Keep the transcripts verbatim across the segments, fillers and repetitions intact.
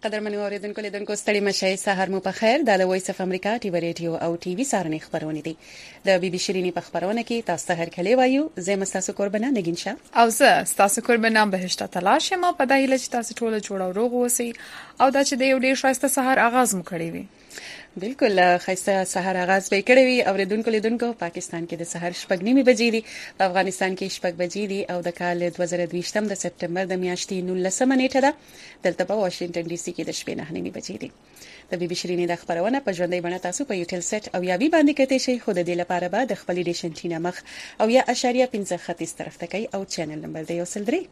قدرمنو اوریدونکو لیدونکو ستړي مشئ سحر مو په خیر د وایس اف امریکا ټي وی ریډیو او ټي وی سارنې خبرونه دي د بي بي شيريني په خبرونه کې تاسو ته هر کله وایو زه مستاسو قربانه نگین شاه او زه تاسو قربانه بهشته تلاش ما په دایله چې تاسو ټول جوړ او روغ اوسئ او دا چې د یو ډیر شایسته سحر آغاز مو کړی وي بالکل خیسته سحر آغاز به کړی وي اوریدونکو لیدونکو پاکستان کې د سحر شپږ نیمه بجې دي په افغانستان کې شپږ بجې دي او د کال دوه زره دوه د سپټمبر د میاشتې نولسمه نیټه ده دلته په واشنگټن ډي سي کې د شپې نه نیمه بجې دي د بي بي شيريني د خبرونه په ژوندۍ بڼه تاسو په یوټل سټ او یا وی باندې کته شي خو د دې لپاره به د خپل ډیشن ټینه مخ او یا اشاریه پنځه ختیس طرف ته کوي او چینل نمبر دی یو سل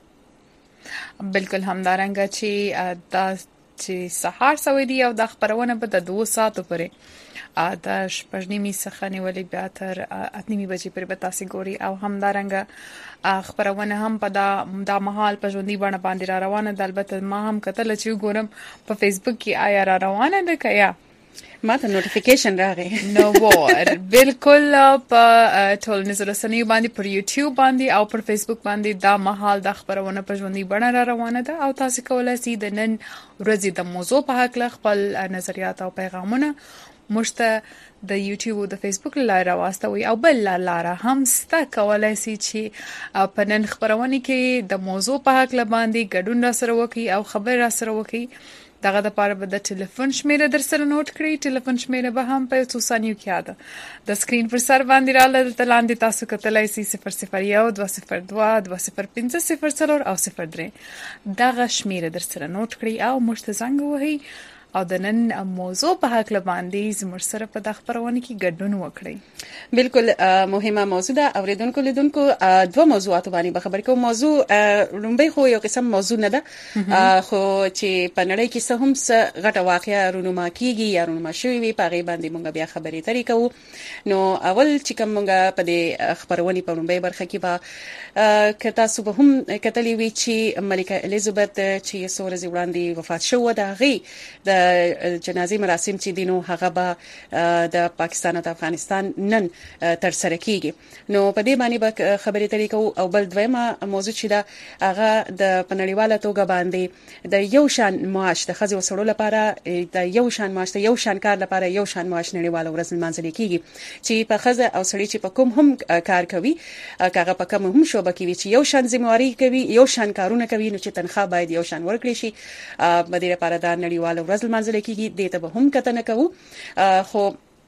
درې بالکل همدارنګه چې د چې سهار سوي دي او د خبرونه په د دوه ساعتو پورې د شپږنیمې څخه نیولې بیا تر اتنیمې بجې پورې به تاسو ګوري او همدارنګه خبرونه هم په دا د محل په ژوندۍ باندې باندې را روانه ده البته ما هم کتل چې ګورم په فیسبوک کې آیا را روانه ده کیا ما ته نوټیفیکیشن راغی نو وو بالکل په ټولنیزو رسنیو باندې پر یوټیوب باندې او پر فیسبوک باندې دا محل د خبرونه په ژوندۍ باندې را روانه ده او تاسو کولای شئ د نن ورځې د موضوع په حق خپل نظریات او پیغامونه مشته د یوټیوب او د فیسبوک لاره واستوي او بل لاره هم ستا کولای شي چې په نن خبرونه کې د موضوع په حق باندې ګډون را سره وکړي او خبر را سره وکړي دغه د پاره به د ټلیفون شمیره در سره نوٹ کړئ ټلیفون شمیره به هم په څو ثانیو کې ده د سکرین پر سر باندې رااله د لاندې تاسو کتلای شئ صفر صفر یو دوه صفر دوه دوه صفر پنځه صفر څلور او صفر درې دغه شمیره در سره نوٹ کړئ او مشته زنګ وهئ او د نن موضوع په حق باندې زموږ سره په د خبرونه کې ګډون وکړئ بالکل مهمه موضوع ده اوریدونکو لیدونکو دوه موضوعات باندې به خبر کوم موضوع لومبي خو یو قسم موضوع نه ده خو چې په نړۍ کې څه هم څه غټه واقعیا رونما کیږي یا رونما شوی وي په غي باندې مونږ بیا خبرې ترې کوو نو اول چې کوم مونږ په دې خبرونه په لومبي برخه کې به کتا صبح هم کتلې وی چې ملکه الیزابت چې سورز وړاندې وفات شو ده غي د جنازي مراسم چې دینو هغه به د پاکستان او افغانستان نن تر سره کیږي نو په دې باندې به خبرې ترې کوو او بل دویمه موضوع چې دا هغه د پنړیواله توګه باندې د یو شان معاش د خځو سړو لپاره د یو شان معاش د یو شان کار لپاره یو شان معاش نړیواله ورځ منځل کیږي چې په خځه او سړی چې په کوم هم کار کوي هغه په کوم هم شوبه کوي چې یو شان ذمہواری کوي یو شان کارونه کوي نو چې تنخواه باید یو شان ورکړي شي په دې لپاره د نړیواله ورځ منځل کېږي د ته به هم کتنه کوو خو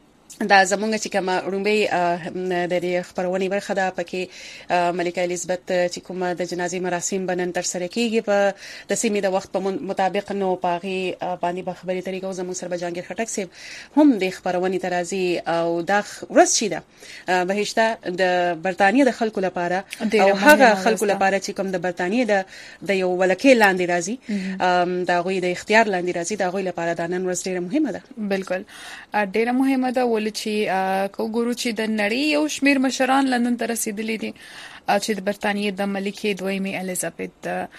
دا زمونږ چې کوم رومبي د دې خبرونه برخه ده پکې ملکه الیزابت چې کوم د جنازي مراسم بنن تر سره کیږي په د سیمې د وخت په مطابق نو پاغي باندې به خبرې طریقو زموږ سره بجانګیر خټک سیب هم د خبرونه ترازی او د ورځ شي ده بهشته د برتانیې د خلکو لپاره او هغه خلکو لپاره چې کوم د برتانیې د د یو ولکې لاندې راځي دا غوي د اختیار لاندې راځي دا غوي لپاره د نن ورځ ډیره مهمه ده بالکل ډیره مهمه ده چې کو ګورو چې د نړۍ یو شمیر مشران لندن ته رسیدلي دي چې د برتانیې د ملکې دویمه الیزابت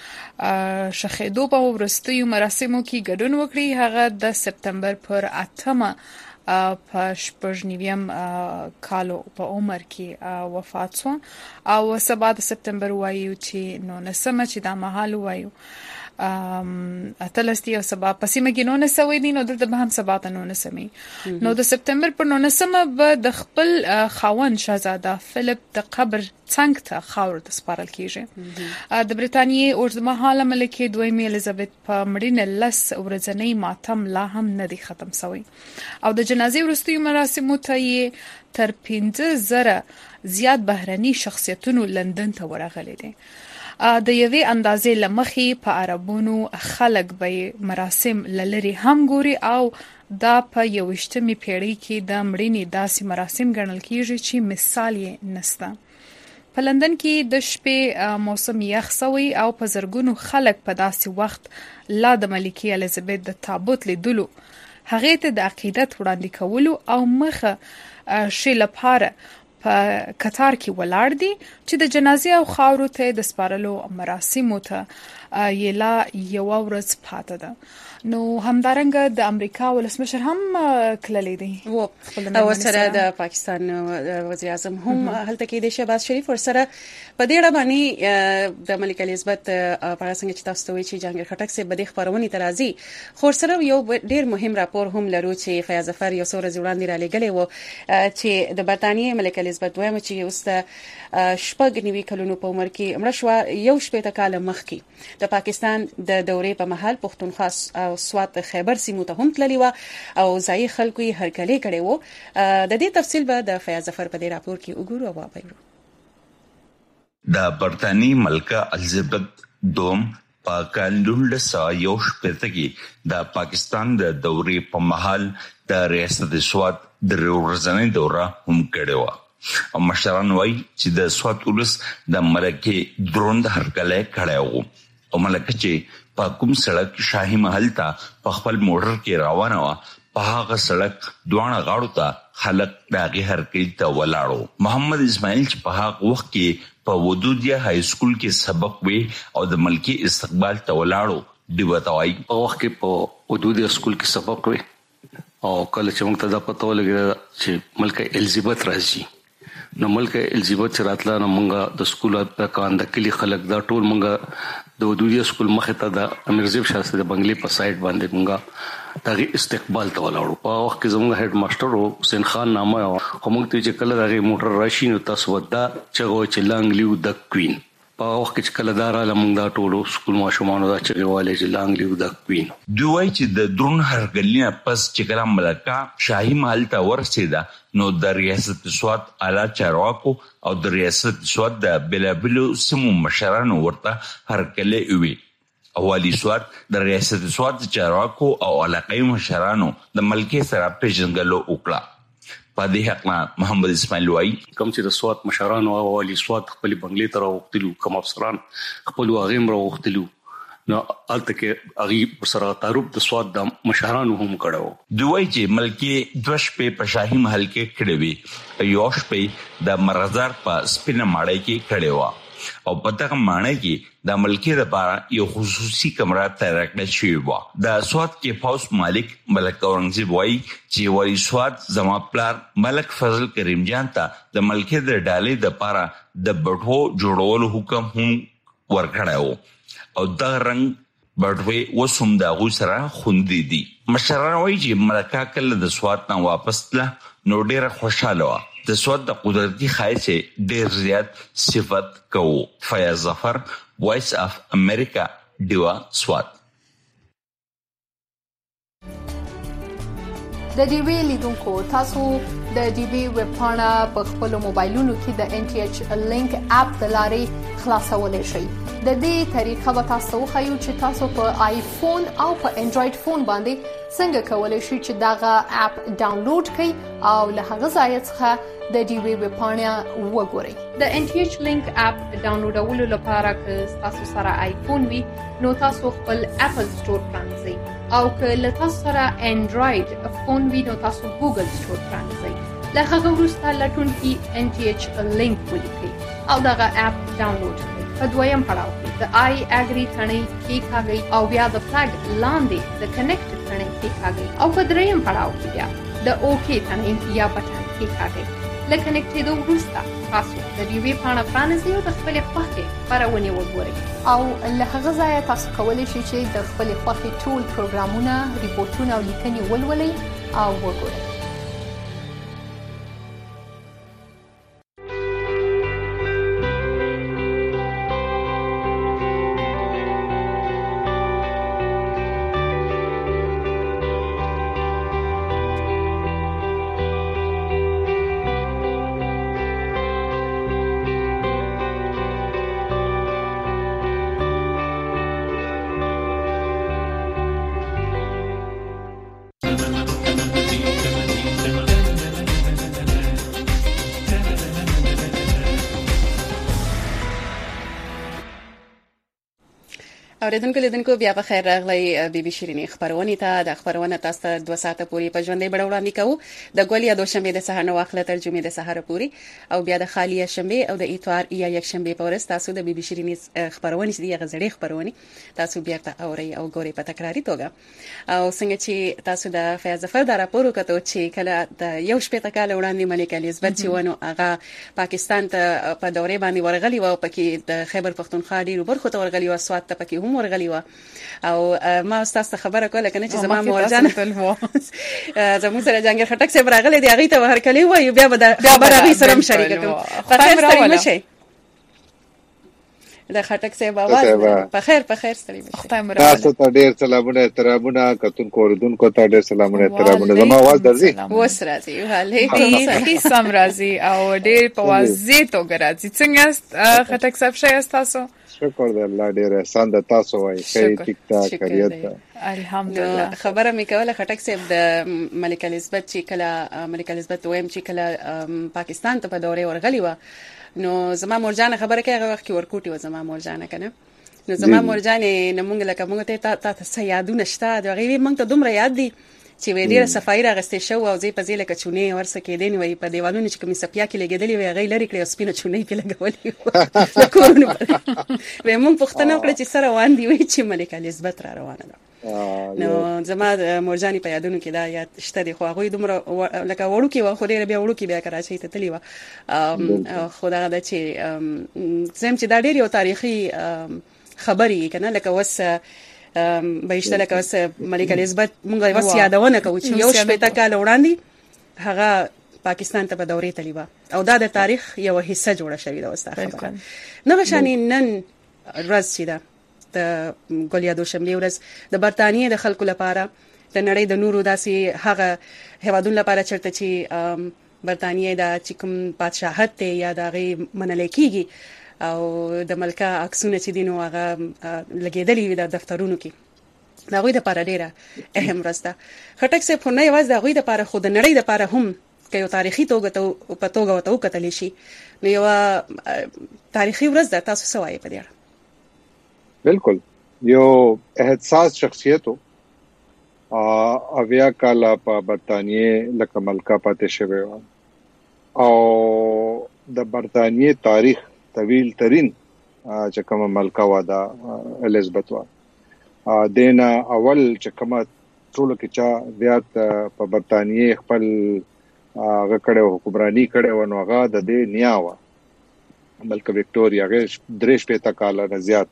د شخېدو په وروستیو مراسمو کې ګډون وکړي هغه د سپتمبر پر اتمه په شپږنیویم کالو په عمر کې وفات شو او سبا د سپتمبر وایو چې نو نسمه چې د محل وایو ام اتلستی او سبا پسې مګینو نه سوي دي نو دلته به هم سبا ته نو نه سمي نو د سپتمبر پر نو نسمه به د خپل خاون شاهزاده فلیپ د قبر څنګه ته خاور د سپارل کیږي د برتانیې اوږدمهاله ملکه دویمه الیزابت په مړینه لس ورځنی ماتم لا هم نه دی ختم شوی او د جنازي وروستي مراسمو ته یې تر پنځه زره زیات بهرني شخصیتونو لندن ته ورغلي دي د یوې اندازې لمخي په عربونو خلک به مراسم لری هم ګوري او دا په یوشتمې پیړۍ کې د مړینې داسې مراسم ګڼل کیږي چې مثال یې نسته په لندن کې د شپې موسم یخ سوی او په زرګونو خلک په داسې وخت لا د ملکې الیزابت د تابوت لیدلو هغه ته د عقیدت وړاندې کولو او مخه شي لپاره په قطار کې ولاړ دي چې د جنازي او خاورو ته د سپارلو مراسمو ته یلا یو ورځ پاته ده نو همدارنګه د امریکا ولسمشر هم کللې دي او سره د پاکستان وزیر اعظم هم هلته کې د شهباز شریف ور سره په دې اړه باندې د ملک الیزابت په څنګه چې تاسو ته وی چې جهانگیر خټک سه بده خبرونه ترازی خو سره یو ډیر مهم راپور هم لرو چې فیاض ظفر یو سور ځوړاندې را لګلې و چې د برتانیې ملک الیزابت وایم چې اوس شپږ نیوي کلونو په عمر کې مړ شو یو شپږ کال مخکې د پاکستان د دورې په محل پښتونخوا او سوات خیبر سیمو ته هم تللی و او ځای خلکو یې هرکلې کړي وو د دې تفصیل به د فیاض ظفر په دې راپور کې وګورو او واورو. د برتانی ملکه الیزابت دوم په کال نولس سوه یو شپږ کې د پاکستان د دورې په محل د ریاست سوات د ورځنۍ دوره هم کړې و او مشران وایي چې د سوات ولس د ملکه دروند هرکلې کړي وو او ملکه چې په کوم سړک شاهي محل ته په خپل موټر کې روانه و په هغه سړک دوانه غاړو ته خلک داغي هرکلې ته ولاړو. محمد اسماعیل چې په هغه وخت کې په ودودیه های سکول کې سبق وی او د ملکی استقبال ته ولاړو دی وتاوي په وخت کې په ودودیه سکول کې سبق وی او کله چې موږ ته دا پته ولګی چې ملکه الیزابت راځي نو ملکه الیزابت چې راتله نو موږ د سکول په کاند کلی خلک دا ټول موږ د ودودیه سکول مخه ته د امیرزیب شاه د بنگلې په سایت باندې موږ دغه استقبال ته ولاړو. په وخت کې زموږ هډ ماستر حسین خان نامه او موږ ته چې کله دغه موټر راشي نو تاسو ودا چې چې لانګلیو د کوین په وخت کې کله دارا لمونږ دا ټولو سکول ماشومان دا چې والي چې لانګلیو د کوین دوی چې د درون هرګلینه پس چې کله ملکه شاهي محل ته ورسېده نو د ریاست سوات اعلی چارواکو او د ریاست سوات د بلابلو سمو مشرانو ورته هرکلې وی اوالی سوات د ریاست سوات چارواکو او علاقې مشرانو د ملکه سره پیژنګلو وکړه. په دې حق محمد اسماعیل وای کوم چې د سوات مشرانو او اوالی سوات خپل بنگلې ته راوختلو کوم افسران خپل واغیم راوختلو نو الته کې اغي سره تعارف د سوات د مشرانو هم کړو. دوی چې ملکه دوش په پشاهي محل کې کړي وي یوش په د مرزار په سپینه ماړی کې کړي و او په دغه معنی کې د ملکه لپاره یو خصوصي کمره تیار کړل شوی و. د سوات کې فوز مالک ملک اورنګزیب وایي چې ولی سوات زما پلار ملک فضل کریم جان ته د ملکه د ډالې د لپاره د بټو جوړولو حکم هم ورکړاو او دا رنګ بټوي وسوم د غو سره خوندې دي. مشران وایي چې ملکه کله د سوات نه واپس تله نو ډیره خوشاله و. د سوات د قدرتي خایسه ډیر زیات صفت کو. فیاض ظفر وایس اف امریکا دیوا سوات. د ډي وی لیدونکو تاسو د ډي وی ویب پاڼه په خپل موبایلونو کې د ان ټي ایچ لینک اپ د لارې خلاصولای شئ. د دې طریقه به تاسو خو چې تاسو په آیفون او په انډراید فون باندې څنګه کولای شئ چې دغه اپ ډاونلوډ کړئ او له هغه ځای څخه د ډي وی ویب پاڼه وګورئ. د ان ټي ایچ لینک اپ ډاونلوډولو لپاره که تاسو سره آیفون وي نو تاسو خپل اپل سٹور پرانځئ او که له تاسو سره انډراید فون وي نو تاسو ګوګل سٹور پرانځئ. له هغه وروسته لټونکي ان ټي ایچ لینک ولیکئ او دغه اپ ډاونلوډ کړئ. په دویم پړاو کې د آی اګری ثنې کېکاږئ او بیا د فلګ لاندې د کنیکټ ثنې کېکاږئ او په دریم پړاو کې بیا د اوکی ثنې یا بټن کېکاږئ. له کنیکټېدو وروسته تاسو د ډي وی پاڼه پرانیزئ او د خپلې خوښې خپرونې وګورئ او له هغه ځایه تاسو کولی شئ چې د خپلې خوښې ټول پروګرامونه، ریپورټونه او لیکنې ولولئ او وګورئ. اوریدونکو لیدونکو بیا په خیر راغلی بي بي شيرينې خبرونه ته د خبرونه تاسو ته دوه ساعته پورې په ژوندۍ بڼه وړاندې کوو د ګول یا دوشنبه د سهار نو واخله ترجمه د سهار پورې او بیا د خالیه شنبه او د اتوار یا یک شنبه په ورځ تاسو د بي بي شيرينې خبرونه دي غزړې خبرونه تاسو بیا ته اوري او ګوري په تکراری توګه او څنګه چې تاسو د فیاض ظفر د راپور وکړو چې کله د یو شپه کال وړاندې ملک الیزابت چې ونه هغه پاکستان ته په دورې باندې ورغلی و او پکې د خیبر پختونخوا ډیرو برخو ته ورغلی و سواد ته پکې هم ورغلی و او ما استاد خبره کوله کنه چې زما مورجان زموږ سره جنګ خټک سره راغلی دی هغه ته ورکلی و بیا به بیا به هغه سره شریک کوم په خیر ستړي مشي د خټک سره باور په خیر په خیر ستړي مشي تاسو ته ډیر سلامونه احترامونه کتون کوردونکو ته ډیر سلامونه احترامونه زما आवाज درځي وس راځي وعلیکم هي سم راځي او ډیر په واضح توګه راځي څنګه خټک صاحب شې تاسو شکر دې الله ډیر احسان د تاسو وای خې ټیک ټاک کریت الحمدلله خبره مې کوله خټک صاحب د ملک الیزابت چې کله ملک الیزابت وایم چې کله پاکستان ته په دورې ورغلی و نو زما مورجان خبره کوي هغه وخت کې ورکوټي و زما مورجان کنه نو زما مورجان نمونږ لکه مونږ ته تا ته یادونه شته دا غوي مونږ ته دومره یاد دي چې وې ډیره صفای راغستې شو او زی په ځله کې چونه ورسه کې دین وې په دیوالونو چې کومې سپیا کې لګېدلې وې غي لري کړې سپینه چونه په لګولې کورونه وې مونږ پښتنه کړې چې سره وان دی وې چې ملک الیزابت را روانه ده نو زما مورجانی په یادونو کې دا یاد شته دی خو هغه دومره لکه وړو کې و خو ډیره بیا وړو کې بیا کراچۍ ته تللی و خدای دا چې زم چې دا ډیر یو تاریخي خبري کنه لکه وس به اشتله کوس ملک الیزابت مونږه وس یادونه کوي چې یو شپه کال وړاندې هغه پاکستان ته په دورې تللی و او دا د تاریخ یو حصہ جوړه شوې ده وسته خبره نو شانې نن ورځ چې ده د ګولیا دوشنبه ورځ د برتانیې د خلکو لپاره د نړۍ د نورو داسې هغه هوادون لپاره چرته چې برتانیې د چکم پادشاهت ته یا د غي منل کېږي او د ملکه عکسونه چې دینو هغه لګېدلې د دفترونو کې دا غوي د لپاره ډیره اهم ورځ ده خټک سه په نه یواز د غوي د لپاره خود نړۍ د لپاره هم کې یو تاریخي توګه ته په توګه وته کتل شي نو یو تاریخي ورځ ده تاسو سوای په دې بالکل یو احساس شخصیت او اویا کالا په برتانیې لکه ملکه پاتې شوی او د برتانیې تاریخ طویل ترين چې کومه ملکه واده الیزابت وا دینا اول چې کومه ټول کې چا زیات په برتانیې خپل هغه کړه حکمرانی کړه ونه هغه د دې نیاوه ملکه وکټوريا هغه درېش په تکاله نه زیات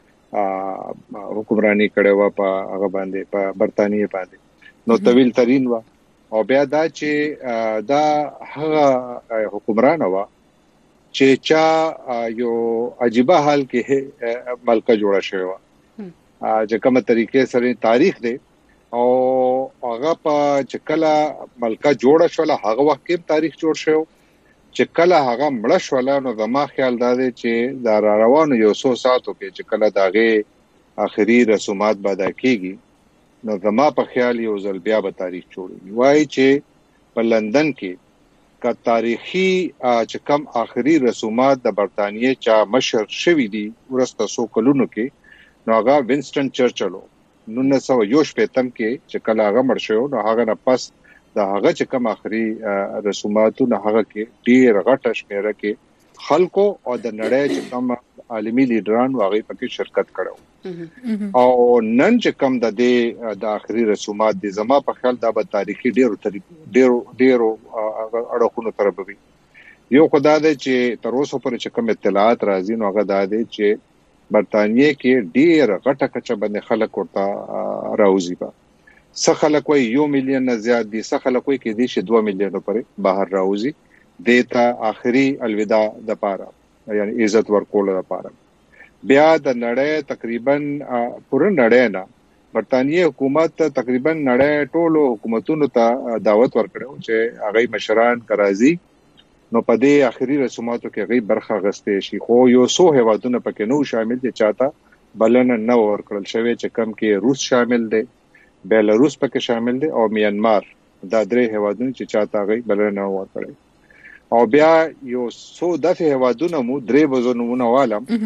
حکمرانی کړه وا په هغه باندې په برتانیې باندې نو طویل ترين وا او بیا دا چې دا هغه حکمران وا چې چا یو عجيبه حال کې ملکه جوړه شوی و چې کومه طریقې سره تاریخ دی او هغه په چکلا ملکه جوړه شول هغه وخت کې تاریخ جوړ شو چې کله هغه مړ شول نو زما خیال دا دی چې دا روانو یو څو ساعتو کې چې کله داغه اخري رسومات باندې کیږي نو زما په خیال یو ځل بیا به تاریخ جوړي وای چې په لندن کې کا تاریخي چې کم اخري رسومات د برتانیې چا مشر شوی دي ورسته سو کلونو کې نو هغه وینسټن چرچل نو نو یو شپږم کې چې کله هغه مړ شو نو هغه نه پس دا هغه چې کوم اخري رسوماتو نه هغه کې ډیر غټه شمیره کې خلکو او د نړۍ چې کوم عالمي لیډران واغې پکې شرکت کړو او نن چې کوم د دې د اخري رسومات د زما په خیال دا به تاریخي ډیرو ډیرو ډیرو اړخونو تربوي یو خدای دې چې تر اوسه پر چې کوم اطلاعات راځي نو هغه دا دی چې برتانیې کې ډیر غټه کچه باندې خلک ورته راوځي با څه خلک وي یو میلیون نه زیات دي څه خلک وي کې دي چې دوه میلیون پورې بهر راوځي دیتا اخري الوداع د پاره یعنی عزت ورکول د پاره بیا د نړۍ تقریبا پوره نړۍ نه برتانیې حکومت تقریبا نړۍ ټولو حکومتونو ته دعوت ورکړو چې هغه مشران کرازي نو په دې اخري رسوماتو کې غي برخه غستې شي خو یو څو هوادونه پکې نو شامل دي چاته بلنه نه ورکړل شوی چې کم کې روس شامل دي بیلاروس پکې شامل دي او میانمار دا درې هوادونه چې چاته غي بلنه ورکړي او بیا یو څو دغه هوادونه مو درې بزنونه عالم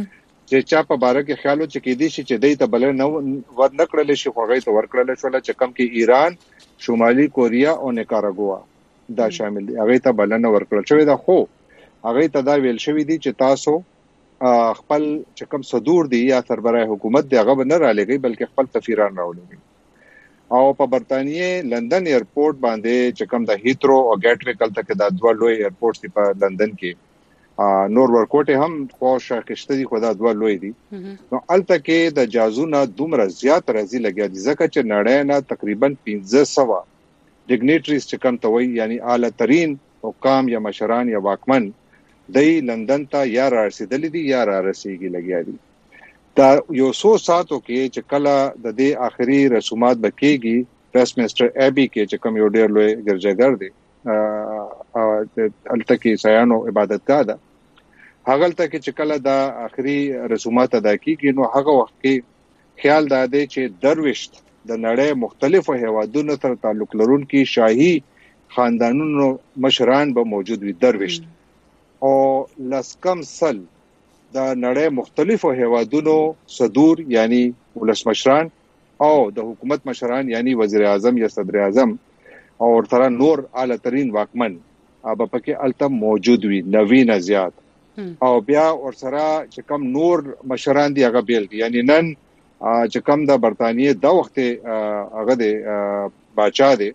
چې چا په باره کې خیالو چې کې دي چې دای ته بل نه ور نکړل شي خو غي ته ور کړل شو چې کم کې ایران شمالي کوریا او نیکاراګوا دا شامل دي هغه ته بل نه ور کړل شوی دا خو هغه ته دا ویل شوی دي چې تاسو خپل چې کوم صدور دي یا سربراہ حکومت دی هغه نه را لګي بلکې خپل سفیران راولي او په برتانیې لندن ایرپورټ باندې چې کوم د هیترو او ګیټ وے کلته کې د دوه لوی ایرپورټ دی په لندن کې نور ورکوټه هم خوښه کېشته دي خو دا دوه لوی دي نو الته کې د جازونه دومره زیات راځي لګیا دي ځکه چې نړۍ نه تقریبا پنځه سوه ډیګنیټریز چې کوم ته وایي یعنی اعلی ترين حکام یا مشران یا واکمن د لندن ته یا رسیدلې دي یا را رسیدي لګیا دي دا یو څو ساتو کې چې کله د دې آخري رسومات بکیږي ویسټمنسټر ایبی کې چې کوم یو ډېر لوی ګرځګر دی الته کې سیانو عبادتګاه ده هغه ته کې چې کله د آخري رسومات ادا کیږي نو هغه وخت کې خیال دا دی چې درويشت د نړۍ مختلفو هیوادونو سره تعلق لرونکي شاهي خاندانونو مشران به موجود وي درويشت او لسکم سل د نړۍ مختلفو هیوادونو صدور یعنی ولسمشران او د حکومت مشران یعنی وزیر اعظم یا صدر اعظم او ورته نور اعلی ترين واکمن اب پکې الته موجود وي نوین زیات او بیا ورسره چې کوم نور مشران دي هغه بیل دي یعنی نن چې کوم د برتانیې د وخت هغه د باچا دی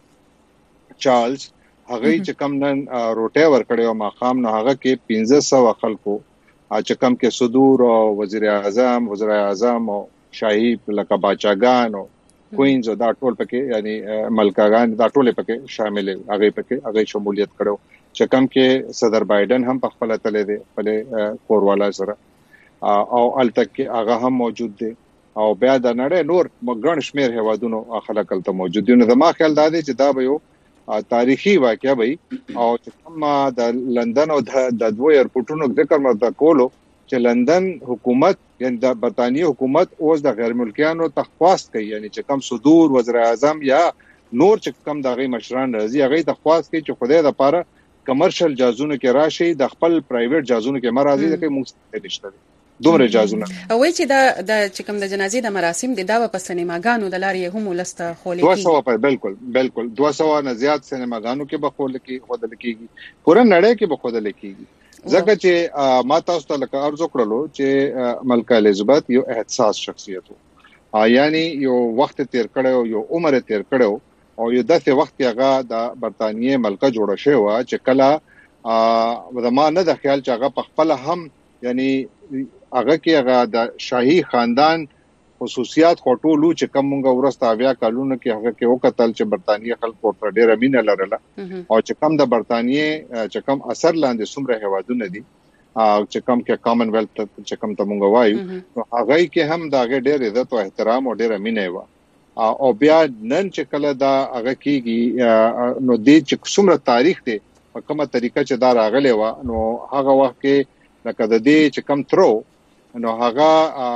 چارلز هغه چې کوم نن روټه ور کړو ما خام نه هغه کې پنځه سوه خلکو چې کوم کې صدور او وزیر اعظم وزیر اعظم او شاهي لکه باچاګان او کوینز او دا ټول پکې یعنی ملکاګان دا ټول پکې شامل هغه پکې هغه شمولیت کړو چې کوم کې صدر بایدن هم په خپل تله دی خپل کوروالا سره او التک هغه هم موجود دی او بیا د نړۍ نور مګن شمیر هوادونو خلک الته موجود دي نو زما خیال دا دی چې دا به یو تاریخي واقعیا وي او چې کوم د لندن او د دوه ایرپورټونو ذکر مرته کولو چې لندن حکومت یعنی د برتانیې حکومت اوس د غیر ملکیانو تخواست کوي یعنی چې کوم صدور وزیر اعظم یا نور چې کوم د غي مشران راځي هغه تخواست کوي چې خدای د پاره کمرشل جازونه کې راشي د خپل پرایویټ جازونه کې مرادي د کوم مستقل نشته دومره اجازه او چې دا د چکم د جنازې د مراسم د داوا په سینماګانو د لارې هم ولسته خولې دوه سوه په بالکل بالکل دوه سوه نه زیات سینماګانو کې بخول کې خودل کېږي پوره نړۍ کې بخودل کېږي ځکه چې ما تاسو ته لکه ارزو کړلو چې ملکه الیزابت یو احساس شخصیت وو یعنی یو وخت تیر کړو یو عمر تیر کړو او یو داسې وخت کې هغه د برتانیې ملکه جوړه شوی و چې کله د ما نه د خیال چې هغه په خپل هم یعنی هغه کې هغه د شاهي خاندان خصوصیات خټولو چې کومه ورسته بیا کالونو کې هغه کې وکتل چې برتانیې خلکو پر ډېر امینه لرله او چې کوم د برتانیې چې کوم اثر لاندې څومره هوادونه دي او چې کوم کې کامن ویلث چې کوم ته مونږ وایو نو هغه کې هم دا ډېر عزت او احترام او ډېر امینه و او بیا نن چې کله دا هغه کېږي نو د چې څومره تاریخ دی په کومه طریقه چې دا راغلی و نو هغه وخت کې لکه د دې چې کم ترو نو هغه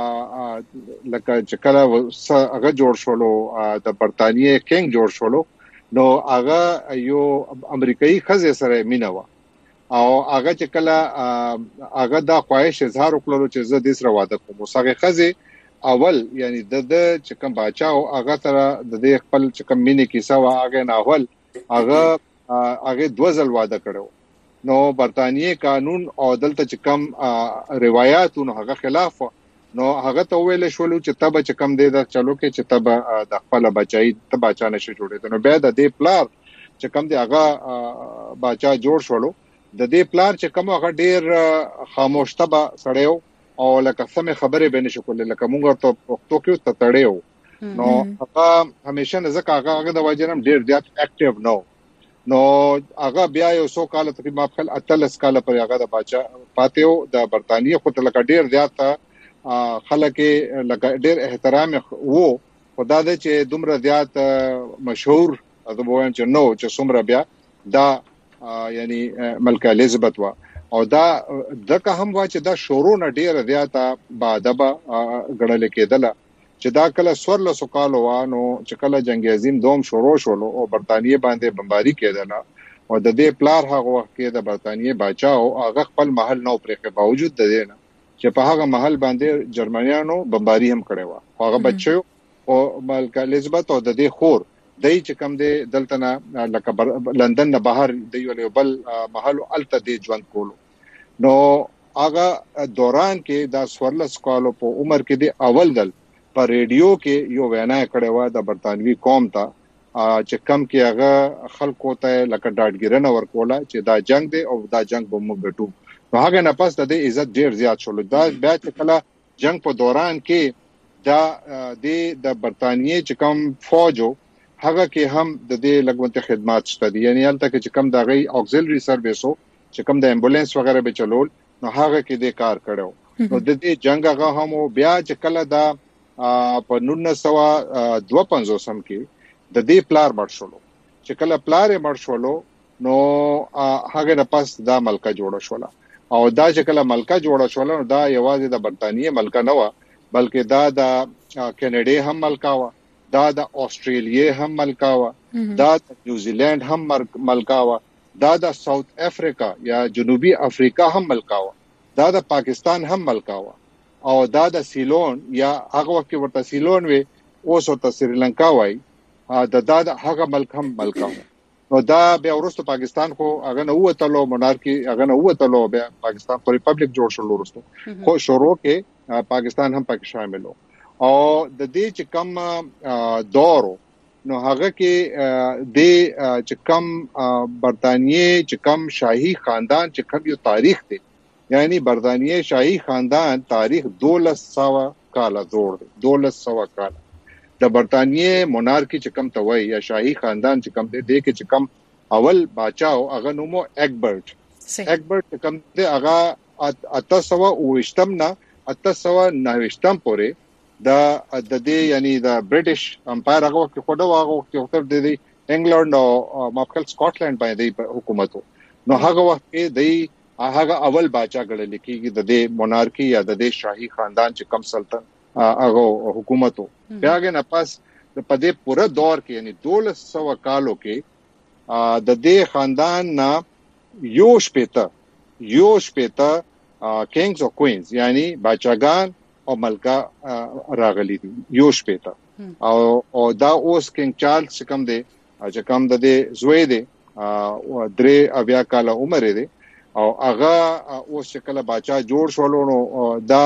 لکه چې کله هغه جوړ شولو د برتانیې کینګ جوړ شولو نو هغه یو امریکایي خزه سره مینه و او هغه چې کله هغه دا خواهش اظهار وکړو چې زه د سره واده کوم هغه خزه اول یعنی د چې کوم باچاو هغه سره د دې خپل چې کوم مینه کیسه و هغه نه اول هغه هغه دوزل واده کړو نو برتانیې قانون او دلته چې کم روایتونو هغه خلاف نو هغه ته ویل شول چې تبه چې کم دی دا چلو کې چې تبه د خپل بچای ته بچا نشي جوړېدل نو بیا د دې پلار چې کم دی هغه بچا جوړ شولو د دې پلار چې کم هغه ډیر خاموش تبه سړیو او لکه سم خبره به نشو کولای لکه مونږ ته پښتو کې تړیو نو هغه همیشه ځکه هغه د واجرم ډیر زیات اکټیو نو نو هغه بیا یو څو کال تقریبا خپل اتلس کال پر هغه د باچا پاتیو د برتانیې خو ته لکه ډیر زیات خلک لکه ډیر احترام وو خدا دې چې دومره زیات مشهور از بوین چې نو چې څومره بیا دا یعنی ملکه الیزابت وا او دا دغه هم وا چې دا شورونه ډیر زیات با ادب غړل کېدله چې دا کله سورل سوکالو وانو چې کله جنگ عظیم دوم شروع شولو او برتانیې باندې بمباری کېدله او د دې پلار هغه وخت کې د برتانیې باچا او هغه خپل محل نو پرې باوجود د دې نه چې په هغه محل باندې جرمنیانو بمباری هم کړې و. هغه بچو او ملکه الیزابت او د دې خور دای چې کم دی دلته نه لکه لندن نه بهر دی یو بل محل الته دی ژوند کولو. نو هغه دوران کې د سورلس کالو په عمر کې دی اول دل په ریډیو کې یو وینا کړې و د برتانوي قوم ته چې کم کې هغه خلکو ته لکه ډاډګیرنه ورکوله چې دا جنگ دی او دا جنگ به موږ ګټو. نو هغه نه پس د عزت ډیر زیات شول. دا بیا چې کله جنگ په دوران کې دا د برتانیې چې کم فوجو هغه کې هم د دې لګونته خدمات شته دي. یعنی هلته کې چې کم د غي اوکسیلری سرویسو چې کم د امبولانس وغیرہ به چلول نو هغه کې د کار کړو. نو د دې جنگ هغه هم بیا چې کله دا په نولس سوه دوه پنځوس کې د دې پلار مړ شولو. چې کله پلار یې مړ شولو نو هغه نه پس دا ملکه جوړه شوله. او دا چې کله ملکه جوړه شوله نو دا یوازې د برتانیې ملکه نه و بلکې دا د کینیډا هم ملکه و, دا د استرالیا هم ملکه و, دا د نیوزیلند هم ملکه و, دا د ساوث افریقا یا جنوبي افریقا هم ملکه و, دا د پاکستان هم ملکه و, او دا د سیلون یا هغه وخت ورته سیلون وي اوس ورته سریلانکا وای دا د هغه ملک هم ملکه و. نو دا بیا ورسته پاکستان خو هغه نه وته مونارکی هغه نه وته بیا پاکستان خو ریپبلیک جوړ شو ورسته خو شروع کې پاکستان هم پکې شامل و. او د دې چې کم دورو نو هغه کې د چې کم برتانیې چې کم شاهي خاندان چې کم یو تاریخ دی یعنی برتانیې شاهي خاندان تاریخ دولس سوه کاله جوړ دی. دولس سوه کاله د برتانیې مونارکی چې کم توي یا شاهي خاندان چې کم دی د کې چې کم اول بادشاہ هغه نومو اکبرت. اکبرت کم دی هغه اته سوه اوویشتم نه اته سوه نهویشتم پورې د د دې یعنی د برټش امپایر هغه کې خود هغه کې تر د انګلند او ماپکل سکاټلند باندې حکومت. نو هغه وخت کې د هغه اول بادشاہ ګڼل کېږي د دې مونارکی یا د دې شاهي خاندان چې کم سلطنت هغه حکومت. بیا نه پس په دې پوره دور کې یعنی دولس سوه کالو کې د دې خاندان نه یو شپېته یو شپېته کینګز او کوینز یعنی بادشاہان او ملکه راغلي دي یو شپېته. او او دا اوس کینګ چارلز چې کم دی چې کم د دې زوی دی او درې اویا کاله عمر دی او هغه اوس چې کله بادشاہ جوړ شول نو دا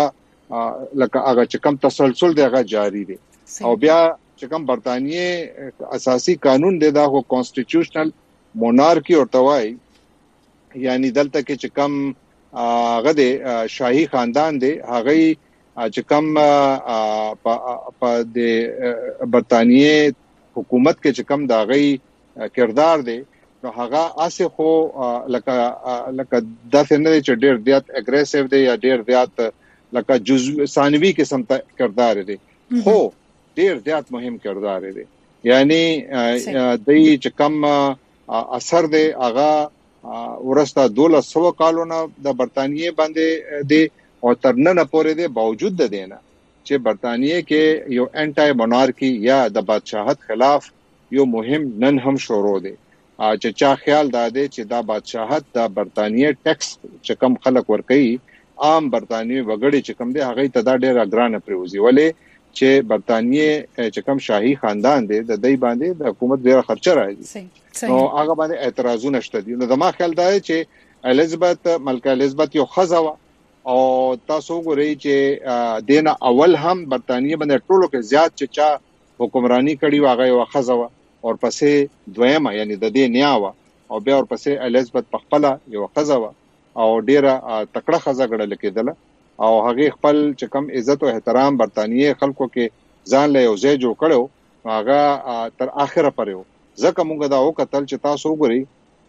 لکه هغه چې کم تسلسل دی هغه جاری دی. او بیا چې کم برتانیې اساسي قانون دی دا هو کانسټیټیوشنل مونارکی او توای یعنی دلته کې چې کم هغه دی شاهي خاندان دی هغه چې کم په د برتانیې حکومت کې چې کم دا غي کردار دی نو هغه اسه خو لکه لکه د څنګه چې ډیر زیات اګریسیو دی یا ډیر زیات لکه جزء ثانوي قسم ته کردار دی خو ډیر زیات مهم کردار دی. یعنی د چې کم اثر دی هغه ورسته دولس سوه کالونه د برتانیې باندې دی او تر نن پورې دی باوجود د دینه چې برتانیې کې یو انټای مونارکی یا د بادشاہت خلاف یو مهم نن هم شروع دی. چې چا خیال داده چې دا بادشاہت د برتانیې ټیکس چې کم خلک ورکړي عام برتانیې وګړي چې کم دي هغه ته دا ډېر اګرانه پریوزي ولې چې برتانیې چې کم شاهي خاندان دي د دې باندې د حکومت ډېر خرچه راځي نو هغه باندې اعتراضونه شته دي. نو زما خیال دا چې الیزابت ملکه الیزابت یو خزه او تاسو ګورئ چې دینه اول هم برتانیې باندې ټولو کې زیات چې چا حکمرانی کړي واغې یو خزه اور پسې دویمه یعنی د دې نیاوه او بیا اور پسې الیزابت په خپل یو خزه او ډیره تکړه خزه ګڼل کېدله او هغه خپل چې کم عزت او احترام برتانیې خلکو کې ځان له یو ځای جوړ کړو هغه تر اخره پرېو. ځکه موږ دا وکتل چې تاسو وګورئ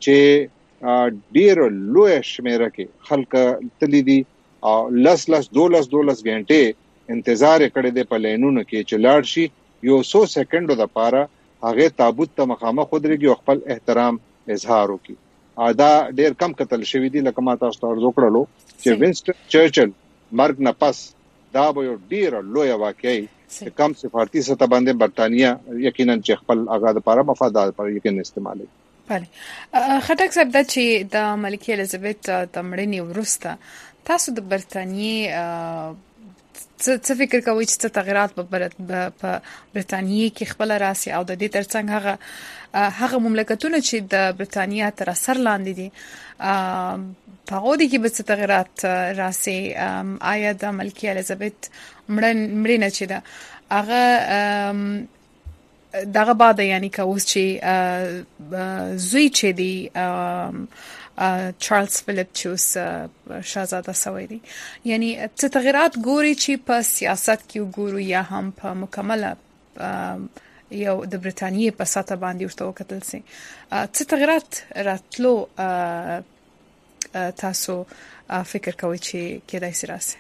چې ډیر لوی شمیره کې خلک تللی دي او لس لس دولس دولس غنټه انتظار کړي دي په لینونو کې چې لاړ شي یو سو سکندو د پاره هغه تابوت ته مخامخ خودريږي او خپل احترام اظهار وکړي. دا ډیر کم قتل شوی دی لکه ما تاسو ته ورزو کړلو چې وینسټن چرچل مرګ نه پس دا به یو ډیر لوی واقعي چې کم سفارتي سطح باندې برتانیا یقینا چې خپل هغه لپاره مفادات پر یقین استعمالوي. بله خټک صاحب دا چې د ملکه الیزابت د مړینې وروسته تاسو د برتانیې څه فکر کوئ چې څه تغیرات په برتانیې کې خپل راسي او د دې ترڅنګ هغه هغه مملکتونه چې د برتانیې تر اثر لاندې دي په هغه دي کې به څه تغیرات راسي؟ آیا د ملکه الیزابت مړینه چې ده هغه دغه بعد یعنی که اوس چې زوی چې دی چارلز فلیپ چې اوس شاهزاده شوی دی، یعنی څه تغیرات ګوري چې په سیاست کې وګورو یا هم په مکمله یو د برتانیې په ساته باندې ورته وکتل سي څه تغیرات راتلو تاسو فکر کوئ چې کېدای شي راسي؟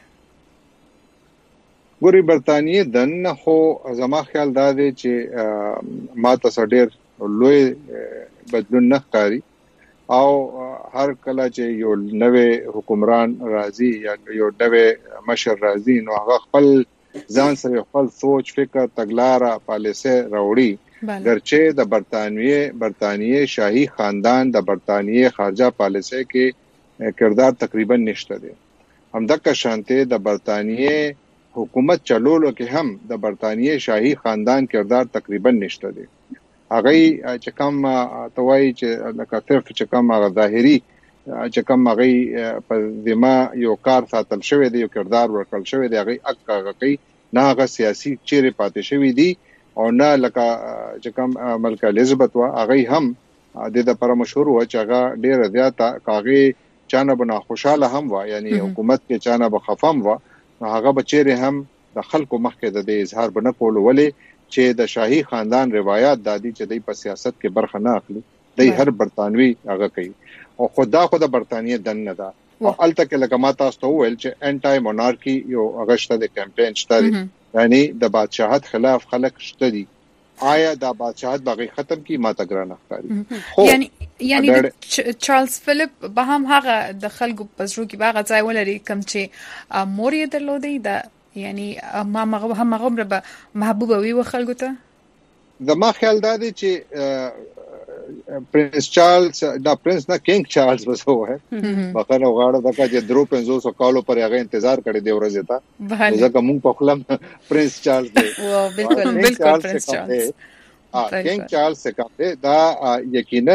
ګوري برتانیې دنه خو زما خیال دا دی چې ما ته ډېر لوی بدلون نه ښکاري او هر کله چې یو نوې حکمران راځي یا یو نوې مشر راځي نو هغه خپل ځان سره خپل سوچ فکر تګلارې پالیسي راوړي، ګرچه د برتانیې برتانیې شاهي خاندان د برتانیې خارجه پالیسي کې کردار تقریبا نشته دی. همدغه شانته د برتانیې حکومت چلولو کې هم د برتانیې شاهي خاندان کردار تقریبا نشته دی. هغه چې کوم توای چې لکه طرف چې کوم هغه ظاهري چې کوم هغه په ذمہ یو کار ساتل شوی دی، یو کردار ورکړل شوی دی، هغه اکه کوي نه هغه سیاسي چیرې پاتې شوی دی او نه لکه چې کوم ملکه الیزابت وا هغه هم د دې لپاره مشهور و چې هغه ډېر زیاته کاغه چانه بنا خوشاله هم و، یعنی حکومت کې چانه بخفم و، هغه بچره هم د خلکو مخکې د اظهار بنه کول ولې چې د شاهي خاندان روایت دادی چې د په سیاست کې برخه نه اخلي، د هر برتانوي هغه کوي او خدا خو د برتانیې دنه ده او الته کې لکه ما تاسو ته وویل چې انټای مونارکی یو اگست د کمپاین شته، یعنی د بادشاہت خلاف خلک شته دي. آیا دا بادشاہت باغی ختم کی ما ته ګرانه ښکاري؟ یعنی یعنی چارلز فلیپ به هم هغه د خلکو پزرو کې باغ ځای ولري کم چې مور یې درلودي دا، یعنی ما هغه هم هغه به محبوب وي و خلکو ته. زما خیال دا دی چې پرنس چارلز دا پرنس نه کینګ چارلز وسو ہے بخنه غاړه دغه چې درو پنځوس کالو پر هغه انتظار کړی دی ورځ ته ځکه مونږ په خپل پرنس چارلز دی. او بالکل بالکل پرنس چارلز کینګ چارلز څخه دا یقینا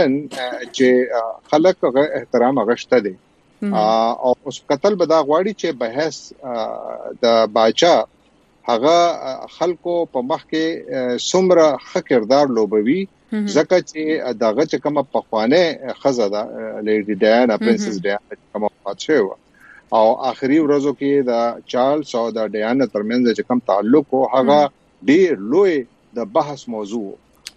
چې خلک احترام غشته دي او اوس قتل بدا غواړي چې بحث د باچا هغه خلکو په مخ کې څومره ښه کردار لوبوي، ځکه چې دغه چې کومه پخوانه خزه ده لیډي ډیانا پرنسس ډیانا کومه پاتشه او آخري ورځو کې د چارلز او د ډیانا ترمنځ چې کوم تعلق او هغه ډیر لوی د بحث موضوع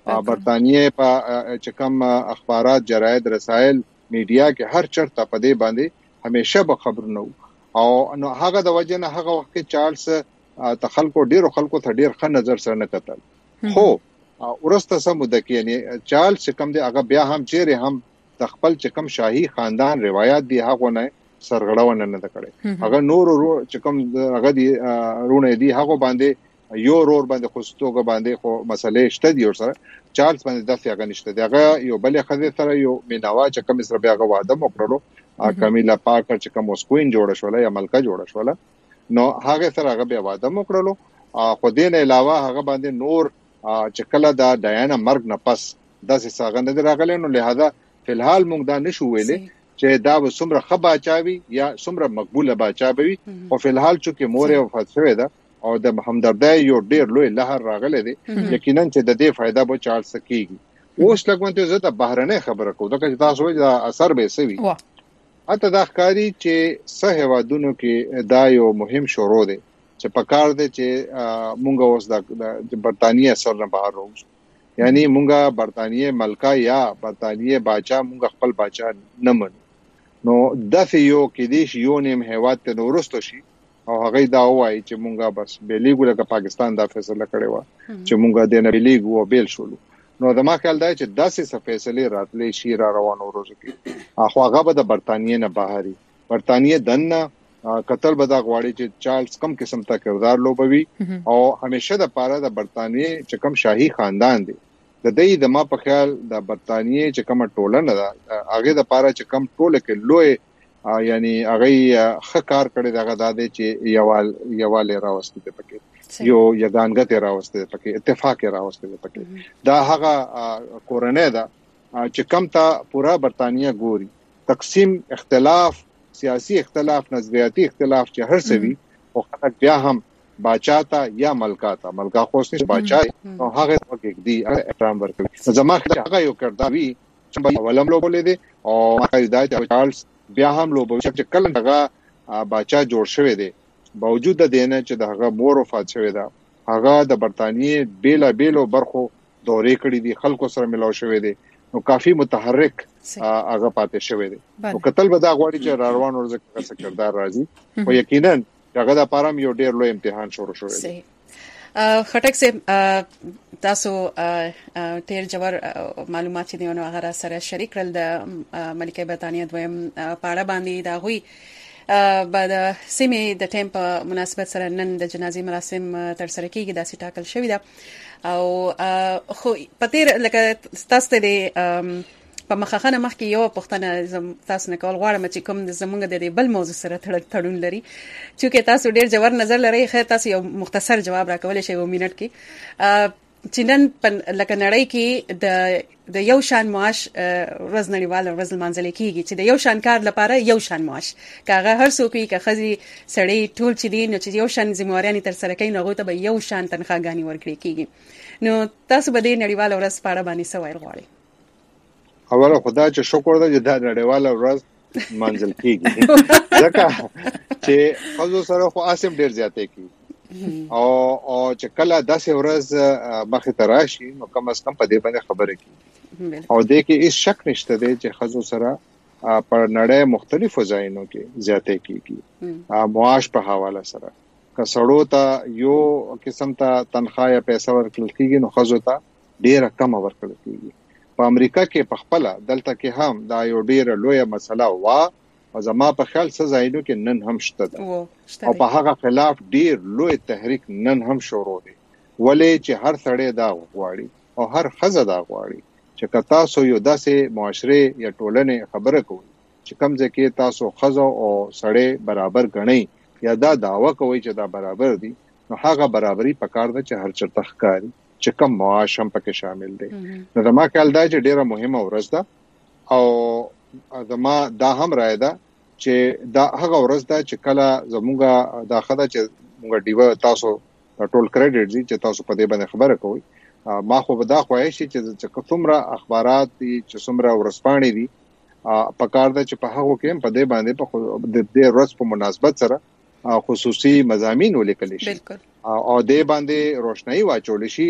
برتانیې په چې کوم اخبارات جراید رسائل میډیا کې هر چرته په دې باندې همیشه به خبر نو او نو هغه د وجه نه هغه وخت چارلز ته خلکو ډیرو خلکو ته ډیر ښه نظر سره نه کتل. خو ورسته سم د کې یعنی چارلز کوم دی هغه بیا هم چیرې هم د خپل چې کوم شاهي خاندان روایت دی هغه نه سرغړونه نه کړي، هغه نور چې کوم هغه دی رونه دی هغه باندې یو رور باندې خوستوګه باندې خو مسلې شته دی ورسره چارلز باندې د فیغه نشته دی. هغه یو بل خزه سره یو میناوا چې کوم سره بیا هغه واده وکړلو کامیلا پارکر چې کوم اسکوین جوړه شوله یا ملکه جوړه شوله نو هغه سره هغه بیا واده وکړلو. خو دې نه علاوه هغه باندې نور چې کله دا ډایانا مرګ نه پس داسې ساغه نه راغلی نو لہذا فلحال موږ دا نشو ویلې چې دا وسمره خبا چاوي یا سمره مقبوله باچاوي او فلحال چې مور وفات شوه ده او د همدردۍ یو ډیر لوی لهر راغلی دی، یقینا چې د دې فائدہ به چارلز کیږي. اوس لګونته زه د بهرنۍ خبره کوم دا چې تاسو وایي دا اثر به سوي اته دا ښکاری چې صحه وادونو کې دا یو مهم شروع دی چې پکار دی چې مونږ اوس د برتانیې اثر نه بهر راوځو، یعنی مونږه برتانیې ملکه یا برتانیې باچا مونږ خپل باچا نه منو نو د یو کې دی یو نیم هیواد ته ورستو شي او هغه دا وایي چې مونږه بس بیلیګو لکه پاکستان دا فیصله کړې و چې مونږه د نه بیلیګو بیل شولو. نو د ما خیال دی چې داسې فیصله راتلې شي را روانو ورځو کې اخو هغه به د برتانیې نه بهاري برتانیې دنه قتل بدا غواړي چې چارلز کم قسم ته کردار لوبوي او همیشه د پاره د برتانیې چې کم شاهي خاندان دی د دې د ما په خیال د برتانیې چې کوم ټولنه ده هغه د پاره چې کم ټوله کې لوی یعنی هغه خکار کړي دغه د دې چې یوال یواله راوستي د پکې یو یګانګت راوستي د پکې اتفاق راوستي د پکې دا هغه کورنۍ ده چې کم ته پورا برتانیې ګوري تقسیم اختلاف سیاسي اختلاف نظریاتي اختلاف چې هر څه وي او خلک بیا هم باچا تا یا ملکا تا ملکا خوښ نه باچا او هغه وګړي دی احترام ورکوي زموږ هغه یو کړدا وی چې ولم لوبولې دي او قاعده چارلز بیا هم لوبول چې کله هغه باچا جوړ شوی دی باوجود د دینه چې دغه مور وفات شوی دا هغه د برتانیې بیلا بیلو برخو دورې کړې دي خلکو سره ملاو شوی دی نو کافي متحرک هغه پاتې شوی دی نو قتل به دا غواړي چې روان ورزه څه کردار راځي او یقینا هغه د پارم یو ډیر لوی امتحان شروع شوی دی خټک سه تاسو ډیر جوړ معلومات چې دیونه هغه سره شریک کړل د ملکه برتانیې دویم پاړه باندې دا غوي بعد سیمه د ټیم په مناسبت سره نن د جنازي مراسم تر سره کیږي د سټاکل شوی دا او خو پتیر لکه تاسو ته په مخخنه مخکې یو پښتنه تاسو نه کول غواړم چې کوم زمونږ د دې بل موضوع سره تړون لري چې تاسو ډیر جوړ نظر لري خیر تاسو یو مختصر جواب راکولای شئ و منټ کې چې نن لکه نړۍ کې د د یو شان معاش ورځ نړیواله ورځ لمانځل کیږي چې د یو شان کار لپاره یو شان معاش کاغه هر څوک یې کخزي سړی ټول چې دي نو چې یو شان ذمہواري تر سره کوي نو غوته به یو شان تنخواګانی ورکړي کیږي نو تاسو به د نړیواله ورځ په اړه باندې څه وایي غواړئ اوله خدای چې شکر ده چې دا نړیواله ورځ منځل کیږي ځکه چې خزو سره خو اسیم ډیر زیاتې کی او او چې کله داسې ورځ مخه تراشي نو کم از کم په دې باندې خبره کی او دې کې هیڅ شک نشته دی چې خزو سره په نړۍ مختلفو ځایونو کې زیاتې کیږي معاش په حواله سره کسړو ته یو قسم ته تنخواه یا پیسې ورکړل کیږي نو خزو ته ډیر کم ورکړل کیږي په امریکا کې په خپل دلته کې هم دا یو ډیره لویه مسله وا او زما په خیال څه ځایونو کې نن هم شته ده او په هغه خلاف ډیر لوی تحریک نن هم شروع دي ولې چې هر سړی دا غواړي او هر خزه دا غواړي چې کتا سو یو داسې معاشره یا ټولنه خبره کوي چې کوم ځکه تاسو خزه او سړی برابر غنئ یا دا داوا کوي چې دا برابر دي نو هغه برابرۍ پکار ده چې هر چرته ښکاری چې کوم معاش هم پکې شامل دي نو زما خیال دا چې ډیره مهمه ورځ ده او زما دا هم راي ده چې دا هغه ورځ ده چې کله زموږه دا خدای چې موږ دیو تاسو ټول کریډټ دي چې تاسو په دې باندې خبره کوئ ما خو به دا خوای شي چې څومره اخبارات دي چې څومره ورسپاڼې دي په کار ده چې په هغه کې په دې باندې په د دې ورځ په مناسبت سره خصوصي مضامین ولیکل شي او دې باندې روشنايي واچول شي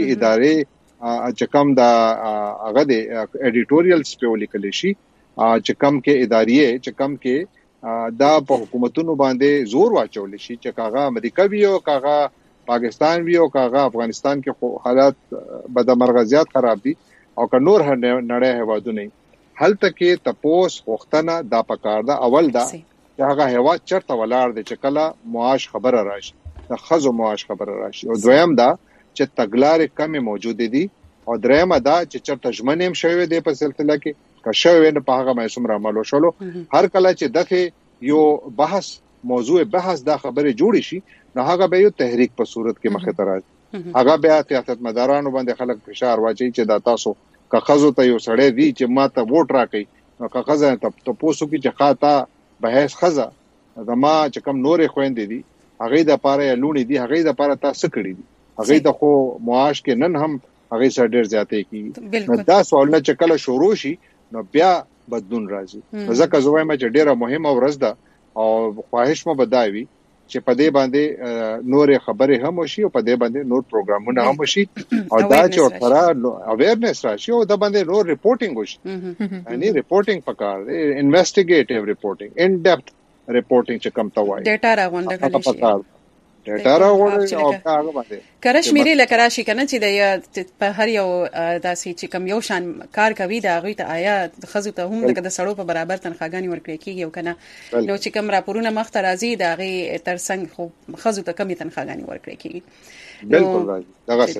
ادارې چې کوم دا هغه د اډیټوریالز په ولیکل شي چې کوم کې ادارې چې کوم کې دا په حکومتونو باندې زور واچول شي چې کاغه امریکا ویو کاغه پاکستان ویو کاغه افغانستان کې حالات بدمرغزيات خراب دي او که نور نړۍ هوادونه هلته کې تپوس وختنه دا پکار دا اول دا چې هغه هوا چرته ولاړ دي چې کله معاش خبره راشي د خزو معاش خبره راشي او دویم دا چې تګلارې کمی موجود دي او دریم دا چې چرته ژمنیم شوی دی په سلسله کې که شوی نه په هغه مېسوم عملو شلو هر کله چې دغه یو بحث موضوع بحث دا خبره جوړی شي نو هغه به یو تحریک په صورت کې مخه ته راځي هغه بیا سیاست مدارانو باندې خلک فشار واچي چې دا تاسو که خزو ته یو سړی دی چې ماته ووټ راکړي نو که خزه ته پوسو کې چې خاطا بحث خزه زما چې کوم نورې خويندې دي هغه د پاره لونی دي هغه د پاره تاسو کړی دي هغه د خو معاش کې نن هم هغه سره ډیر زیاتې کی نو دا سوالونه چې کله شروع شي نو بیا بدلون راځي ځکه زه وایم چې ډیره مهمه ورځ ده او خواهش مو بداوي چې په دې باندې نور خبره هم وشي او په دې باندې نور پروګرامونه هم وشي او دا چې تر اویرنس راشي او دا باندې نور ریپورټینګ وشي یعنی ریپورټینګ پکار دی انویسټیګیټیو ریپورټینګ ان ډیپث ریپورټینګ چې کم توای ډیټا راغونډل شي ډیټا راغونډل او هغه باندې کرشمیري لکراشي کنه چې د په هر یو داسې چې کم یو شان کار کوي دا غوي ته آیا خزو ته هم لکه د سړو په برابر تنخواګانی ورکړي کیږي او کنه نو چې کم راپورونه مخ ته راځي دا غي ترڅنګ خو خزو ته کمی تنخواګانی ورکړي کیږي بالکل راځي دغه څه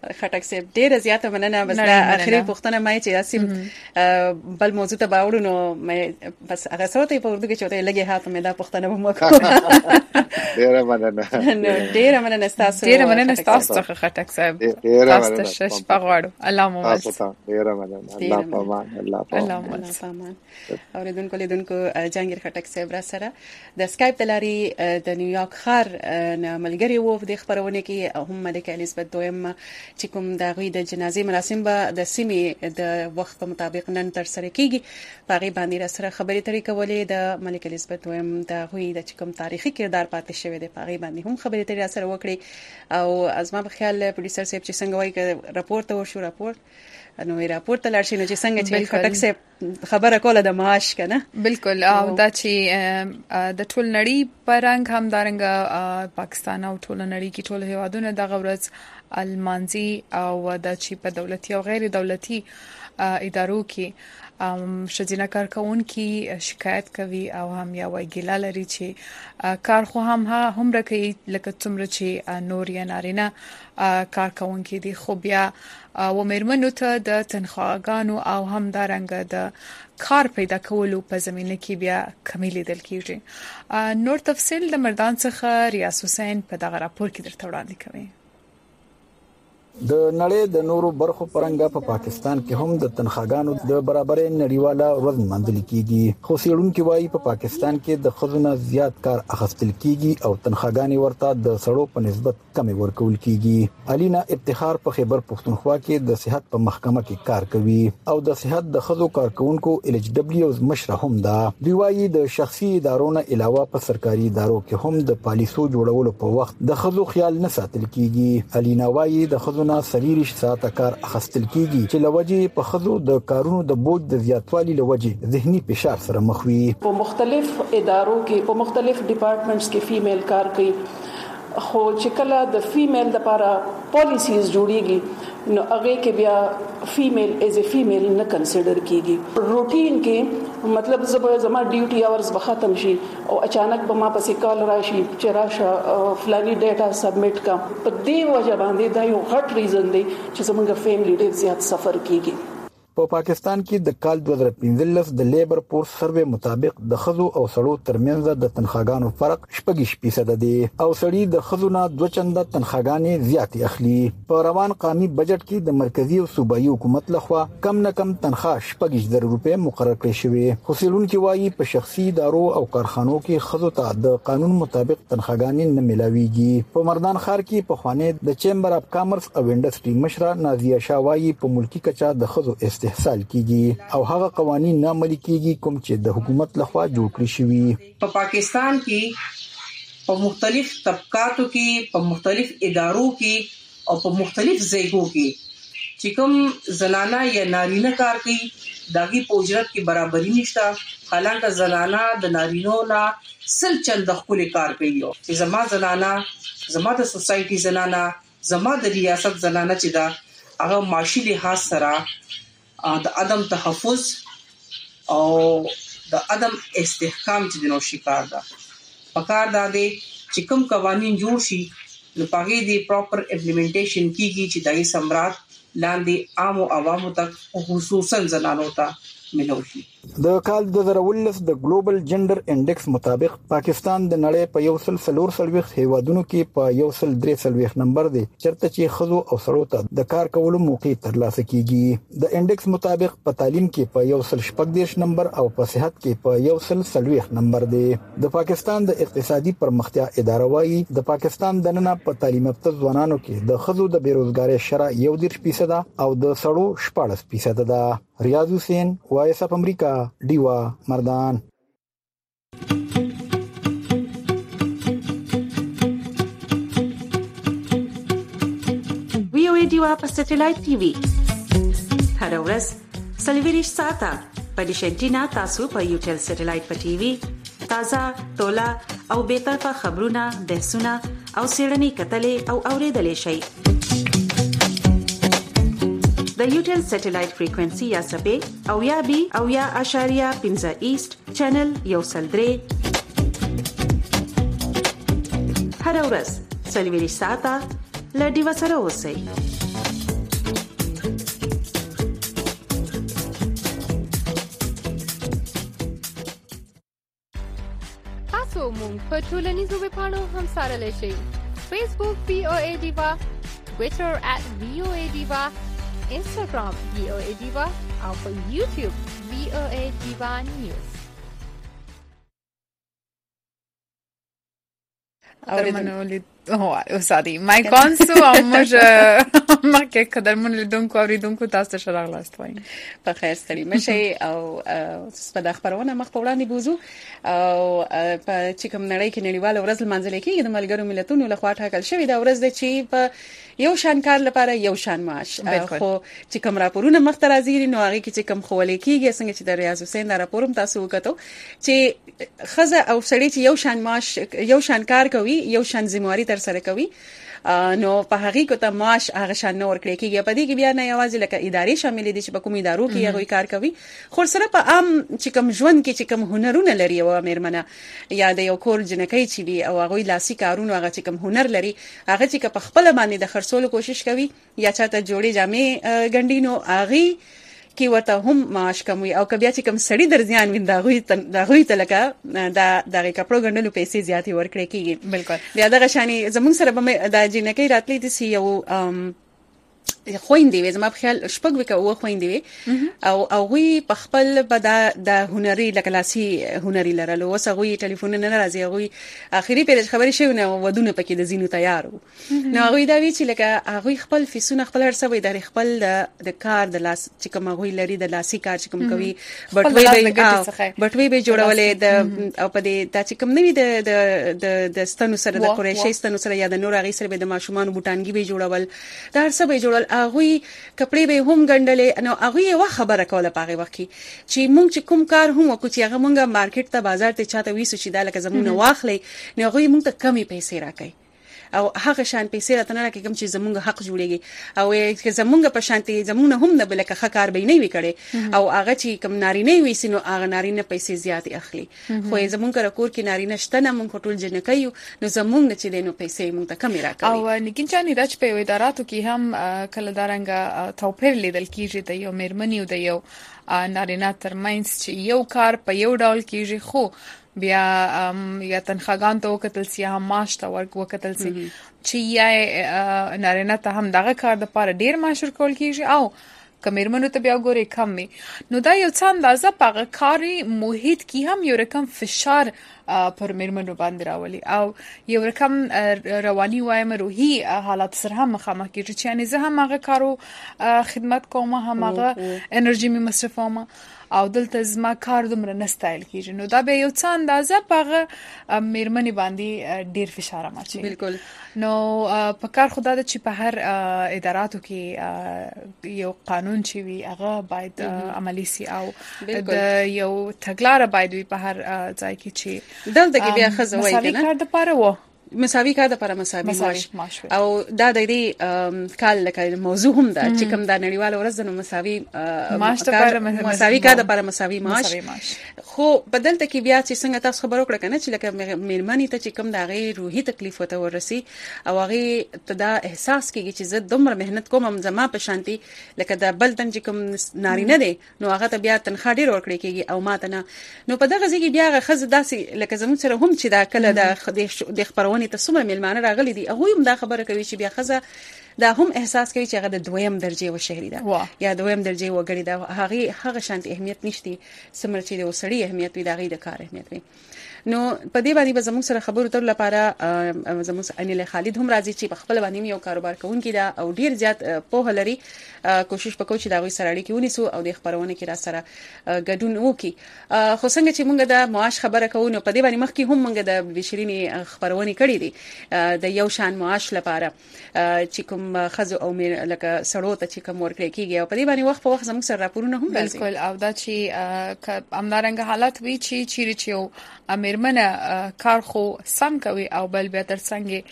خټک صاحب ډیره زیاته مننه. بس دا اخري پوښتنه مې چې اسیم بل موضوع ته باوړو نو مې بس هغه سوته په اردو کې چوته لګي هات مې دا پوښتنه به وکړم. ډیره مننه. نو ډیره مننه تاسو. ډیره مننه تاسو څخه خټک صاحب. تاسو ته شپه غواړو. الله مو تاسو ډیره مننه. الله پامان. الله پامان. اوریدونکو لیدونکو جهانگیر خټک صاحب را سره د سکایپ تلاري د نیویارک خار نه ملګری وو د خبرونه کې هم ملکه الیزابت دویم چې کوم د غوی د جنازې مراسم به د سیمې د وخت په مطابق نن تر سره کیږي. پاغي باندې را سره خبرې ترې کولې د ملکه الیزابت دویم د غوی د کوم تاریخي کردار پاتې شوی دی. پاغي باندې هم خبرې ترې را سره وکړي او ازما په خیال پروډوسر صاحب چې څنګه وایي ک راپورټ ته ورشو راپورټ نو راپورټ ته لارشي نو چې څنګه چې خټک صاحب خبره کوله د معاش کنه. بالکل او دا چې د ټول نړۍ پرنګ هم دارنګ پاکستان او ټول نړۍ کې ټول هیوادونه د غورز المانزي او د چې په دولتي او غیر دولتي ادارو کې شجینه کارکونکي شکایت کوي او هم یا وایي ګیله لري چې کار خو هم هم راکوي لکه څومره چې نور یا نارینه کارکونکي دي خو بیا و مېرمنو ته د تنخواګانو او هم دارنګ د کار پیدا کولو په زمينه کې بیا کمی لیدل کیږي. نور تفصیل د مردان څخه ریاض حسین په دغه راپور کې درته وړاندې کوي. د نړۍ د نورو برخو پرنګ په پاکستان کې هم د تنخواګانو د برابرۍ نړیواله ورځ مندل کیږي. خو سیړونکو وايي په پاکستان کې د خزونه زیات کار اخیستل کیږي او تنخواګانې ورته د سړو په نسبت کمې ورکول کیږي. الینا افتخار په خیبر پښتونخوا کې د صحت په محکمه کې کار کوي او د صحت د خزو کارکونکو ال ایچ دبليو مشره هم ده. دی وايي د شخصي ادارونو علاوه په سرکاري ادارو کې هم د پالیسو جوړولو په وخت د خزو خیال نه ساتل کیږي. الینا وايي د خزو نه سریریش ساعت کار اخستل کیږي چې لوجه په خزو د کارونو د بوج د زیاتوالي لوجه ذهني فشار سره مخ وي. په مختلف ادارو کې په مختلف ډپارټمنټس کې فیمیل کار کوي خو چې کله د فیمیل لپاره پالیسیز جوړیږي نو هغه کې بیا فیمیل ایز ا فیمیل نه کنسیډر کیږي. روټین کې مطلب زما زما ډیوټي اورز به ختم شي او اچانک به ما پسې کال راشي چې راشه فلاني ډیټا سبمټ کا. په دې وجه باندې دا یو غټ ریزن دی چې زموږ فیملی ډیر زیات سفر کیږي. په پاکستان کې د کال دوه زره پنځلس د لیبر فورس سروې مطابق د خزو او سړو ترمنځ د تنخواګانو فرق شپږ فیصد دی او سړي د خزو نه دوه چنده تنخواګانې زیاتې اخلي. په روان قومي بجټ کې د مرکزی او صوبایي حکومت لخوا کم نه کم تنخواه شپږ زره روپۍ مقرر کړې شوې. خو سیلونکو وايي په شخصي ادارو او کارخانو کې خزو ته د قانون مطابق تنخواګانې نه ملاويږي. په مردان ښار کې په خوانې د چیمبر اف کامرس او انډستری مشره نازیه شاوایی په ملکی کچا د خزو استحصال کیږي او هغه قوانين نه عملي کیږي کوم چې د حکومت لخوا جوړ کړی شوی. په پاکستان کې په مختلف طبقاتو کې په مختلف ادارو کې او په مختلف ځایونو کې چې کوم زنانه یا نارینه کار کوي داغي په اجرت کې برابرۍ نشته. حالانکه زنانه د نارینو نه سل چند خپل کار کوي چې زما زنانه زما د سوسايټي زنانه زما د ریاست زنانه چې دا هغه معاشي لحاظ سره د عدم تحفظ او د عدم استحکام چې دنو شکار ده. پکار ده چې کوم قوانين جوړ شي نو پاګې دی پراپر امپلیمنټیشن کیږي چې دای سمرات لاندې عام او عوامو ته خصوصا زنانو ته ملوشي. د کال دوه زره ولس د ګلوبل جندر انډیکس مطابق پاکستان د نړۍ په یو سل سلور سلويخ هیوادونو کې په یو سل درې سلويخ نمبر دی چرته چې خزو او سړو ته د کار کولو موقع ترلاسه کیږي. د انډیکس مطابق په تعلیم کې په یو سل شپږ دیش نمبر او په صحت کې په یو سل سلويخ نمبر دی. د پاکستان د اقتصادي پرمختیا اداره وايي د پاکستان د نن په تعلیم یافته ځوانانو کې د خزو د بیروزګاری شرح یو دیش فیصد او د سړو شپږ فیصد ده. ریاض حسین وایس اف امریکا ډیوا مردان. وی او ای ډیوا په سټلایټ ټي وي هر ورځ سلویریش ساته په ډیشنټینا تاسو په یوټل سټلایټ په ټي وي تازه تولا او به طرفه خبرونه بحثونه او سیړنی کتلې او اوریدلې شي. د یوټل سټلایټ فریکوئنسي یا سبې او یا بي او یا اشاریه پنځه ایست چینل یو سل درې هر ورځ سلویریش ساته لډي وسره اوسئ. تاسو مونږ په ټولنیزو ویبپاڼو هم سره شئ. فیسبوک وی او ای ډیوا، ټوئیټر ات وی او ای ډیوا، انستګرام وی او ای ډیوا او په یوټیوب وی او ای ډیوا نیوز. قدرمنو استادي مای کونسو او موږ مکه قدرمنو لیدونکو او لیدونکو تاسو ته راغلاست وایي په خیر ستړي مشي او په د خبرونه مخ په وړاندې بوزو او په چې کوم نړۍ کې نړیواله ورځ لمانځل کېږي د ملګرو ملتونو لخوا ټاکل شوې دا ورځ د چې په یو شان کار لپاره یو شان معاش خو چې کوم راپورونه مخ ته راځي نو هغه کې چې کوم خولې کېږي څنګه چې د ریاض حسین دا راپورم تاسو وکړو چې خزه او سړی چې یو شان معاش یو شان کار کوي یو شان ذمہواری تر سره کوي نو په حقیقت ته معاش هغه شان نور کړی کېږي په دې کې بیا نه یوازې لکه ادارې شامل دي چې په کوم ادارو کې هغه کار کوي خو سره په عام چې کوم ژوند کې چې کوم هنرونه لري او مېرمنه یا د یو کور جنکۍ چې وي او هغه لاسي کارونه هغه چې کوم هنر لري هغه چې په خپل باندې د خرڅولو کوشش کوي یا چاته جوړې جامې ګنډینو هغه کی ورته هم معاش کموي او کبیا چې کوم سړی درځيان وینداغوي داغوي تلکه دا دغه کپړو غندلو پیسې زیاتې ورکړي کیږي بالکل بیا دغه شانی زمون سره به د جنکۍ راتلې دي سی یو خويندې وې زما په خیال شپږ وکه او خويندې وې او او وی په خپل بدا د هنري لکلاسي هنري لرلو وسغوي ټلیفون نه راځي غوي اخیری پیج خبرې شو نه ودونه پکې د زینو تیار وو نو غوي دا وی چې لکه هغه خپل فیسونه خپل هرڅه د خپل د کار د لاس چې کوم غوي لري د لاسي کار چې کوم کوي بټوي به بټوي به جوړولې د او په دې د چې کوم نوي د د ستنو سره د قریشي ستنو سره یا د نور هغه سره به د ماشومان بوټانګي به جوړول دا هرڅه به جوړول هغه کپڑے به هم ګندلې نو هغه یو خبره کوله پاغه وخت چې مونږ چې کوم کار هم وکړو چې هغه مونږه مارکیټ ته بازار ته چاته ویسو چې دا لکه زمونه واخلې نو هغه مونږ ته کمی پیسې راکړي او هغه شان پیسې راته نه راکې کوم چې زمونږ حق جوړيږي او چې زمونږ په شانتي زمونه هم نه بلکې خکار به نه وی کړي او هغه چې کوم نارینه وي سينو هغه نارینه پیسې زیات اخلي خو زمونږ کور کې نارینه شته نه مونږ ټول جنکایو نو زمونږ چې دینو پیسې مونږ ته کمی راکړي او نګین چاني راځ په اداراتو کې هم کله دارنګ توپیر لیدل کیږي د یو مېرمنې او د یو نارینه ترمنځ چې یو کار په یو ډول کیږي خو بیا یا تنخواګان ته وکتل سي هم معاش ته ورک وکتل سي چې یا نارینه ته هم دغه کار د پاره ډیر معاش ورکول کیږي او کمرمنو ته بیا ګوري کم وي نو دا یو څه اندازه په کاري محیط کې هم یو رقم فشار پر مېرمنو باندې راولي او یو رقم رواني وایم روحي حالات سره هم مخامخ کیږي چې یعنی زه هم هغه کارو خدمت کوم هم هغه انرژي می مصرفوم او دلته زما کار دومره نستایل کیږي نو دا به یو څه اندازه پغه مېرمنې باندې ډیر فشار ماچي بالکل نو په کار خدای د چې په هر اداراتو کې یو قانون چې وي هغه باید عملی سي او د یو تګلارې باید وي په هر ځای کې چې دلته کې بیا خزه وایي کنه کار د پاره و مساوي کار د لپاره مساوي معاش او دا د دې کال لکه موضوع هم ده چې کوم د نړیواله ورځ د مساوي معاش د لپاره مساوي کار د لپاره مساوي معاش خو بدلته کې بیا چې څنګه تاسو خبرو کړل کنه چې لکه مېرمنې ته چې کوم د غیر روحي تکلیف وته ورسي او هغه ته دا احساس کیږي چې زه دومره مهنت کوم هم زما په شانتي لکه د بلتن چې کوم نارینه دي نو هغه ته بیا تنخواه ډیر ورکړي کیږي او ماته نه نو په دغه ځای کې بیا هغه خزه داسي لکه زموږ سره هم چې دا کله د خبرونه ته څومره ملمانه راغلي دي هغه هم دا خبره کوي چې بیا خزه دا هم احساس کوي چې هغه د دویم درجه و شهري ده یا دویم درجه و غړي ده هغه هغه شانتي اهمیت نشته سمر چې د وسړي اهمیت وي دا غي د کار اهمیت وي نو په دې باندې به زموږ سره خبرو تر لپاره زموږ انیل خالد هم راځي چې په خپل باندې یو کاروبار کوونکی دا او ډیر زیات په لري کوشش وکړو چې دا غوي سره اړیکې ونیسو او د خبرونه کې را سره ګډون وکړي خو څنګه چې موږ د معاش خبره کوو نو په دې باندې مخکې هم موږ د بشرینی خبرونه کړې دي د یو شان معاش لپاره چې کوم خزو او مې لکه سړو ته چې کوم ورکړي کیږي او په دې باندې وخت په وخت زموږ سره راپورونه هم راځي بالکل او دا چې امدارنګ حالت وی چې چیرې چې مېرمنه کار خو سم کوي او بل به تر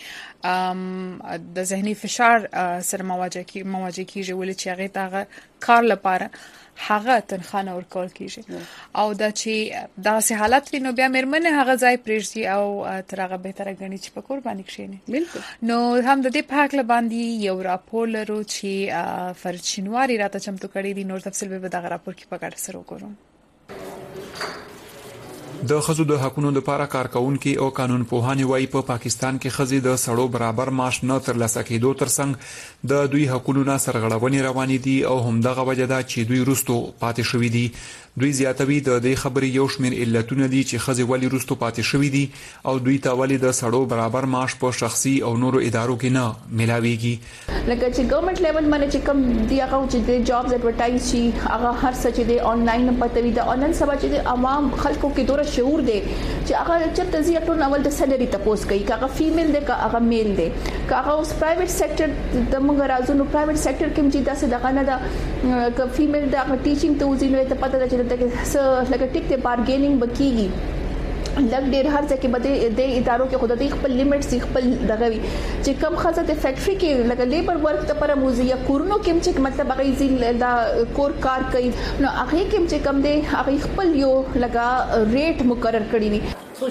څنګه د ذهني فشار سره مواجه کی مواجه کیږي ولې چې هغه تاغه کار لپاره هغه تنخانه ورکول کیږي او دا چې دا سه حالت وي نو بیا مېرمنه هغه ځای پریږدي او تر هغه به تر غني چې په قرباني کښینه بالکل نو هم د دې په حق باندې یو راپور لرو چې فرچینواري راته چمتو کړی دی نور تفصیل به دغه راپور کې په ګډه سره وګورم د خزو د حقونو لپاره کارکونکو او قانون پوهانی وایي په پا پاکستان کې خزي د سړو برابر معاش نه ترلاسه کېدو ترڅنګ د دوی حقونو نه سرغړونې روانې دي او همدغه وجه ده چې دوی رستو پاتې شوې دي. دوی زیاتوي د دې خبرې یو شمېر علتونه دي چې خزي ولی رستو پاتې شوې دي او دوی ته ولی د سړو برابر معاش په شخصي او نورو ادارو کې نه ملاويږي. لکه چې ګورنمنت لیول باندې چې کوم دی هغه چې د جابز اډورټایز شي هغه هر څه چې د انلاین پته وي د انلاین سبا چې د عوام خلکو کې دوره شعور دی چې هغه چې تزي ټول اول د سیلري تپوس کوي هغه فیمیل دی هغه میل دی هغه اوس پرایویټ سېکټر د موږ راځو نو پرایویټ سېکټر کې چې داسې دغه نه دا فیمیل د ټیچینګ ته وزینو ته پته ده چې دغه لکه ټیک ته بارګینینګ بکیږي لګ ډیر هر ځکه بده د ادارو کې خود د خپل لیمټس خپل دغه وي چې کم خاصه د فیکټری کې لکه لیبر ورک ته پر موزیا کورونو کې چې مطلب هغه زیل دا کور کار کوي نو هغه کې چې کم دی هغه خپل یو لگا ریټ مقرر کړی وي.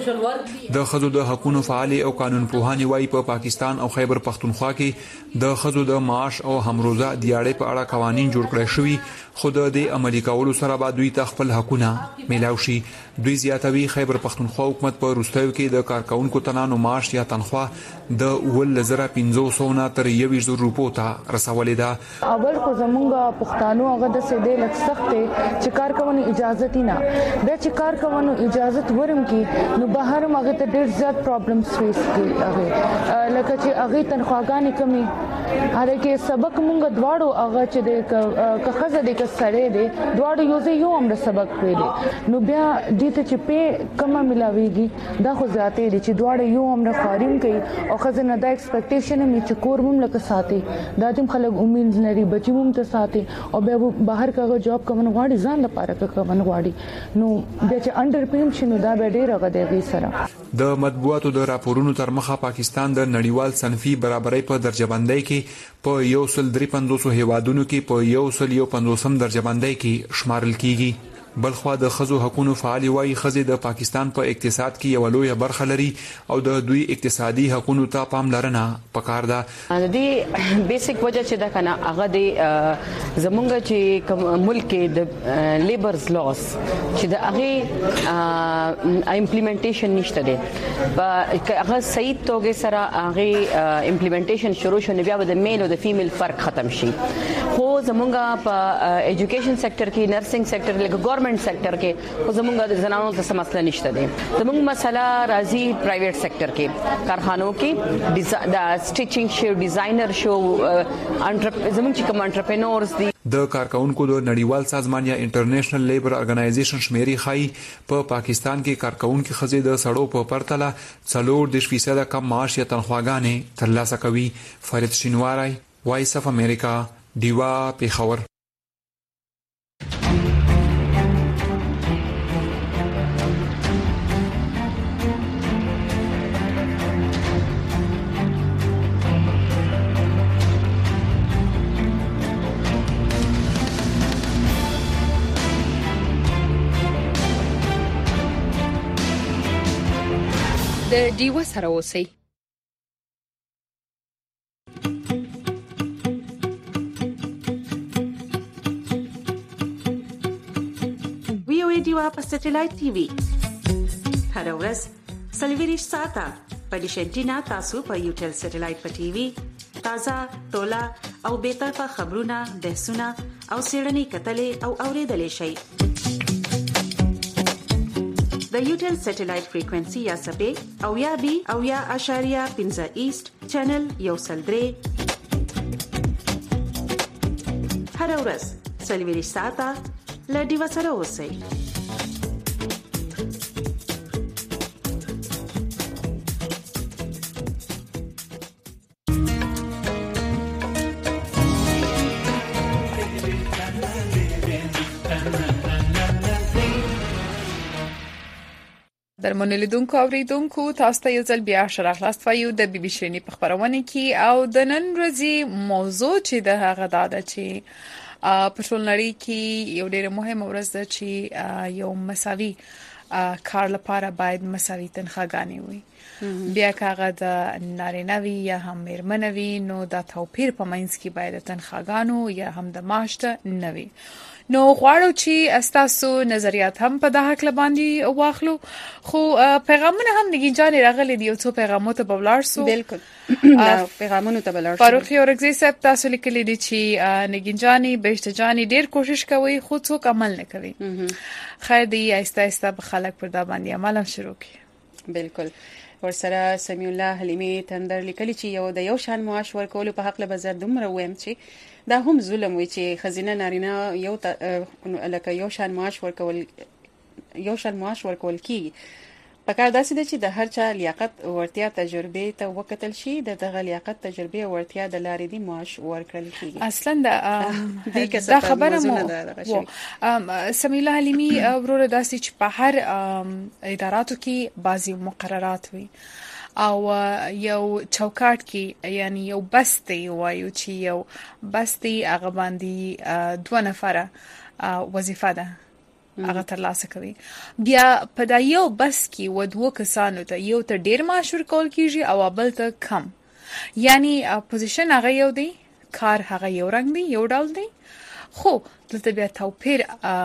د خزو د حقوقو فعال او قانون پوهانی وایي په پاکستان او خیبر پختونخوا کې د خزو د معاش او همروزه دیاړې په اړه قوانين جوړ کړی شوی خود د عملي کولو سره به دوی ته خپل حقونه میلاو شي. دوی زیاتوي خیبر پختونخوا حکومت په روستایو کې د کارکونکو تنانو معاش یا تنخواه د ول زره پنځه سوه نه تر یو زر روپو ته رسولې ده. اول خو زمونږه پښتانو هغه د سده لک سخت چې کار کوونو اجازه نه به چې کار کوونو اجازه ورم کې نو بهر مغه ته ډېر زیات پرابلمز فیس کوي هغه لکه چې هغه تنخواګانې کمی هغه کې سبق مونږ دواړو هغه چې د کخزه د کسړې دي دواړو یو ځای یو امر سبق ویلي نو بیا دې ته چې په کمه ملاويږي دا خو ذاتي دي چې دواړو یو امر خاریم کوي او خزنه دا ایکسپیکټیشن می چې کور مم لکه ساتي دا تم خلک امید لري بچي مم ته ساتي او بیا بهر کاغه جاب کوم غواړي ځان لپاره کوم غواړي نو بیا چې انډر پیم شنو دا به ډېر هغه دی سره. د مطبوعاتو د راپورونو تر مخه پاکستان د نړیوال صنفي برابرۍ په درجه بندۍ کې په یو سل درې پنځوس هیوادونو کې په یو سل یو پنځوسم درجه بندۍ کې شمارل کیږي. بلخوا د خزو حقوقو فعال وایي خزې د پاکستان په اقتصاد کې یو لوی برخه لري او د دوی اقتصادي حقوقو ته پاملرنه پکار ده. د دې بیسیک وجه چې دا کنه هغه د زمونږ چې ملک کې د لیبرز لاس چې د هغه امپلیمنټیشن نشته ده هغه صحیح توګه سره هغه امپلیمنټیشن شروع شونه بیا د میل او د فیمیل فرق ختم شي. خو زمونږ په ایجوکیشن سېکټر کې نرسنګ سېکټر لکه ګورنمنت سېکټر کې خو زمونږ د زنانو ته څه مسله نشته دي. زمونږ مسله راځي پرایویټ سېکټر کې کارخانو کې د سټیچینګ شو ډیزاینر شو زمونږ چې کوم انټرپرینورز دي. د کارکونکو د نړیوال سازمان یا انټرنیشنل لیبر ارګنایزیشن شمیري خای په پا پاکستان کې کارکونکو خزې د سړو په پرتله څلور د فیصد کم معاش یا تنخواګانې ترلاسه کوي. فرید شینواری وایس اف امریکا دیوا پیښور. د ډیوه سره اوسئ. وی او ای ډیوه په سټلایټ ټي وي هر ورځ سلویریش ساته په ډیشنټینا تاسو په یوټل سټلایټ په ټي وي تازه تولا او به طرفه خبرونه بحثونه او سیړنی کتلې او اوریدلې شي. د یوټل سټلایټ فریکوئنسي یا سپې او یا بي او یا اشاریه پنځه ایست چینل یو سل درې هر ورځ سلویریش ساته لډي وسره اوسئ. در منلیدونکو اوریدونکو تاسو ته یو ځل بیا شراخلاست وایو د بي بي شيني په خبرونه کې او د نن ورځې موضوع چې د هغه داده چې په ټول نړۍ کې یو ډېر مهمه ورځ ده چې یو مساوي کار لپاره باید مساوي تنخواګانې وي. بیا کاغه د نارینوي یا هم میرمنوي نو دا توپیر په منځ کې باید تنخواګانو یا هم د معاش ته نه وي. نو غواړو چې استاسو نظریات هم په دغه حق باندې واخلو خو پیغامونه هم نګین جان راغلي دی او څو پیغامونه په ولار سو بالکل پیغامونه ته بلار شو فاروق اورګزی صاحب تاسو لیکلي دي چې نګین جاني بهشت جاني ډیر کوشش کوي خو څوک عمل نه کوي خیر دی آیسته آیسته به خلک پر دا باندې عمل هم شروع کړي بالکل ورسره سمیع الله حلیمی تندر لیکلي چې یو د یو شان معاش ورکول په حق له بازار دومره ویم چې دا هم ظلم وي چې خزینه نارینه یو لکه یو شان معاش ورکول یو شان معاش ورکول کیږي پکار داسې ده چې د هر چا لیاقت ورتیا تجربه ته وکتل شي د دغه لیاقت تجربه ورتیا د لارې دی معاش ورکړل کیږي اصلا دا خبره مو سمیع الله حلیمی ورور داسې چې په هر اداراتو کې بعضی مقررات وي او یو چوکاټ کې یعنی یو بستي وایو چې یو بستي هغه باندې دوه نفره وظیفه ده هغه ترلاسه کوي بیا په دا یو بس کې و دوه کسانو ته یو ته ډیر معاش ورکول کیږي او بل ته کم یعنی پوزیشن هغه یو دی کار هغه یو رنګ دی یو ډول دی خو دلته بیا توپیر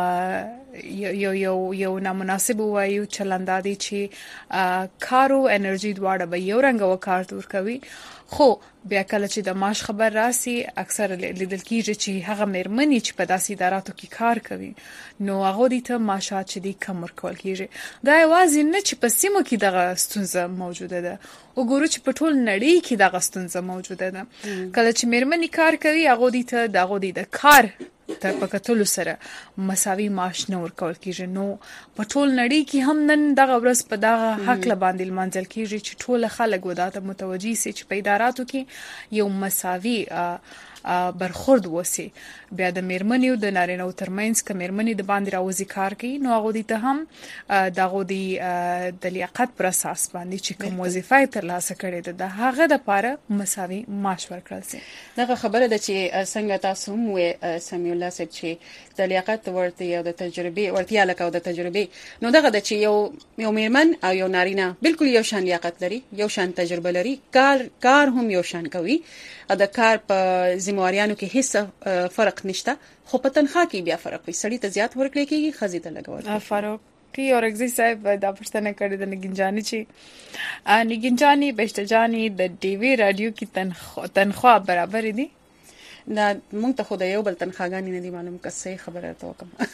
یو یو یو نامناسب وایو چلندادي چې کارو انرژي دواړه به یو رنګ وکړ تور کوي خو بیا کله چې د معاش خبر راسي اکثر لیدل کیږي چې هغه مېرمنې چې په داسې اداراتو کې کار کوي نو هغه د ته معاشات چې د کم ورکول کیږي دا یوازې نه چې په سیمو کې دغه ستونزه موجوده ده وګورو چې په ټول نړۍ کې دغه ستونزه موجوده ده کله چې مېرمنې کار کوي هغه د ته دغه د کار ته په کتلو سره مساوي معاش نه ورکول کیږي نو په ټول نړۍ کې هم نن دغه ورځ په دغه حق له باندې منځل کیږي چې ټول خلک وداته متوجي سي چې په اداراتو کې یو مساوي برخورد وسی بیا د میرمنیو د نارینه او ترمنځ ک میرمنې د باندې راوځي کار کوي نو هغه دي ته هم دغه دی د لیاقت پر اساس باندې چې کوم وظیفه ترلاسه کړي ده د هغه د لپاره مساوي معاش ورکړل شي دغه خبره ده چې څنګه تاسو مو سمیع الله صاحب چې د لیاقت ورته او د تجربه ورتیا لکه او د تجربه نو دغه د چې یو یو میرمن او یو نارینه بالکل یو شان لیاقت لري یو شان تجربه لري کار کار هم یو شان کوي د کار په ذمہواریانو کې هیڅ فرق نشته خو په تنخواه کې بیا فرق وي سړی ته زیات ورکړي کېږي خزي ته لګول فاروق کی اورګزی صاحب دا پښتنه کړې د نګینجانی چې نګینجانی بهشتجانی د ټي وي رادیو کې تنخواه تنخواه برابر دي دا مونږ ته خدای یو بل تنخواګانی نه دي معلوم کسې خبره ته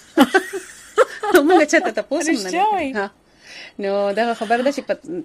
وکم موږ چې ته پوسم نه نو دا خبر ده چې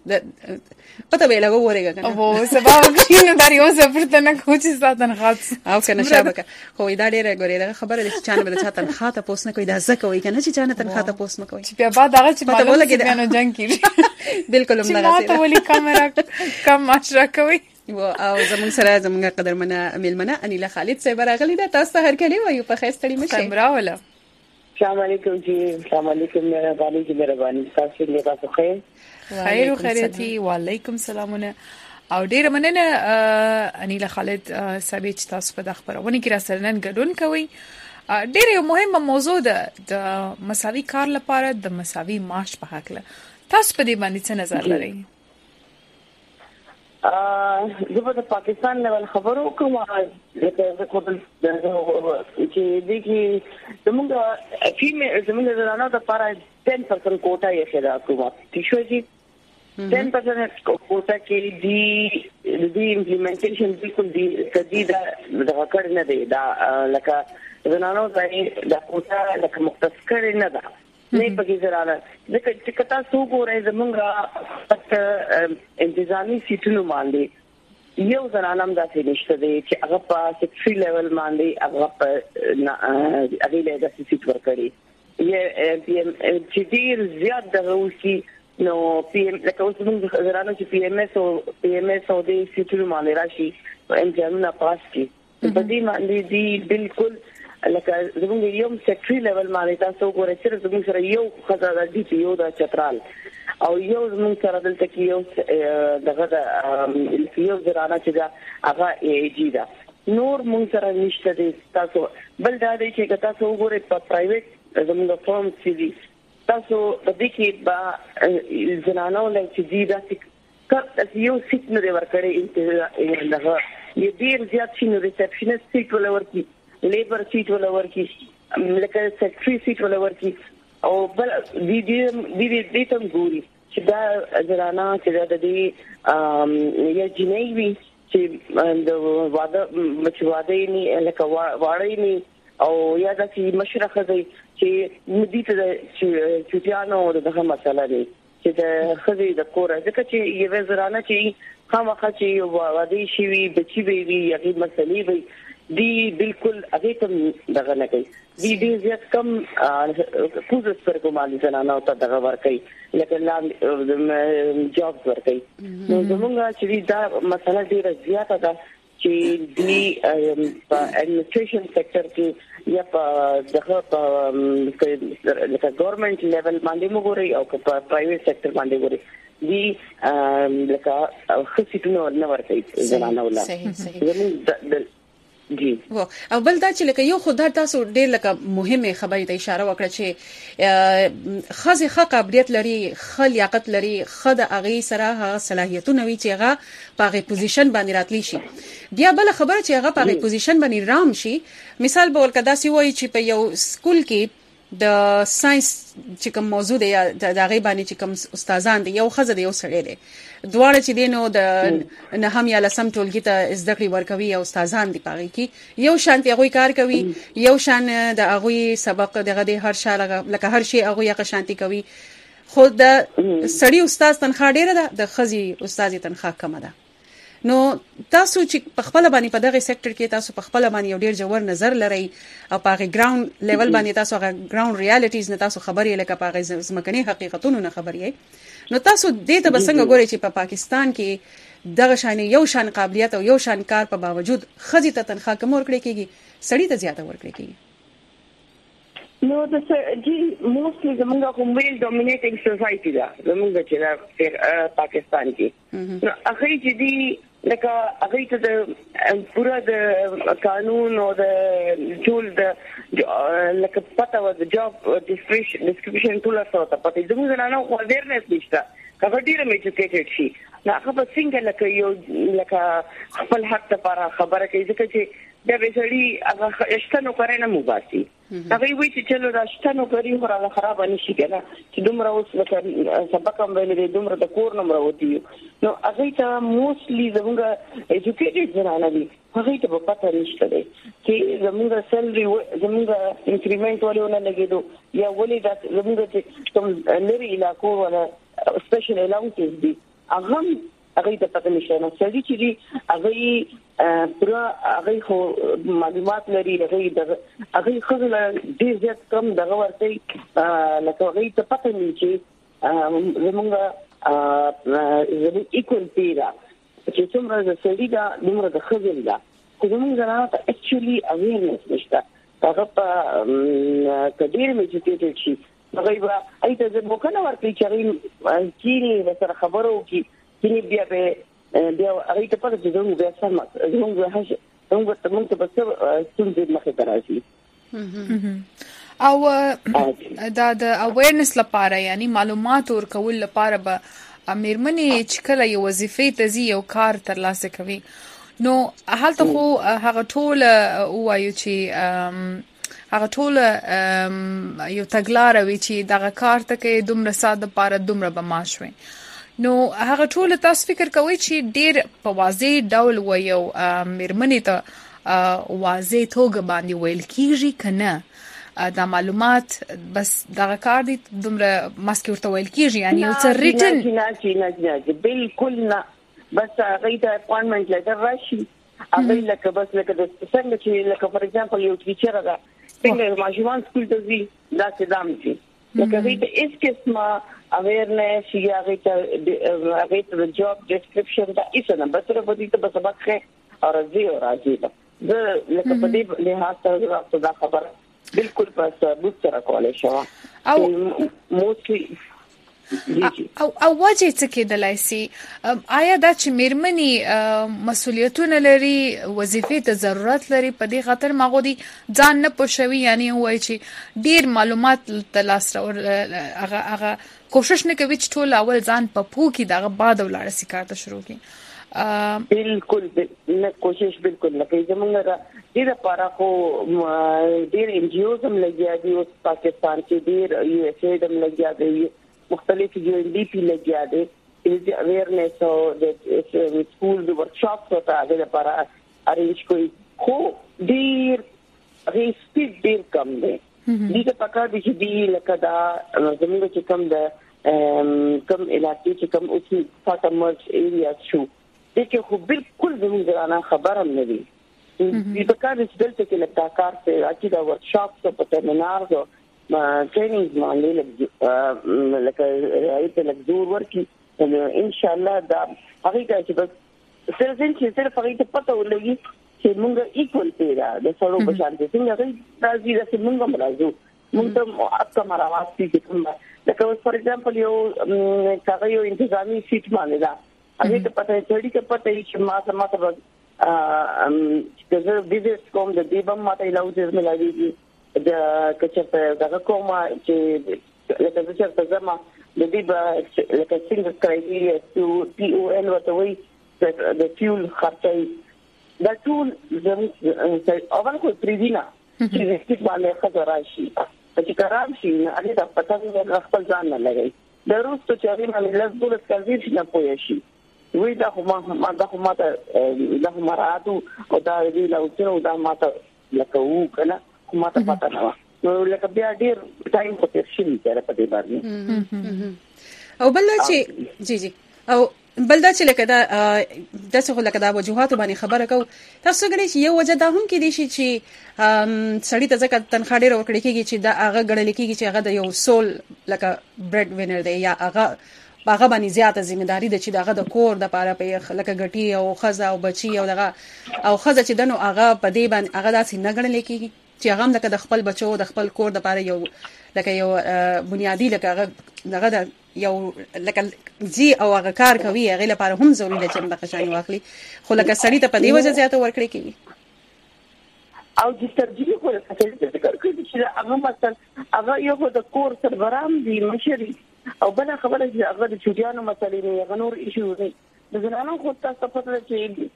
پته به لګو ورګه کنه او سبا وکړي دا یو څه پرته نه کوچ ساتن خاص او کنه شابکه خو دا ډیره ګوري دا خبره ده چې چانه به چاته خاطه پوس نه کوي دا ځکه وای کنه چې چانه تن خاطه پوس نه کوي چې بیا بعد هغه چې معلومه کې نه جنگ کیږي بالکل هم نه ته ولي کیمرا کم ماشرا کوي او زمون سره زمونږ قدرمنه میلمنه انیلا خالد صاحب راغلی دا تاسو هر کلی وایو په خېستړی مشه سمراوله السلام علیکم جی السلام علیکم مهرباني جی مهرباني تاسو له تاسو خیر خیر او خیریتي وعلیکم السلامونه او ډیر مننه انیلا خالد صاحب چې تاسو په خبرونه کې را سره نن ګډون کوي ډیر یو مهمه موضوع ده د مساوي کار لپاره د مساوي معاش په حق له تاسو په دې باندې څه نظر لرئ زه په پاکستان لیول خبرو کوم لکه زه کوم چې د کی زموږ فیمیل زموږ زنانو د لپاره ten percent کوټا یې شته حکومت تشو جی ten percent کوټا کې دی د امپلیمنټیشن بالکل دی تدیدا د کار نه دی دا لکه زنانو ځای د کوټا لکه مختص کړي نه ده نه پکې زراله ځکه چې کتا څو ګورې زمونږه پټ انتظامی سیټونو باندې یو زنانم داسې نشته دی چې هغه په سیکسي لیول باندې هغه په هغه له داسې سیټ ورکړي یې پی ام چې ډیر زیات دغه وسی نو پی ام لکه اوس موږ زرانو چې پی ام اس او پی ام اس او د سیټونو باندې راشي امتحانونه پاس کی په دې باندې دی بالکل لکه زموږ یو سیکټری لیول باندې تاسو ګورئ چې زموږ سره یو خزانه دي چې یو د چترال او یو زموږ سره دلته کې یو دغه د یو زرانه چې دا هغه ایجی دا نور موږ سره نشته دي تاسو بل دا دی چې تاسو ګورئ په پرایویټ زموږ فارم سي تاسو د دې کې با زنانو له چې دي دا چې یو سیټ نه ورکړي دغه یې ډیر زیات شي نو ریسپشنست سیټ ولورتي لیبر سیټ ولور کی لکه سیکریټری سیټ ولور کی او بل دي دي دي دي تم ګوري چې دا زرانا چې دا د دې یا جنېوي چې د واده چې واده نه لکه واړې نه او یا د مشرخه دی چې مدي ته چې چټیانو دغه مسله دی چې د خزي د کور ځکه چې یو زرانا چې خامخا چې واده شي وي بچي وي یغي مسلې وي دی بالکل هغه ته دغه نه کوي دی دې زیات کم کوزس پر کومالي زنانه او ته دغه ورکي لکه لام جاب ورکي نو زمونږ چې دا مسله ډیره زیاته ده چې دی په اډمنستریشن سېکټر کې یا په دغه په لکه ګورنمنت لیول باندې موږ او په پرایویټ سېکټر باندې وګورئ دی لکه خصيتونه نه ورکي زنانه ولا صحیح صحیح جی او بل دا چې لکه یو خدای تاسو ډېر لکه مهمه خبرې ته اشاره وکړه چې خزي خ قابلیت لري خ لیاقت لري خ د اغي سره هغه صلاحیتونه وي چې هغه په هغه پوزیشن باندې راتلی شي بیا بل خبره چې هغه په هغه پوزیشن باندې رام شي مثال به ولکدا سی وایي چې په یو سکول کې د ساينس چې کوم موضوع دی د هغه باندې چې کوم استادان دي یو خزه دی یو سړی دی دواړه چې دینو د نه هم یا لسم ټولګي ته زده کړې ورکوي او استادان دي پاره کې یو شان ته غوي کار کوي یو شان د هغه سبق دغه د هر شاله لکه هر شی هغه یې شانتي کوي خو د سړی استاد تنخواه ډیره ده د خزي استاد تنخواه کم ده نو تاسو چې په خپل باندې په دغه سېکټر کې تاسو په خپل باندې یو ډیر جوړ نظر لري او په ګراوند لیول باندې تاسو هغه ګراوند ریالټیز نه تاسو خبرې لکه په هغه ځمکني حقیقتونو نه خبرې نو تاسو دې ته بسنګ غوړي چې په پاکستان کې دغه شان یو شان قابلیت او یو شان کار په باوجود خزي ته تنخواه کم ورکړي کېږي سړی ته زیاته ورکړي کېږي نو د جی موستلی زمونږ کوم ویل ډومینیټینګ سوسايټي دا زمونږ چې پاکستان کې نو هغه چې دی لکه هغه ته د پورا د قانون او د ټول د لکه پتا و د جاب ډیسکریپشن ډیسکریپشن ټول څه ته پته زموږ نه نو اویرنس نشته کله ډیره میډیکیټډ شي نه هغه څنګه لکه یو لکه خپل حق لپاره خبره کوي ځکه چې د بشري هغه اشتنو کارنه مو باسي هغه وی چې چلو دا اشتنو کوي هغه خراب نشي کنه چې دومره اوس لکه سبق هم ویلې دومره د کور نمبر وتی نو هغه ته موستلی زموږ ایجوکیټډ زنانه دي هغه ته په پته نشته دي چې زموږ سیلري زموږ انکریمنت ولونه لګیدو یا ولې دا زموږ چې کوم لري علاقو ولا سپیشل الاونسز دي هغه هغه ته پته نشته نو سړي چې دي هغه پر هغه خو معلومات لري هغه دغه هغه خو ډیر زیات کم دغه ورته لکه هغه ته پته نه چې زموږ زموږ ایکوال پیرا چې څومره د سړي دا دومره د خزل دا کومه زنانه ته اکچولی اویرنس نشته هغه په کډیر میډیکیټډ شي هغه به ایته د موکنه ورته چې کینی سره خبرو کی کینی بیا به بیا هغه ته پته چې دوی بیا سم زموږ هغه موږ ته موږ ته بس څنګه مخه درازي او دا د اویرنس لپاره یعنی معلومات ورکول لپاره به امیرمنې چې کله یو وظیفه ته زی یو کار ترلاسه کوي نو حالت خو هغه ټول وایو چې هغه ټول یو تګلار وی چې دغه کار ته کې دومره ساده لپاره دومره به ماشوي نو هغه ټول تاسو فکر کوئ چې ډیر په واضح ډول وایو امیرمنې ته واضح توګه باندې ویل کیږي کنه دا معلومات بس دا کار دي دومره ماسک ورته ویل کیږي یعنی یو څه ریټن نه نه نه بالکل نه بس هغه د اپوینټمنټ لیټر راشي هغه لکه بس لکه د څنګه چې لکه فور ایگزامپل یو ټیچر راغی څنګه ماجوان سکول ته ځي دا څه دام شي لکه دې د اس قسمه اویرنس یا هغه ته هغه ته جاب ډیسکریپشن دا ایسه نه بس ته په دې ته سبق ښه او راځي او راځي دا لکه په دې له هڅه دا خبره بالکل په ثبوت سره کولای شو او موستلی او او وجه څه کېدلای شي آیا دا چې میرمنې مسولیتونه لري وظیفې ته ضرورت لري په دې خاطر ماغودي ځان نه پوښوي یعنی وایي چې ډیر معلومات تلاس هغه هغه کوشش نه کوي چې ټول اول ځان په پوکي دغه بعد ولاړ سي کار ته شروع کړي بالکل نه کوشش بالکل نه کوي زمونږ د دې لپاره خو ډېر ان جی اوز هم لګیا دي او پاکستان کې ډېر یو ایس اې هم لګیا دي مختلف یو ان ډي پی لګیا دي د اویرنس او د سکول د ورکشاپس او د لپاره ارینج کوي خو ډېر ریسپیډ ډېر کم دی دغه پکا د دې لکه دا زموږ چې کوم د کم علاقې چې کوم اوسې فاطمه ایریا شو دغه خو بالکل زموږ غواړم خبره نه دي د پکا د دلته کې لکه کار څه راځي دا ورکشاپس او سیمینارز او ټریننګز باندې لکه ایت لګور ورکی ان شاء الله دا هغه چې بس سرزن چې صرف هغه ته پته ولګي چې موږ ایکوال پیرا د سړو په شان دي څنګه راځي چې موږ مرزو موږ ته اته مراوات دي کوم لکه فور ایگزامپل یو کاغه یو انتظامی سیټ باندې دا هغه ته پته چړي ته پته چې ما سم ما ته چې زه ویزټ کوم د دې بم ماته لاوځي ملایي د کچته دغه کومه چې لکه چې تاسو ما د دې په لکه څنګه کرایټیریا تو پی او ان وتوي د فیول خرڅي دا ټول زموږ اول خو پریدینا چې سټیټ باندې خبراشي چې کارام شي هغه د پټان خپل ځان نه لګي د روستو چې هغه باندې لاس دول سکالوي چې نه پوي شي وی دا خو ما دا خو ما ته دا خو مرادو او دا دی لا او دا ما ته لکه وو کنه خو ما ته پټه نه نو لکه بیا ډیر ټایم په تیر شي تر په دې باندې او بل چې جی جی او بل دا چې لکه دا د څه لکه دا وجوهات باندې خبره کو تاسو غړي چې یو وجه دا هم کې دي چې سړی ته ځکه تنخواه ډېر ورکړي کېږي چې دا هغه غړل کېږي چې هغه د یو سول لکه برډ وینر دی یا هغه هغه باندې زیاته ځمېداري ده چې دغه د کور د پاره په لکه غټي او خزه او بچي او دغه او خزه چې دنو هغه په دې باندې هغه داسې نه غړل کېږي چې هغه هم لکه د خپل بچو د خپل کور د پاره یو لکه یو بنیادی لکه دغه د یو لکه زی او هغه کار کوي هغه لپاره هم ضروري ده چې د خشاني واخلي خو لکه سړی ته په دې وجه زیاته ورکړي کېږي او د ترجیح خو له څه ذکر کوي چې هغه مثلا هغه یو د کور سربرام دی مشري او بل خبره چې هغه د چوټیانو مسلې نه هغه نور ایشو دی د زنانو خو تاسو په تل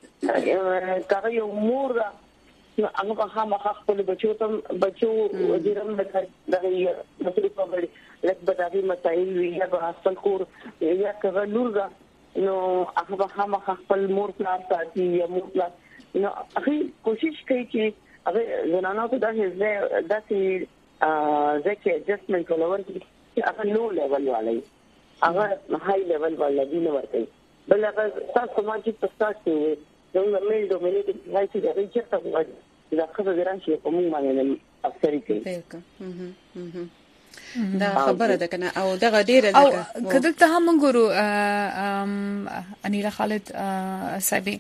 کې کاغه یو مور هغه هغه خپل بچو ته بچو وزیرم د دغه مسلې په اړه لکه بداوی مسائل یا په خپل کور یا کغه نور نو هغه هغه خپل مور پلان ساتي یا مور پلان نو هغه کوشش کوي چې هغه زنانو ته داسې داسې ځکه اډجسټمنټ کولور چې هغه لو لیول والي هغه هاي لیول والي نه ورته بل هغه تاسو ما چې تاسو نو مې دومینیټ هاي چې هغه چې تاسو دا خبره درانشي په موږ باندې اکثر کوي دا خبره ده کنه او دغه ډیره ده او کله ته هم ګورو انیلا خالد صاحب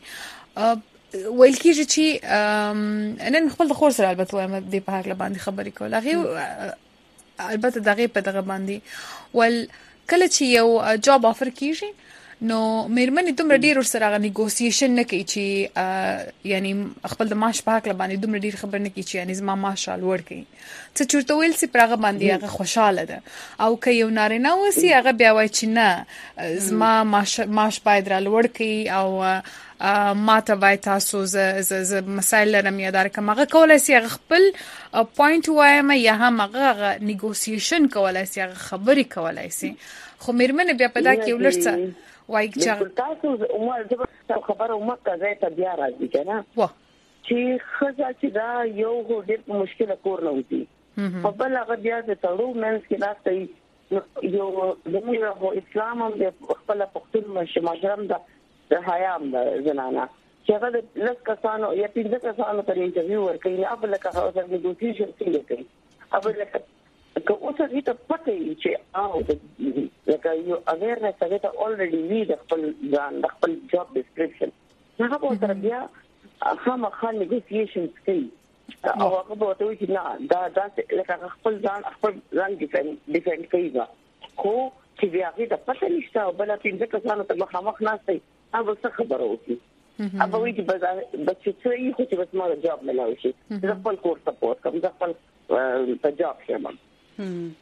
ویل کېږي چې نن خپل خور سره البته وایم د په هغه باندې خبرې کول هغه البته دغه په دغه باندې ول کله چې یو جاب افر کیږي نو مېرمنې دومره ډیر سره غو نیګوسییشن نه کوي چې یعنی خپل د معاش په حق باندې دومره ډیر خبر نه کوي چې یعنی زما معاش لوړ کوي څه چورته ویل سي پرغه باندې هغه خوشاله ده او که یو نارینه وسی هغه بیا وای چې نه زما معاش معاش باید را لوړ کوي او ما ته وای تاسو ز مسایل لرم یادار کوم هغه کولای سي هغه خپل پوینټ وایم یا هم هغه نیګوسییشن کولای سي هغه خبري کولای سي خو مېرمنې بیا په دا کې ولرڅه وای چې تاسو عمر د خبره عمر کزه ته بیا راځي کنه وا چې خزه چې دا یو ډېر مشکله کور نه وتی په بل هغه بیا د تړو منځ کې راځي یو د موږ اسلام هم د خپل پښتون مشرم د حیام د زنانه چې هغه د لږ کسانو یا پنځه کسانو ته انټرویو ورکړي نه بل که هغه د نیګوسییشن څنګه کوي او لکه که اوسه دې ته پته وي چې او لکه یو اویرنس هغه ته اولریډي وی د خپل ځان د خپل جاب ډیسکرپشن هغه په تر بیا هغه خان نیګوسییشن کوي او هغه به ته وي چې نه دا دا لکه خپل ځان خپل ځان ډیفنډ ډیفنډ کوي خو چې بیا هغه د پته نشته او بل پنځه کسانو ته مخامخ ناشته هغه څه خبره وکړي هغه وی چې بس چې یې خو چې بس ما جاب ملاوي شي د خپل کور سپورټ کوم د خپل په جاب شمه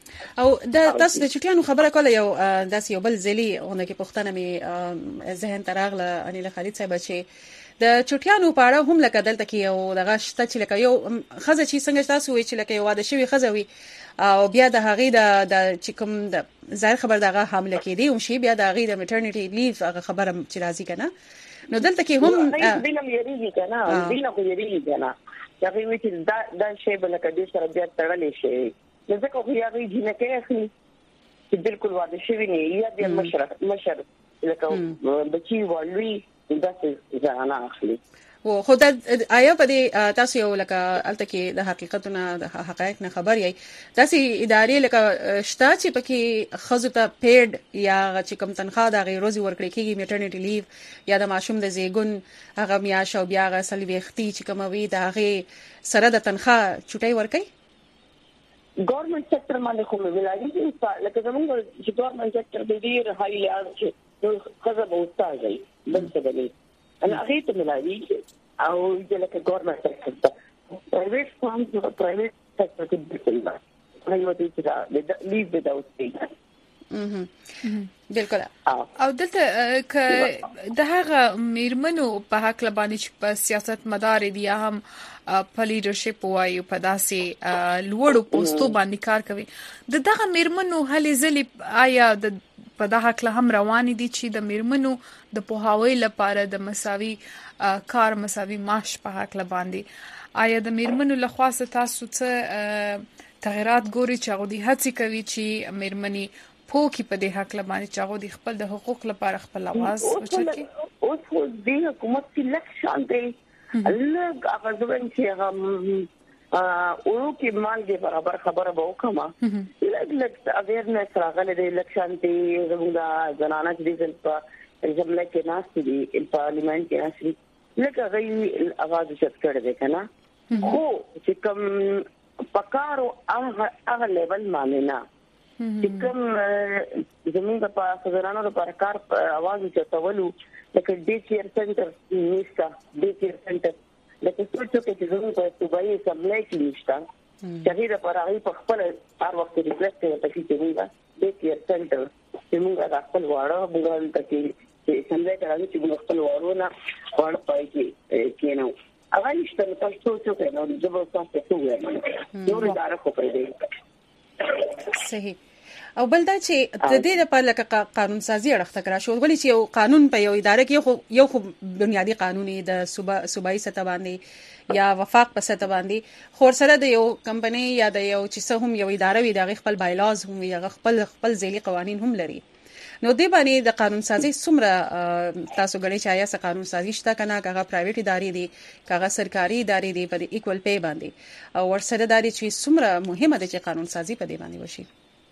او د تاسو د چټیانو خبره کوله یو داس یو بل ځلی اونګه کې پښتنه می ذهن تراغله انیل خالد صاحب چې د چټیانو په اړه هم لکه دلته کې یو دغه شته چې لکه یو خزه چې څنګه تاسو وی چې لکه یو واده شوی خزه وي او بیا د هغې د د چې کوم د ظاهر خبر دغه حامله کېدی او شی بیا د هغې د میټرنیټي لیف هغه خبره چې راځي کنه نو دلته کې هم دینم یریږي کنه دینه خو یریږي کنه دا وی چې دا دا شی بل کډې سره بیا تړلې شي نو ځکه خو یا وی جنہ کې اخلي چې بالکل واده شوی نه یا بیا مشر مشر لکه بچي والوي دا څه ځانه اخلي و خو دا آیا په دې تاسو یو لکه الته کې د حقیقتونو د حقایق نه خبر یې تاسو ادارې لکه شتا چې پکې خزو ته پیډ یا چې کوم تنخواه د غیر روزي ورکړي کېږي میټرنیټي لیف یا د ماشوم د زیګون هغه میاش او بیا غ سلويختي چې کوم وي د هغه سره د تنخواه چټي ورکړي ګورنمنت سېکټر باندې خو ویلایي لکه زموږ چې ګورنمنت سېکټر د ډیر هاي لیاز چې خزه به وستاږي بل څه دی انا اغيت ملاوي او لکه ګورنمنت سېکټر پرایویټ فارمز او پرایویټ سېکټر کې بالکل نه یو دي چې د لیو وداوت پیډ بالکل او دلته ک د هغه میرمنو په حق لبانې چې په سیاست مدار دي هم په لیډرشپ وایي په داسې لوړو پوسټو باندې کار کوي د دغه میرمنو هلې ځلې آیا د په دغه حق هم روان دي چې د میرمنو د پوهاوی لپاره د مساوي کار مساوي معاش په حق لباندې آیا د میرمنو لخوا تاسو څه تغیرات ګوري چې هغه د هڅې کوي چې میرمنې پوکي په دې حق لباندې چې هغه د خپل د حقوق لپاره خپل आवाज وچتي اوس خو د حکومت کې لکشان دی الله هغه ځوان چې هغه او کې مالګه برابر خبره به وکما لږ لږ اویرنس راغله د الیکشن ته زموږه زنانه چې په جمله کې ناس دي په پارلیمنت کې ناس دي لکه غي اواز چت کړه ده کنه خو چې کوم پکارو هغه هغه لیول باندې نه چې کوم زموږه په زنانو لپاره کار اواز چتولو لکه ډي کیر سنټر نيستا ډي کیر سنټر لکه څه چې زموږ په صوبایي اسمبلی کې نشته چې دا پر هغه په خپل هر وخت ریکوست کوي چې موږ د کیر سنټر چې موږ د خپل واړه موږ ته چې اسمبلی ته راځي چې موږ خپل واړونه واړه پای کې کېنو هغه نشته نو تاسو څه کوئ نو د جبر تاسو څه وایي نو دا راخو پرې دی صحیح او بل دا چې د دې لپاره لکه قانون سازي اړخته کرا شو ولې چې یو قانون په یو اداره کې یو خو بنیادی قانوني د صوبا صوبایي سطح باندې یا وفاق په سطح باندې خور سره د یو کمپنی یا د یو چې څه هم یو اداره وي د خپل بایلاز هم یا خپل خپل ځینی قوانين هم لري نو دې باندې د قانون سازي څومره تاسو غړي چې آیا څه قانون سازي شته کنه هغه پرایویټ ادارې دي هغه سرکاري ادارې دي په ایکوال پی باندې او ورسره داري چې څومره مهمه ده چې قانون سازي په دې باندې وشي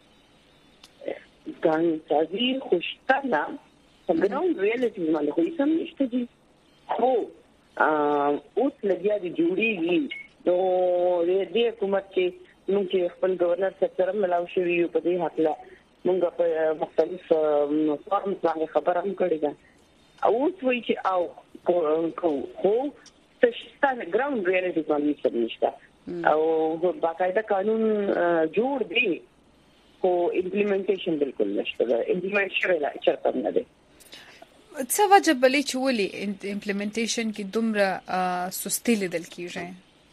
قانون سازي خوشتنه څنګه ریالټي باندې خو هیڅ نشته دي خو اوس لګیا دي جوړیږي نو دې حکومت کې موږ خپل گورنر سره ملاو شوی یو په دې حق لا موږ په مختلف فارم باندې خبره هم کړې ده او اوس وایي چې او کو خو ستاسو ګراوند ریالټي باندې نشته او باقاعده قانون جوړ دی خو امپلیمنټیشن بالکل نشته ده امپلیمنټ شوی چرته نه ده څه وجه بلې چې ولې امپلیمنټیشن کې دومره سستی لیدل کیږي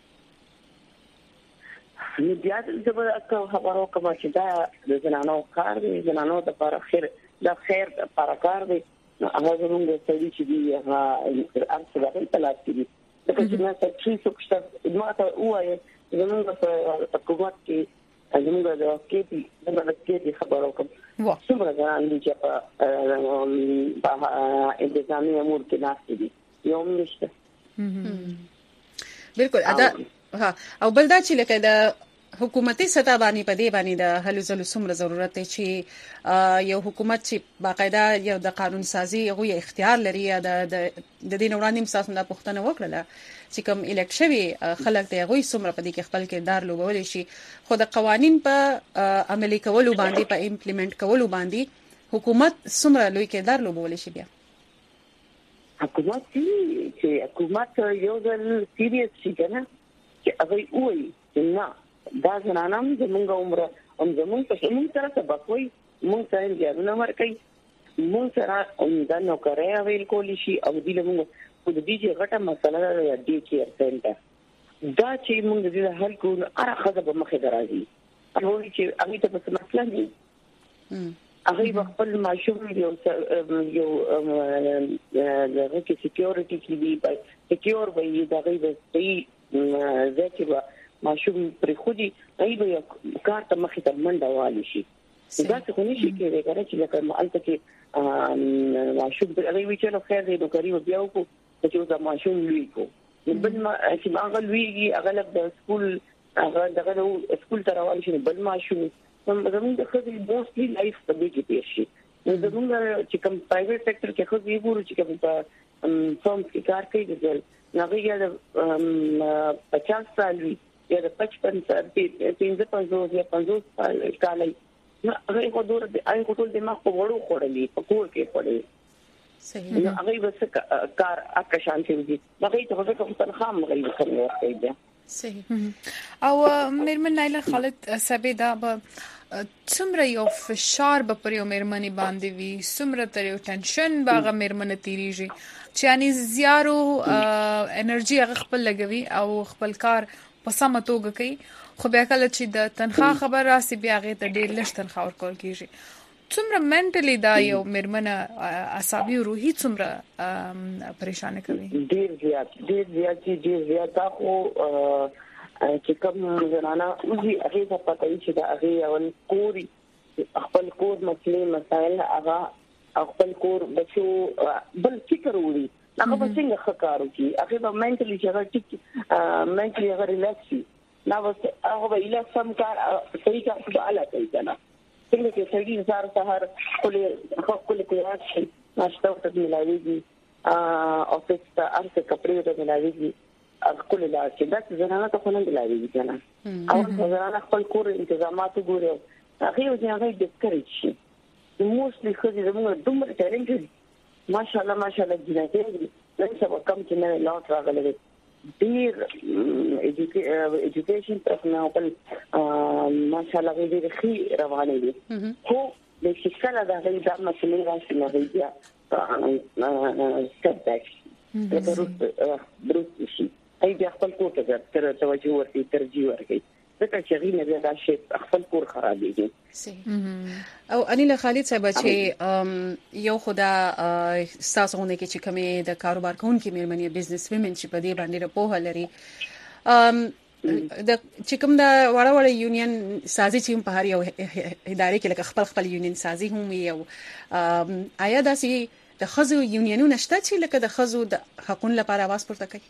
نو بیا د خبرو کوم چې دا د زنانو کار دی زنانو د لپاره خیر د خیر لپاره کار دی هغه زموږ سړي چې دی هغه ارڅ د تلاش دي د کچنه چې څه څه نو تاسو وایي زموږ په حکومت کې زموږ د کېپی د کېپی خبرو کوم څومره ځان دي چې په انتظامی امور کې ناشته دي یو نشته بالکل ادا ها او بل دا چې لکه د حکومتي سطح باندې په دې باندې د هلو ځلو څومره ضرورت دی چې یو حکومت چې باقاعده یو د قانون سازي غوي اختیار لري یا د د دې نورانیم ساسو نه پښتنه وکړه چې کوم الیکشن خلک دی غوي څومره په دې کې خپل کردار لوبول شي خو د قوانين په عملي کولو باندې په امپلیمنٹ کولو باندې حکومت څومره لوی کردار لوبول شي بیا حکومت چې حکومت یو ځل سیریس شي کنه چې هغه وایي نه دا زنانم زموږ عمر هم زمون په موږ سره سبق وي موږ سره یادونه ورکړي موږ سره د نوکرۍ ویل کولی شي او د موږ په دې چې غټه مسله ده د کیر سنټر دا چې موږ د دې حل کوو اره خزه په مخه درازي هغه چې هغه ته څه مسله دي هغه خپل ماشوم یو یو د سکیورټي کې دی په سکیور وي دا غي د ځکه ماشوم پر خودي غیبه کار ته مخه ته منډه والی شي دا څه خو نشي کېږي چې لکه مالته کې ماشوم هغه وی چې نو خیر دی نو کوي بیا وکړو چې دا ماشوم لوي کو بل ما چې هغه لویږي هغه د سکول هغه دغه سکول ته روان شي بل ماشوم زموږ د خځې موستلی لایف په دې کې تیر شي زموږ چې کوم پرایویټ سېکټر کې خو یې ګورو چې کوم په فرمز کې کار کوي د هغه یا د پچاس سال وي یا د پچپن سال پنځه پنځوس یا پنځوس کال هغه کو دور د آی کو ټول دماغ په وړو خورلې په کور کې پړې صحیح نو هغه بس کار اکه شانتي دي هغه ته هغه کوم تنخواه مغلي کوي ورته صحیح او مېرمن نایله خالد سبیدا به څومره یو فشار به پر یو مېرمنې باندې وي څومره تر یو ټنشن باغه مېرمنه تیریږي چې یعنی زیارو انرژي هغه خپل لګوي او خپل کار په سمه توګه کوي خو بیا کله چې د تنخواه خبر راسي بیا هغه ته ډېر لږ تنخواه ورکول کیږي څومره منټلی دا یو مېرمنه عصبي او روحي څومره پریشان کوي ډېر زیات ډېر زیات ډېر زیات خو چې کوم زنانه اوږي هغه ته پته وي چې دا هغه اول کوري خپل کور مسلې مسائل هغه خپل کور بچو بل فکر وړي هغه به څنګه ښکارو کی هغه به منټلی چې هغه ټیک منټلی هغه ریلیکس نا بس هغه به اله سم کار صحیح کار په اعلی کوي کنه څنګه چې سړي زار سهار کولې خپل کار شي ناشته ته ملایوي افیس ته ارته کپڑے ته ملایوي خپل لا چې دا زنانه ته خلک ملایوي کنه او زنانه خپل کور انتظامات ګوري هغه یو ځای د کریچ شي موستلی خو دې موږ دومره ټالنټ ماشاءالله ماشاءالله جنته نن سبا کم چې نه لاټ راغلي ډیر ایجوکیشن پرسنل په ماشاءالله دې خي روانه دي خو د شکل د غي د مسلې راشي نه دی ستپ بیک دا دروست شي ای بیا خپل کور ته تر توجه ورته ترجیح ورکړي ځکه چې غینه بیا دا شی خپل کور خرابېږي او انیل خالد صاحب چې یو خدا تاسوونه کې چې کومه د کاروبار کوونکې مېرمنې بزنس ویمن چې په دې باندې راپوه لري د چې کوم دا وړه وړه یونین سازي چې په هر یو ادارې کې لکه خپل خپل یونین سازي هم یو آیا داسې د خزو یونینونه شته چې لکه د خزو د حقوقو لپاره आवाज پورته کوي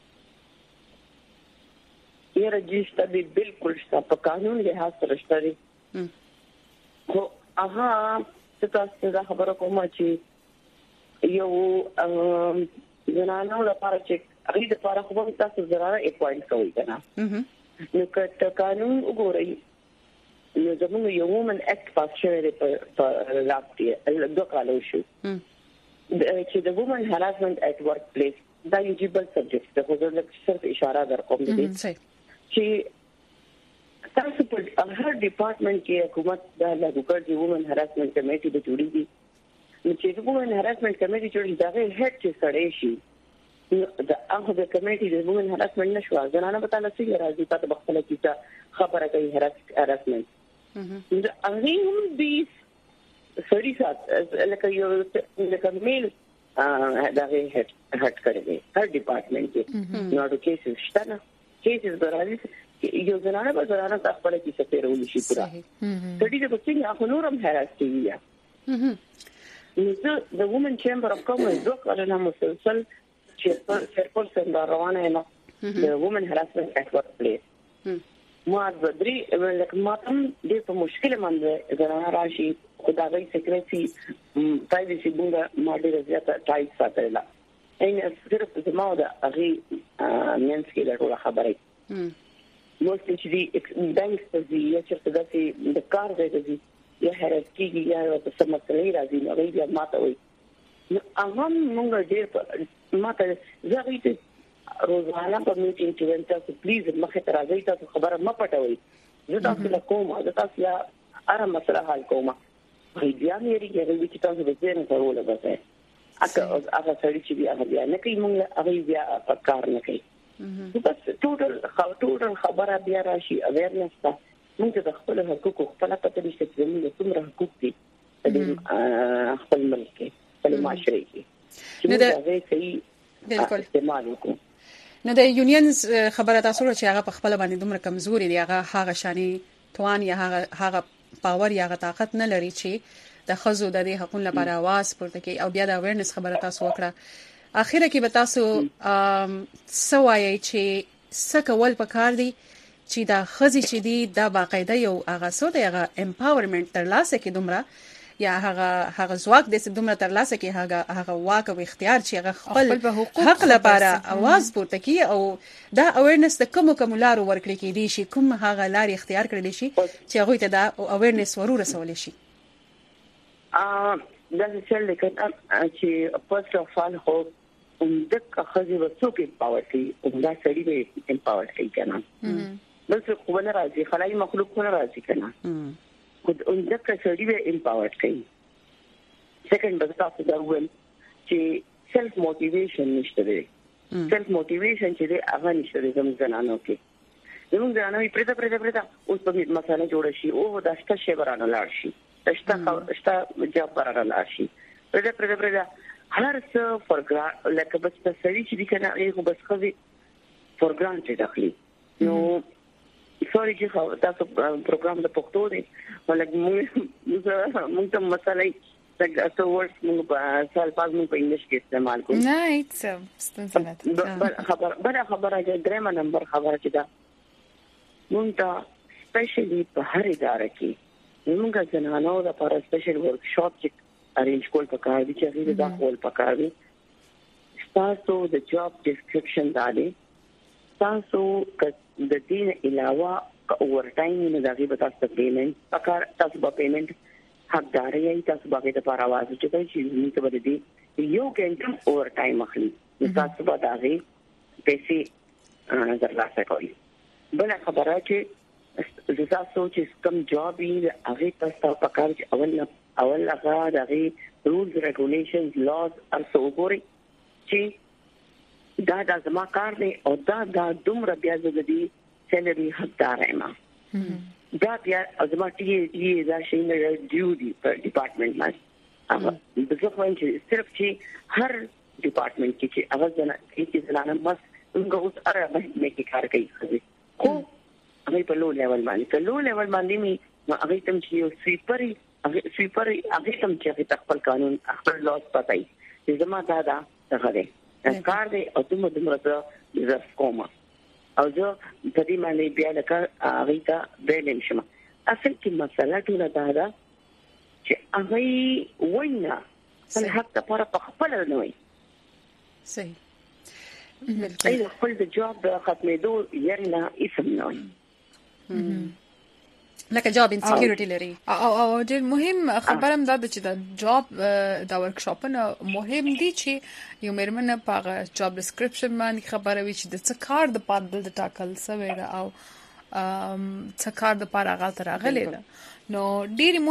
یې رجسټر دی بالکل شته په قانون لحاظ سره شته خو هغه ستاسو دا خبره کوم چې یو زنانو لپاره چې هغه د لپاره خو تاسو زراعه اپوینټ کوي کنه نو که قانون وګورئ نو زموږ یو وومن اکټ پاس شوی په لاستي دوه کالو شو چې د وومن هراسمنت اټ ورک پلیس دا یو جبل سبجیکټ د خو زه صرف اشاره درکوم دي چې تاسو په هر ډپارټمنټ کې حکومت دا لاګو کړی وومن هراسمنت کمیټي د جوړیږي نو چې وومن هراسمنت کمیټي جوړیږي دا هیڅ چې سړی شي دا هغه د کمیټي د وومن هراسمنت نشو ځنانه په تاسو کې راځي تاسو بخښله کیته خبره کوي هراسمنت دا هغه هم دي سړي سات لکه یو لکه میل دا هیڅ هټ کړی هر ډپارټمنټ کې نو د کیسز شته نه کیسز برابر یو زنانه په زنانه خپل کې څه پیرول شي پورا سړي د بچی هغه نورم هراس کوي نو د وومن چیمبر اف کامرس دوه کارونه مسلسل چې پر پرسن روانه نه د وومن هراسمنت اټ ورک پلیس ما بدري لکه ماتم دې په مشکل باندې زنانه راشي خدای سکرټي پرایویسي بونګه ماډي زیاته ټایټ ساتله اینه صرف زما د هغه مینس کې له خبرې نو چې دې بانک ته یې چې داسې د کار دی یا هرڅه یا په سمسلې راځي نو بیا ماته وي هغه موږ ډېر ماته زغیته روزانه په میټینګ کې ورته پلیز مخه تر راځي تاسو خبره م پټوي زه تاسو له کوم زه تاسو اره مسله حل کوم هي بیا مې ریږي چې تاسو به زه نه کولای بسه اګه هغه سړي چې بیا هغه نه کوي موږ هغه بیا کار نه کوي بس ټوټل ټوټل خبره بیا راشي اویرنس ته موږ د خپل حقوقو خپل پته نشته چې موږ څومره حقوق دي د خپل ملک کې خپل معاشري کې نو دا صحیح بالکل استعمال وکړو نو د یونینز خبره تاسو چې هغه په خپل باندې دومره کمزوري دی هغه هغه شاني توان یا هغه هغه پاور یا هغه طاقت نه لري چې د خزو د دې حقوقو لپاره आवाज پورته کوي او بیا د اویرنس خبره تاسو وکړه اخیره کې به تاسو سوایي چې سکول پکار دي چې دا خزي چې دي دا باقاعده یو هغه سو دی هغه امپاورمنت تر لاسه کې دومره یا هغه هغه ځواک د دومره تر لاسه کې هغه هغه واک او اختیار چې هغه خپل حق لپاره आवाज پورته کوي او دا اویرنس د کوم کوم لارو ورکړي کې دي شي کوم هغه لاري اختیار کړل شي چې هغه ته دا اویرنس ورور رسول شي ا دا چې لکه چې فرست اف ال هو دغه خزي وڅوک امپاور کوي او دا سړي به امپاور کوي کنه بس خو نه راځي خلای مخلوق نه راځي کنه خو دغه سړي به امپاور کوي سیکنډ بس تاسو دا وایي چې سیلف موټیویشن نشته دی سیلف موټیویشن چې دی هغه نشته دی زموږ زنانو کې زموږ زنانو یې پرېدا پرېدا پرېدا اوس په دې مسله جوړ شي او دا شته شی برانه لاړ شي شته شته جواب برانه لاړ شي پرېدا پرېدا پرېدا هر څه فور ګرانټ لکه بس د سړي چې دی کنه یو بس خزي فور ګرانټ اخلي نو سوري چې تاسو پروګرام د پښتو دی ولکه موږ موږ ته مسلې څنګه تاسو ورس موږ په سال پاس موږ په انګلیش کې استعمال کوو نه هیڅ ستنه بل خبر بل خبره چې درېم نمبر خبره چې دا موږ ته سپیشلی په هر اداره کې موږ زنانو لپاره سپیشل ورکشاپ چې ارینج کول پکار دي چې هغه د خپل پکار دي تاسو د جاب ډیسکرپشن دالي تاسو د دین علاوه اوور ټایم نه دغه به تاسو پیمنٹ پکار تاسو به پیمنٹ حقدار یې تاسو به د لپاره आवाज چوي چې موږ ته ودی یو ګنټه اوور ټایم اخلي تاسو به دغه پیسې درلاسه کوي بل خبره چې د تاسو چې کوم جاب یې هغه تاسو پکار چې اول اول هغه دغه رولز ریګولیشنز لاز ارسو وګوري چې دا د زما کار دی او دا د دومره بیا د دې سیلري حقدار یم دا بیا زما ټي ټي دا شي نه ډیو دی په ډپارټمنټ باندې هغه د څه وایي چې صرف چې هر ډپارټمنټ کې چې هغه ځنه چې ځلانه بس موږ اوس اره مې کې کار کوي خو هغه په لو لیول باندې په لو لیول باندې می هغه تم چې یو سویپري هغه سویپري هغه تم چې خپل قانون خپل لاس پاتای چې زما دا دا څنګه دی کار دی او دومره دومره د کومه او زه په دې باندې بیا لکه هغه ته بیلم شم اصل کې مسله ټول دا ده چې هغه وینا څنګه حق ته پر خپل نه وي صحیح بالکل خپل د جواب ختمېدو یې نه اسم نه وي لکه جاب انسکیورټی لري او او ډېر مهم خبره هم دا چې دا جاب دا ورکشاپونه مهم دي چې یو مېرمن په جاب ډیسکرپشن باندې خبره وي چې د څه کار د پاد د ټاکل سوی دا او څه کار د پاره غلط راغلی ده نو ډېر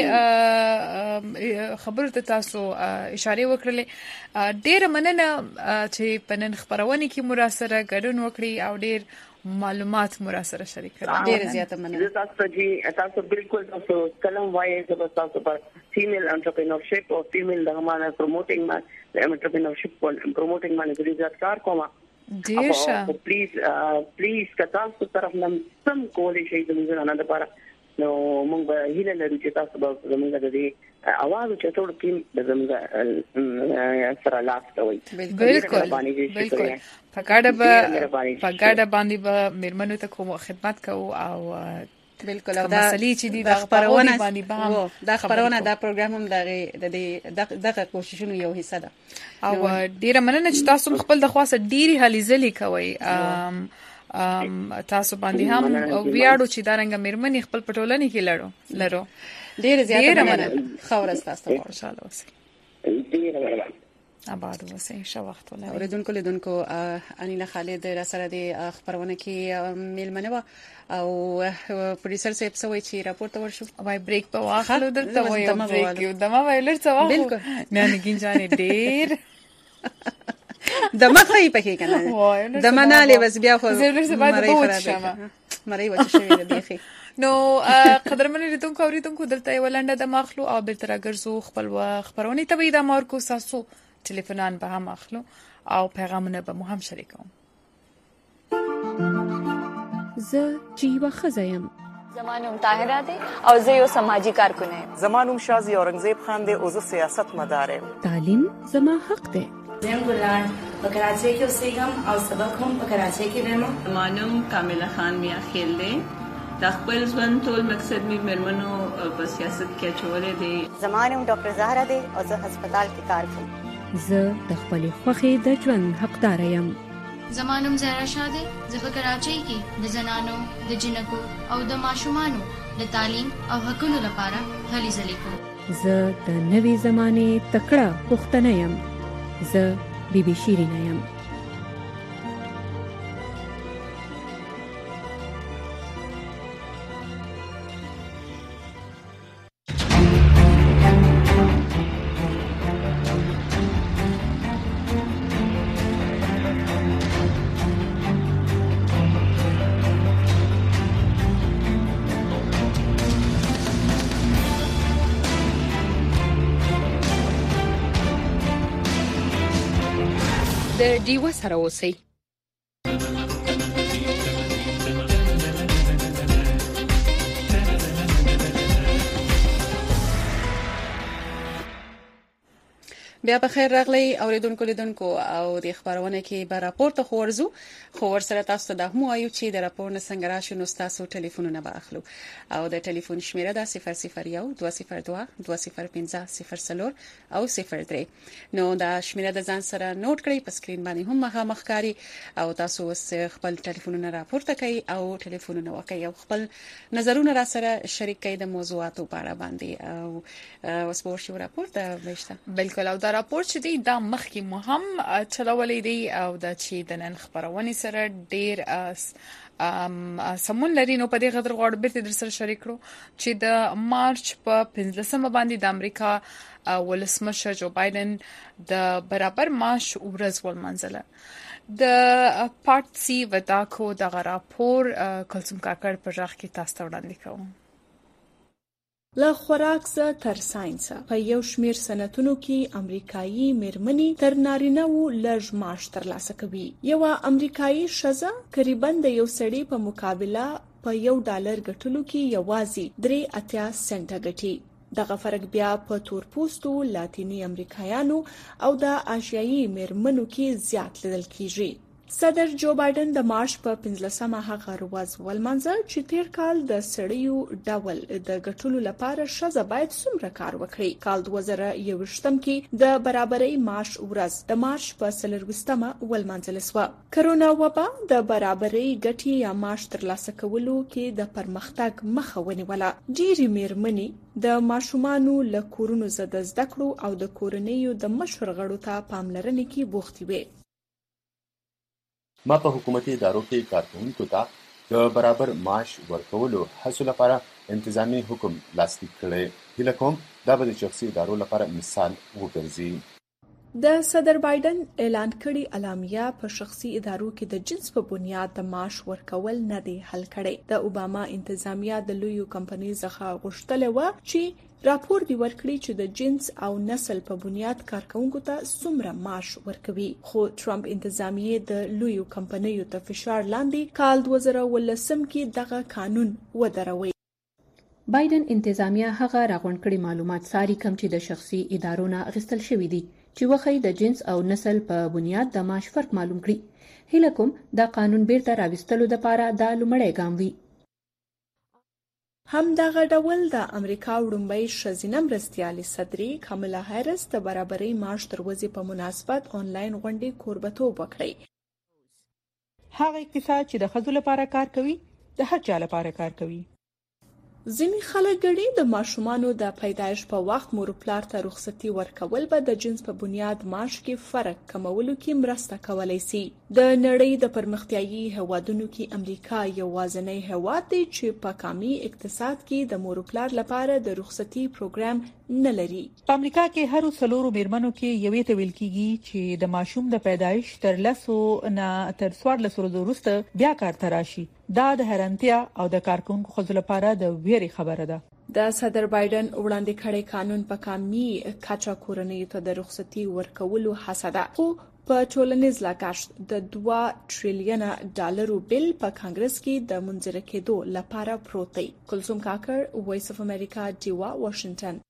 مهمه خبره ته تاسو اشاره وکړلې ډېر مننه چې په نن خبرونه کې مراسله ګډون وکړي او ډېر معلومات مراسله شریک کړل ډېر زیاته مننه تاسو چې تاسو بالکل تاسو کلم وایي چې تاسو پر فیمیل انټرپرینورشپ او فیمیل دغه پروموټینګ ما انټرپرینورشپ پروموټینګ باندې ډېر زیات کار کوم ډېر ښه پلیز پلیز کتاب څخه طرف نم سم کولې شي د موږ نه لپاره نو موږ به هیله لرو چې تاسو به زموږ د دې اواز چې ټول ټیم د زموږ سره لاس کوي بالکل بالکل پکاړه به پکاړه باندې به مېرمنو ته کوم خدمت کوو او بالکل دا مسلې چې دي د خبرونه باندې دا خبرونه دا پروګرام هم دغه دغه کوششونو یو حصہ ده او ډیره مننه چې تاسو خپل د خاصه ډیری هلي ځلې کوي ام تاسو باندې هم ویاړو چې دا رنګ مېرمنې خپل پټولنې کې لړو لرو ډیره زیاته مننه خبره تاسو ته خوشاله اوسئ ډیره مننه آباد وسه ښه وخت ولرئ. اوریدونکو لیدونکو انیلا خالد را سره د خبرونه کې میلمنه او پروډوسر صاحب سوي چې راپورټ ورشو وای بریک په واخلو دلته وای بریک یو دمه ویلر څه واخلو بالکل نه نه ګینځانه ډیر دمه خې پکې کنه دمه نه لې بس بیا خو زه ورسره باید بوت شمه مړی وځي شوی دی خې نو قدرمن لیدونکو اوریدونکو دلته ولنده د ماخلو او بیرته راګرځو خپل خبرونه ته د مارکو ساسو ټلیفونان به هم اخلو او پیغامونه به مو هم شریکوم. زه جیوا خزایم. زمانوم طاهره دی او زه یو سماجی کارکون یم. زمانوم شازی اورنګزیب خان دی او زه سیاست مدار یم. تعلیم زما حق دی. زم ګلان په کراچۍ کې اوسېږم او سبق هم په کراچۍ کې وایم. زمانوم کامله خان میا خیل دی. د خپل ژوند ټول مقصد می مرمنو په سیاست کې چولې دی. زمانوم ډاکټر زهرا دی او زه هسپتال کې کار کوم. زه د خپل خوښې د ژوند حقدار یم. زمانوم زهرا شاده زه په کراچۍ کې د زنانو د جنکو او د ماشومانو د تعلیم او حقوقو لپاره هلې ځلې کوم. زه د نوې زمانه تکړه پښتنه یم. زه بیبي شیرینه یم. د ډیوه سره اوسئ. بیا په خیر راغلی اوریدونکو لیدونکو او د خبرونه کې به راپورته خورزو خو ورسره تاسو ته هم وایو چې د راپور نه څنګه راشي نو تاسو ټلیفونونه به اخلو او د ټلیفون شمیره ده صفر صفر یو دوه صفر دوه دوه صفر پنځه صفر صفر او صفر درې. نو دا شمیره د ځان سره نوٹ کړئ په سکرین باندې هم مخامخ کاری او تاسو اوس خپل ټلیفونونه راپورته کوي او ټلیفونونه وکړئ او خپل نظرونه را سره شریک کړئ د موضوعاتو په اړه باندې او اوس به ورشو راپورته وشته. بالکل او دا راپور چې دی دا مخکې مو هم چلولې دی او دا چې د نن خبرونه سره ډیر ام سمون لري نو په دې غدر غوړ بیرته در سره شریک کړو چې د مارچ په پنځلسمه باندې د امریکا ولسمشر جو بایدن د برابر معاش ورځ ولمنځله. د پارت سی وداکو د راپور کلثوم کاکړ په ځخ کې تاسو ته وړاندې کوم. له خوراک څخه تر ساينس په یو شمیر صنعتونو کې امریکایي میرمنې تر نارینه‌و لږ معاش ترلاسه کوي. یو امریکایي ښځه تقریبا د یو سړي په مقابله په یو ډالر ګټلو کې یوازې درې اتیا سنټه ګټي. دغه فرق بیا په تورپوستو لاتینی امریکایانو او د آسیایي میرمنو کې زیات لیدل کیږي. صدر جو بایدن د مارچ په پنځلسمه هغه ورځ ولمانځل چې تیر کال د سړیو ډول د ګټلو لپاره ښځه باید څومره کار وکړي. کال دوه زره یوویشتم کې د برابرۍ معاش ورځ د مارچ په څلرویشتمه ولمانځل شوه. کرونا وبا د برابرۍ ګټې یا معاش ترلاسه کولو کې د پرمختګ مخه ونیوله. ډېری میرمنې د ماشومانو له کورونو زده زده کړو او د کورنیو د مشر غړو ته پاملرنې کې بوختې وې. ما په حکومتي ادارو کې کارکونکو ته د برابر معاش ورکولو هڅو لپاره انتظامی حکم لاسلیک کړی. هیله کوم دا به د شخصي ادارو لپاره مثال وګرځي. د صدر بایدن اعلان کړي اعلامیه په شخصي ادارو کې د جنس په بنیاد د معاش ورکول نه دی حل کړي. د اوباما انتظامیه د لویو کمپنۍ څخه غوښتل و چې راپور دی ورکړي چې د جنس او نسل په بنیاد کارکونکو ته څومره معاش ورکوي. خو ټرمپ انتظامیه د لویو کمپنیو ته فشار لاندې کال دوه زره ولسم کې دغه قانون ودروي. بایدن انتظامیه هغه راغونډ کړي معلومات ساري کم چې د شخصي ادارو نه اخیستل شوی دي چې وخی د جنس او نسل په بنیاد د معاش فرق معلوم کړي. هیله کوم دا قانون بیرته راوستلو لپاره د لومړی ګام وي. هم دغه ډول د امریکا وړومبۍ ښځینه مرستیالې صدرې کاملا هریس د برابرۍ معاش دروازې په مناسبت آنلاین غونډې کوربتوب وکړي. هغه اقتصاد چې د ښځو لپاره کار کوي د هر چا لپاره کار کوي. ځینې خلک ګڼي د ماشومانو د پیدایش په وخت مور پلار ته رخصتي ورکول به د جنس په بنیاد معاش کې فرق کمولو کې مرسته کولای شي. د نړۍ د پرمختیايي هیوادونو کې امریکا یوازینی هیواد دی چې په کامي اقتصاد کې د مور پلار لپاره د رخصتي پروګرام نه لري. په امریکا کې هر څلورو میرمنو کې یوې ته ویل کیږي چې د ماشوم د پیدایش تر لسو نه تر څوارلسو ورځو وروسته بیا کار ته راشي. دا د حیرانتیا او د کارکونکو ښځو لپاره د ویرې خبره ده. د صدر بایدن وړاندې کړی قانون په کامي کچا کورنۍ ته د رخصتي ورکولو هڅه ده، خو په ټولنیز لګښت د دوه ټریلیونه ډالرو بل په کانګرس کې د منځره کېدو لپاره پروت دی. کلثوم کاکر، وایس اف امریکا، ډیوا، واشنگټن.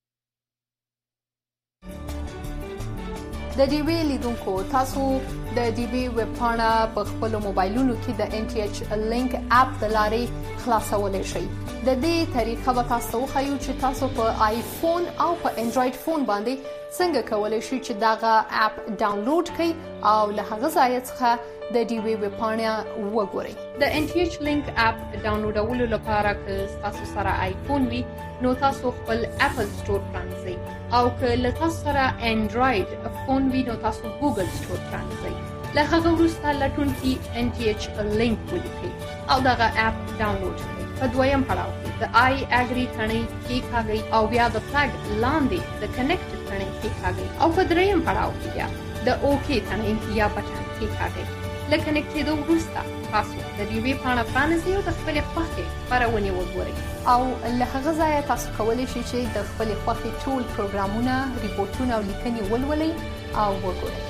د ډي وی لیدونکو تاسو د ډي وی ویب پاڼه په خپل موبایلونو کې د ان ټي ایچ لینک اپ د لارې خلاصولای شئ. د دې طریقه به تاسو خو چې تاسو په آیفون او په انډراید فون باندې څنګه کولای شئ چې داغه اپ ډاونلوډ کړئ او له هغه ځای څخه د ډي وی ویب پاڼه وګورئ. د ان ټي ایچ لینک اپ ډاونلوډولو لپاره که تاسو سره آیفون وي نو تاسو خپل اپل سٹور پرانځئ او که له تاسو سره انډراید فون وي نو تاسو ګوګل سٹور پرانځئ. له هغه وروسته لټون کې ان ټي ایچ لینک ولیکئ او دغه اپ ډاونلوډ کړئ. په دویم پړاو کې د آی اګری ثنې کې کاږئ او بیا د فلګ لاندې د کنیکټ ثنې کې کاږئ او په دریم پړاو کې بیا د اوکی ثنې یا بټن کې کاږئ. لکه کنیکټ کېدو وروسته تاسو د ډي وی پاڼه پرانیزئ او د خپلې خوښې خپرونې وګورئ او له هغه ځایه تاسو کولی شئ چې د خپلې خوښې ټول پروګرامونه، ریپورټونه او لیکنې ولولئ او وګورئ.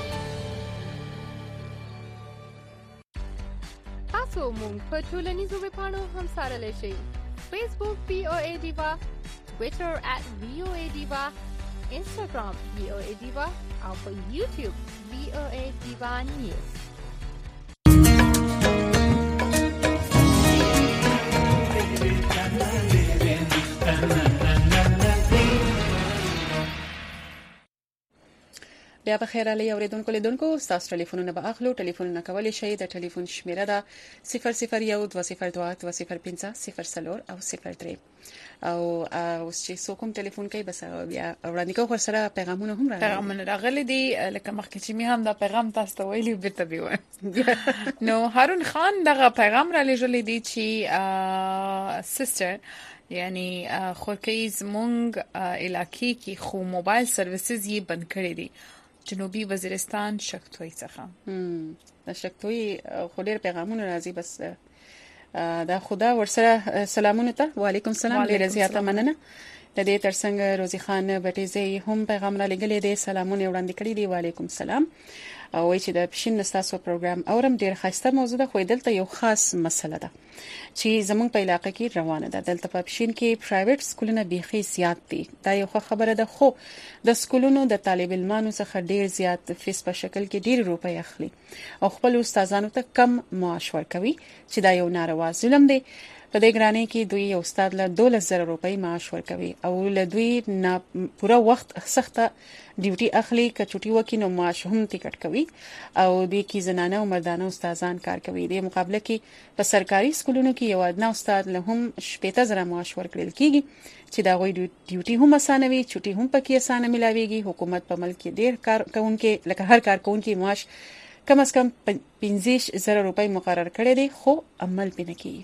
تاسو مونږ په ټولنیزو ویبپاڼو هم څارلی شئ. فیسبوک وی او ای ډیوا، ټویټر ات وی او ای ډیوا، انسټاګرام وی او ای ډیوا او په یوټیوب وی او ای ډیوا نیوز. بیا په خیر علي اوریدونکو لیدونکو تاسو ټلیفونونه به اخلو. ټلیفونونه کولای شئ د ټلیفون شمیره ده صفر صفر یو دوه صفر دوه دوه صفر پنځه صفر څلور او صفر درې او اوس چې څوک ټلیفون کوي بس بیا وړاندې کوو سره پیغامونه هم راغلي پیغامونه راغلي دي لکه مخکې چې می هم دا پیغام تاسو ته ویلي بیرته بیو نو هارون خان دغه پیغام را لېږلی دی چې سیستر یعنی خورکې زمونږ علاقې کې خو موبایل سرویسز یې بند کړی دي جنوبي وزیرستان شکتوی څخه. د شکتوی خو ډېر پیغامونه راځي بس دا خدا ورسره سلامونه ته. وعلیکم السلام، ډېر زیاته مننه. د دې ترڅنګ روزي خان بټیزي هم پیغام را لګلې دي، سلامونه وړاندې کړی دي. وعلیکم السلام. او چې د پښین نستاسو پروګرام اورم ډیر خاصه موضوع ده، خو دلته یو خاص مسله ده چې زمونږ په علاقې کې روانه ده. دلته په پښین کې پرایویټ سکولونه بيخي زیات دي. دا یو خبره ده، خو د سکولونو د طالب علمانو څخه ډیر زیات فیس په شکل کې ډیر روپۍ اخلي او خپل استادانو ته کم معاش ورکوي چې دا یو ناروا ظلم دی. په دې ګرانۍ کې دوی یو استاد له دولس زره روپۍ معاش ورکوي او له دوی نه پوره وخت سخته ډیوټي اخلي، که چټي وکي نو معاش هم ټیکټ کوي او دوی کې زنانه او مردانه استادان کار کوي. د مقابله کې په سرکاري سکولونو کې یو ادنه استاد له هم شپږ زره معاش ورکړل کیږي چې دا غوي ډیوټي هم اسانوي، چټي هم پکې اسانه ملاويږي. حکومت په ملک کې ډیر کار کوونکي لکه هر کار کوونکي معاش کم از کم پنځه زره روپۍ مقرر کړي دي، خو عمل پې نه کیږي.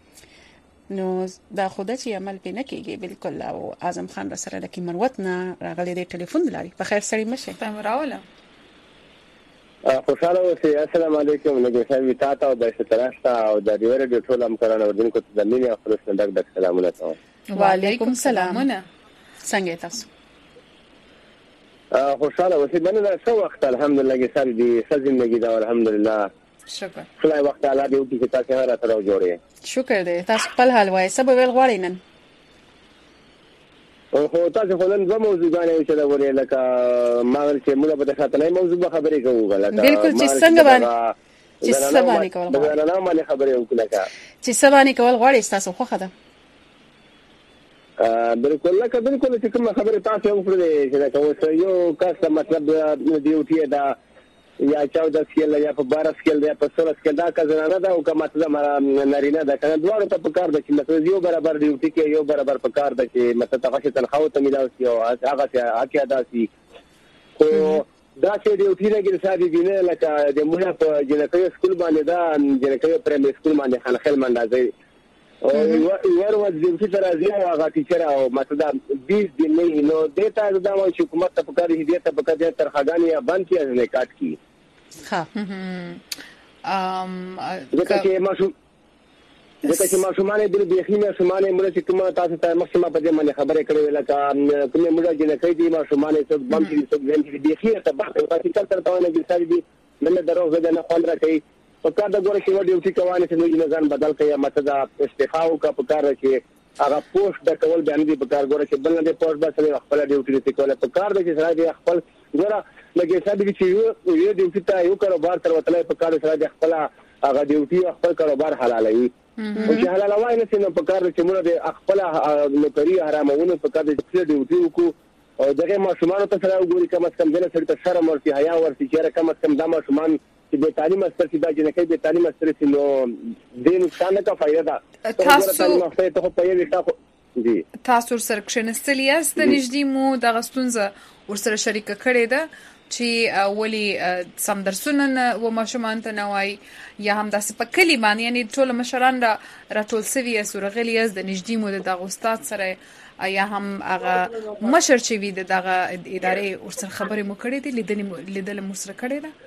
نو دا خوده چې عمل پې نه کېږي بالکل. او اعظم خان را سره لکه مروت نه راغلی دی ټلیفون دلاري. په خیر سړی مشه تم راوله خوشاله اوسئ. السلام علیکم. نګو شوی تاسو او د ستراشتا او د ډیور د ټول امکانو ورودونکو ته د مینې او خلاص ډک ډک سلامونه کوم. وعلیکم السلام. څنګه تاسو؟ خوشاله اوسئ. باندې څو وخت الحمدلله کې سر دي سزندګي دا الحمدلله. شکر. خدای وخت الله دې وکړي چې تاسو هر تر جوړې. شکر دې. تاسو خپل حال وایي سبب ویل غواړئ نن؟ خو تاسو خو نن دوه موضوعګانې چې دا ورې لکه ما ول چې موږ په خاطرې موضوع خبرې کوو غلطه. بالکل چې څنګه باندې چې څه باندې کول غواړئ. دا نه باندې خبرې وکړه چې څه باندې کول غواړئ تاسو خو خده. بالکل لکه بالکل چې کوم خبره تاسو وکړې چې دا کوم یو کس مطلب ډیوټي دا یا چودہ سکیل یا په بارہ سکیل یا په سولہ سکیل دا که زنانه ده او که مطلب نارینه ده کنه دواړو ته پکار ده چې مطلب یو برابر ډیوټي کې یو برابر پکار ده چې مطلب هغه تنخواه ته ملاوي شي او هغه حق ادا شي خو دا چې ډیوټي نه کې سادي دي نه لکه د موږ په جنکۍ سکول باندې دا جنکۍ پرایمري سکول باندې خنخل منډازي او ور ور ډیوټي تر ازي او هغه ټیچر او مطلب بیس دن نه نو دیتا دا چې حکومت ته پکاري دي ته پکاري تر خاګانی یا بند کیږي نه کاټ کی ها ام دغه چې ماشوم دغه چې ماشومان د بيخینه شمانه مړ چې کومه تاسو ته مخکمه په دې باندې خبرې کړې لکه کومه مړ جنکۍ دي ماشومان څه بم کې څه د بيخینه ته په تاسو تر تاونه کې ساري دي نه دروغ نه خوان راکې په کار د ګوره کې و ډیوټي کوي چې نو ځان بدل کړي مطلب استعفا او کا په کار کې هغه پوسټ د کول بیان دي په کار ګوره چې بل نه پوسټ به خپل ډیوټي ته کوله په کار د چې سره خپل ګوره لکه صاحب چې یو یو ډیوټي ته یو کاروبار تر وتلای په کار سره خپل هغه ډیوټي خپل کاروبار حلالوي او چې حلالوي نه سينو په کار چې موږ د خپل نوکری حرامونه په کار د ډیوټي وکړو او دغه ماشومان ته سره وګوري کم از کم دنه سره ته شرم ورته حیا ورته چې کم از کم دا ماشومان چې د تعلیم استر چې دا جنکۍ د تعلیم استر چې نو د نقصان کا فائدہ ده تاسو ته په یوه تاسو دي تاسو سره کښنستلی است د نږدې مو د غستونزه ورسره شریک کړي ده چې ولی سم درسونه و ماشومان ته نوای یا هم داسې په کلی باندې یعنی ټول مشران را راټول سوي سورغلی از د نږدې مو د استاد سره یا هم هغه مشر چې وی دغه ادارې ورسره خبرې مو کړې دي لیدل لیدل مو سره کړې ده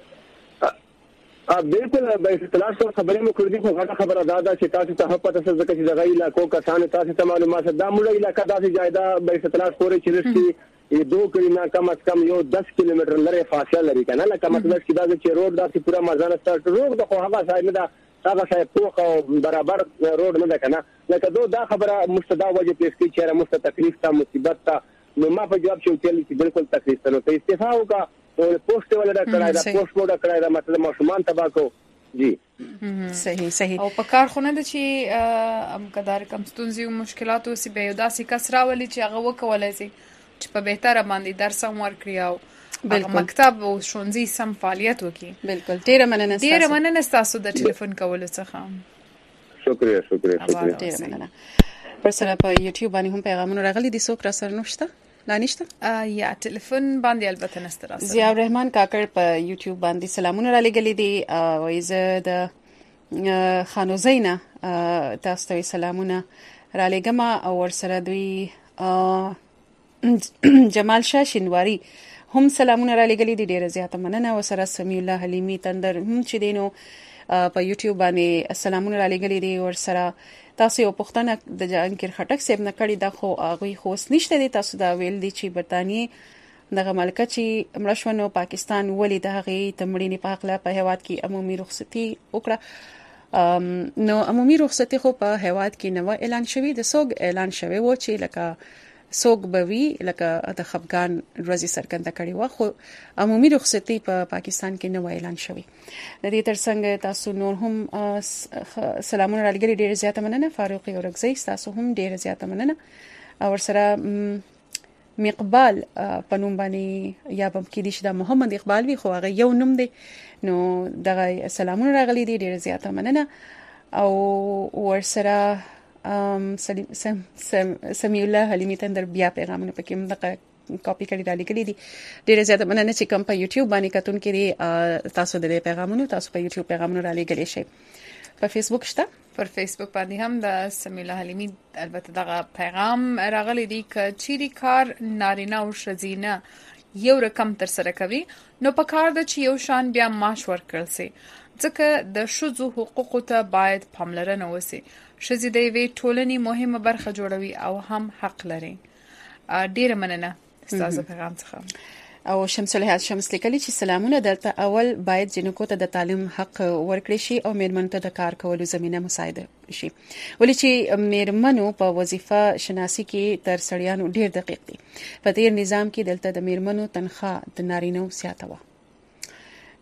ا بالکل به اطلاع سره خبرې مو کړې دي خو غټه خبره ده دا چې تاسو ته په تاسو ځکه چې دغه علاقو کسان تاسو ته معلومات ده موږ علاقہ داسې جایدا به اطلاع پورې چې رسي یہ دو کلینا کم از کم یو دس کیلومتر لري فاصله لري کنه لکه مطلب چې دا چې روډ داسې پورا مزان ستارت روډ د خو هغه ځای نه دا هغه ځای پوخ او برابر روډ نه ده کنه لکه دو دا خبره مستدا وجه پیش کی چې مست تکلیف تا مصیبت تا نو ما په جواب شو چې بالکل تکلیف ته نو استعفا وکا او پوسټ ولا دا کړای دا پوسټ ولا کړای دا مطلب ماشومان تباکو جی صحیح صحیح او په کار خونه د چې ام قدر کم ستونزې او مشکلات او سی به داسې کسرا ولې چې هغه وکولای شي چې په بهتره باندې درس هم ورکړي او مکتب او ښوونځي سم فعالیت وکړي بالکل ډیره مننه ډیره مننه تاسو د ټلیفون کولو څخه شکریہ شکریہ شکریہ ډیره مننه پر سره په یوټیوب باندې هم پیغامونه راغلي دي څوک را سره نشته لا نشته یا ټلیفون باندې البته نشته را سره ضیاء الرحمن کاکړ په یوټیوب باندې سلامونه را لګلې دي او زه د خانو زینا تاسو ته سلامونه را لګم او ور سره دوی جمال شاه شینواری هم سلامونه را لګلې دي ډیره زیاته مننه او سره سمیع الله حلیمی تندر هم چې دینو په یوټیوب باندې سلامونه را لګلې دي او سره تاسو یو پښتنه د جانکیر خټک صاحب نه کړی د خو هغه خوښ نشته دي تاسو دا ویل دي چې برتانیې دغه ملکه چې مړشونو پاکستان ولې د هغه تمړینې په حق لا په هواد کې عمومي رخصتي وکړه نو عمومي رخصتي خو په هواد کې نو اعلان شوی د سوګ اعلان شوی و چې لکه سوګ بوي لکه د خفغان ورځي سرکنده کړي و خو عمومي رخصتي په پا پاکستان کې نو اعلان شوی د دې ترڅنګ تاسو نور هم سلامونه را لګري ډیر زیاته مننه فاروق اورګزی تاسو هم ډیر زیاته مننه او سره مقبال پنوم باندې یا په کې دي چې د محمد اقبال وی خو هغه یو نوم دی نو دغه سلامونه راغلي دي ډیر زیاته مننه او ور سره ام سلیم سم سمیع الله حلیمی تندر بیا پیغامونه پکې مدقه کاپی کړی را لګلې دي ډیره زیاته مننه چې کوم په یوټیوب باندې کتون کړي تاسو د پیغامونو تاسو په یوټیوب پیغامونو را لګلې شي په فیسبوک شته پر فیسبوک باندې هم د سمیع الله حلیمی البته دغه پیغام راغلی دی چې چیرې کار نارینه او شزینه یو رقم تر سره کوي نو په کار د چې یو شان بیا معاش ورکړل سي ځکه د شذو حقوقو ته باید پاملرنه وشي شذې د وی ټولنې مهمه برخه جوړوي او هم حق لري ډیره مننه تاسو پیغام څخه او شمس الحیات شمس لیکلي چې سلامونه دلته اول باید جنکو ته د تعلیم حق ورکړي شي او میرمنو ته د کار کولو زمينه مساعده شي ولې چې میرمنو په وظیفه شناسي کې تر سړیانو ډیر دقیق دي په دې نظام کې دلته د میرمنو تنخواه د نارینه زیاته و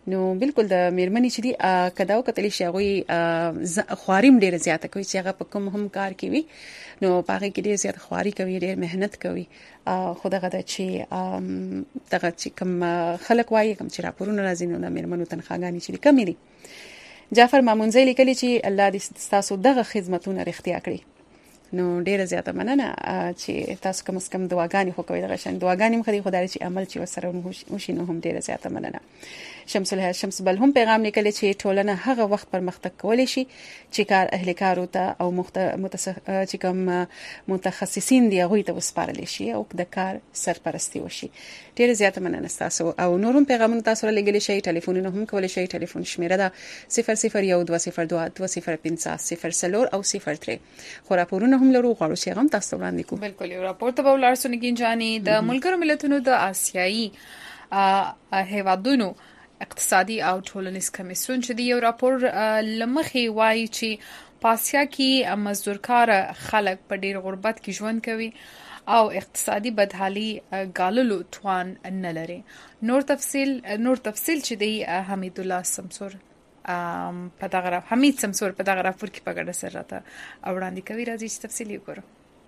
نو بالکل د میرمنې چې دی کداو کتلی شي غوي خواریم ډیره زیاته کوي چې هغه په کوم هم کار کوي نو پاره کې ډیره زیات خواري کوي ډیره مهنت کوي خو دغه د چې دغه چې کوم خلک وایي کوم چې راپورونه راځي نو د میرمنو تنخواګانی چې کمی دي جعفر مامونزی لیکلی چې الله دې تاسو دغه خدمتونه رښتیا کړي نو ډیره زیاته مننه چې تاسو کوم کم دعاګانې خو کوي دغه شان دعاګانې مخدي خدای چې عمل چې وسره وشي نو هم ډیره زیاته مننه شمس الحیا شمس بل هم پیغام لیکلی چې ټولنه هغه وخت پرمختګ کولی شي چې کار اهل کارو ته او متخصص چې کوم متخصصین دی هغه ته وسپارل شي او د کار سرپرستی وشي ډیره زیاته مننه تاسو او نورم پیغامونه تاسو لګلی شي ټلیفونونه هم کولی شي ټلیفون شمیره ده صفر صفر یو دوه صفر دوه دوه صفر پنځه صفر سلور او صفر درې خو راپورونه هم لرو غواړو چې هم تاسو وړاندې کوو بالکل یو راپور ته ولر سنګین جاني د ملګرو ملتونو د آسیایي هیوادونو اقتصادي او ټولنیز کمیسیون چې دی یو راپور لمخې وایي چې پاسیا کې مزدورکار خلک په ډیر غربت کې ژوند کوي او اقتصادي بدحالي غاللو توان نه لري نور تفصیل نور تفصیل چې دی حمید الله سمسور په دغه حمید سمسور په دغه راپور کې په ګډه سره راته وړاندې کوي راځي چې تفصیل وګورو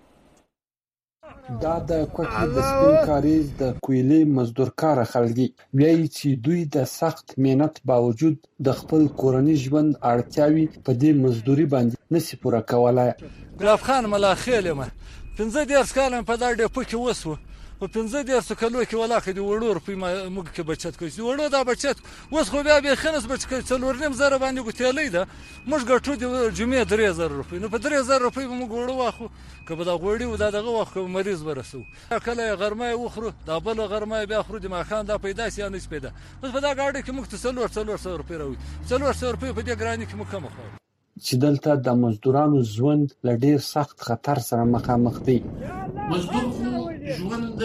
دا د کوټې د سپین کاریز د کویلې مزدورکار خلک دي وایي چې دوی د سخت مهنت باوجود د خپل کورنۍ ژوند اړتیاوي په دې مزدوري باندې نشي پوره کولای ګلاب خان ملاخیل ما پنځه ډیر کال په دا ډېر پکې وسو په پنځه ډیر څو کلو کې ولاخه دی وړور په موږ کې بچت کوي وړو دا بچت وس خو بیا به خنس بچ کوي څلور نیم زره باندې ګټېلې ده موږ ګټو د جمعې درې زره روپۍ نو په درې زره روپۍ موږ وړو واخو کبه دا غوړي و دا دغه وخت مریض ورسو کله غرمه وخرو دا بل غرمه بیا خرو د ماخان دا پیدا سي نه پیدا بس په دا گاډي کې موږ څلور څلور سو روپۍ راوي څلور سو روپۍ په دې ګرانی کې موږ کم خو چې دلته د مزدورانو ژوند له ډیر سخت خطر سره مخامخ دی مزدور خو ژوند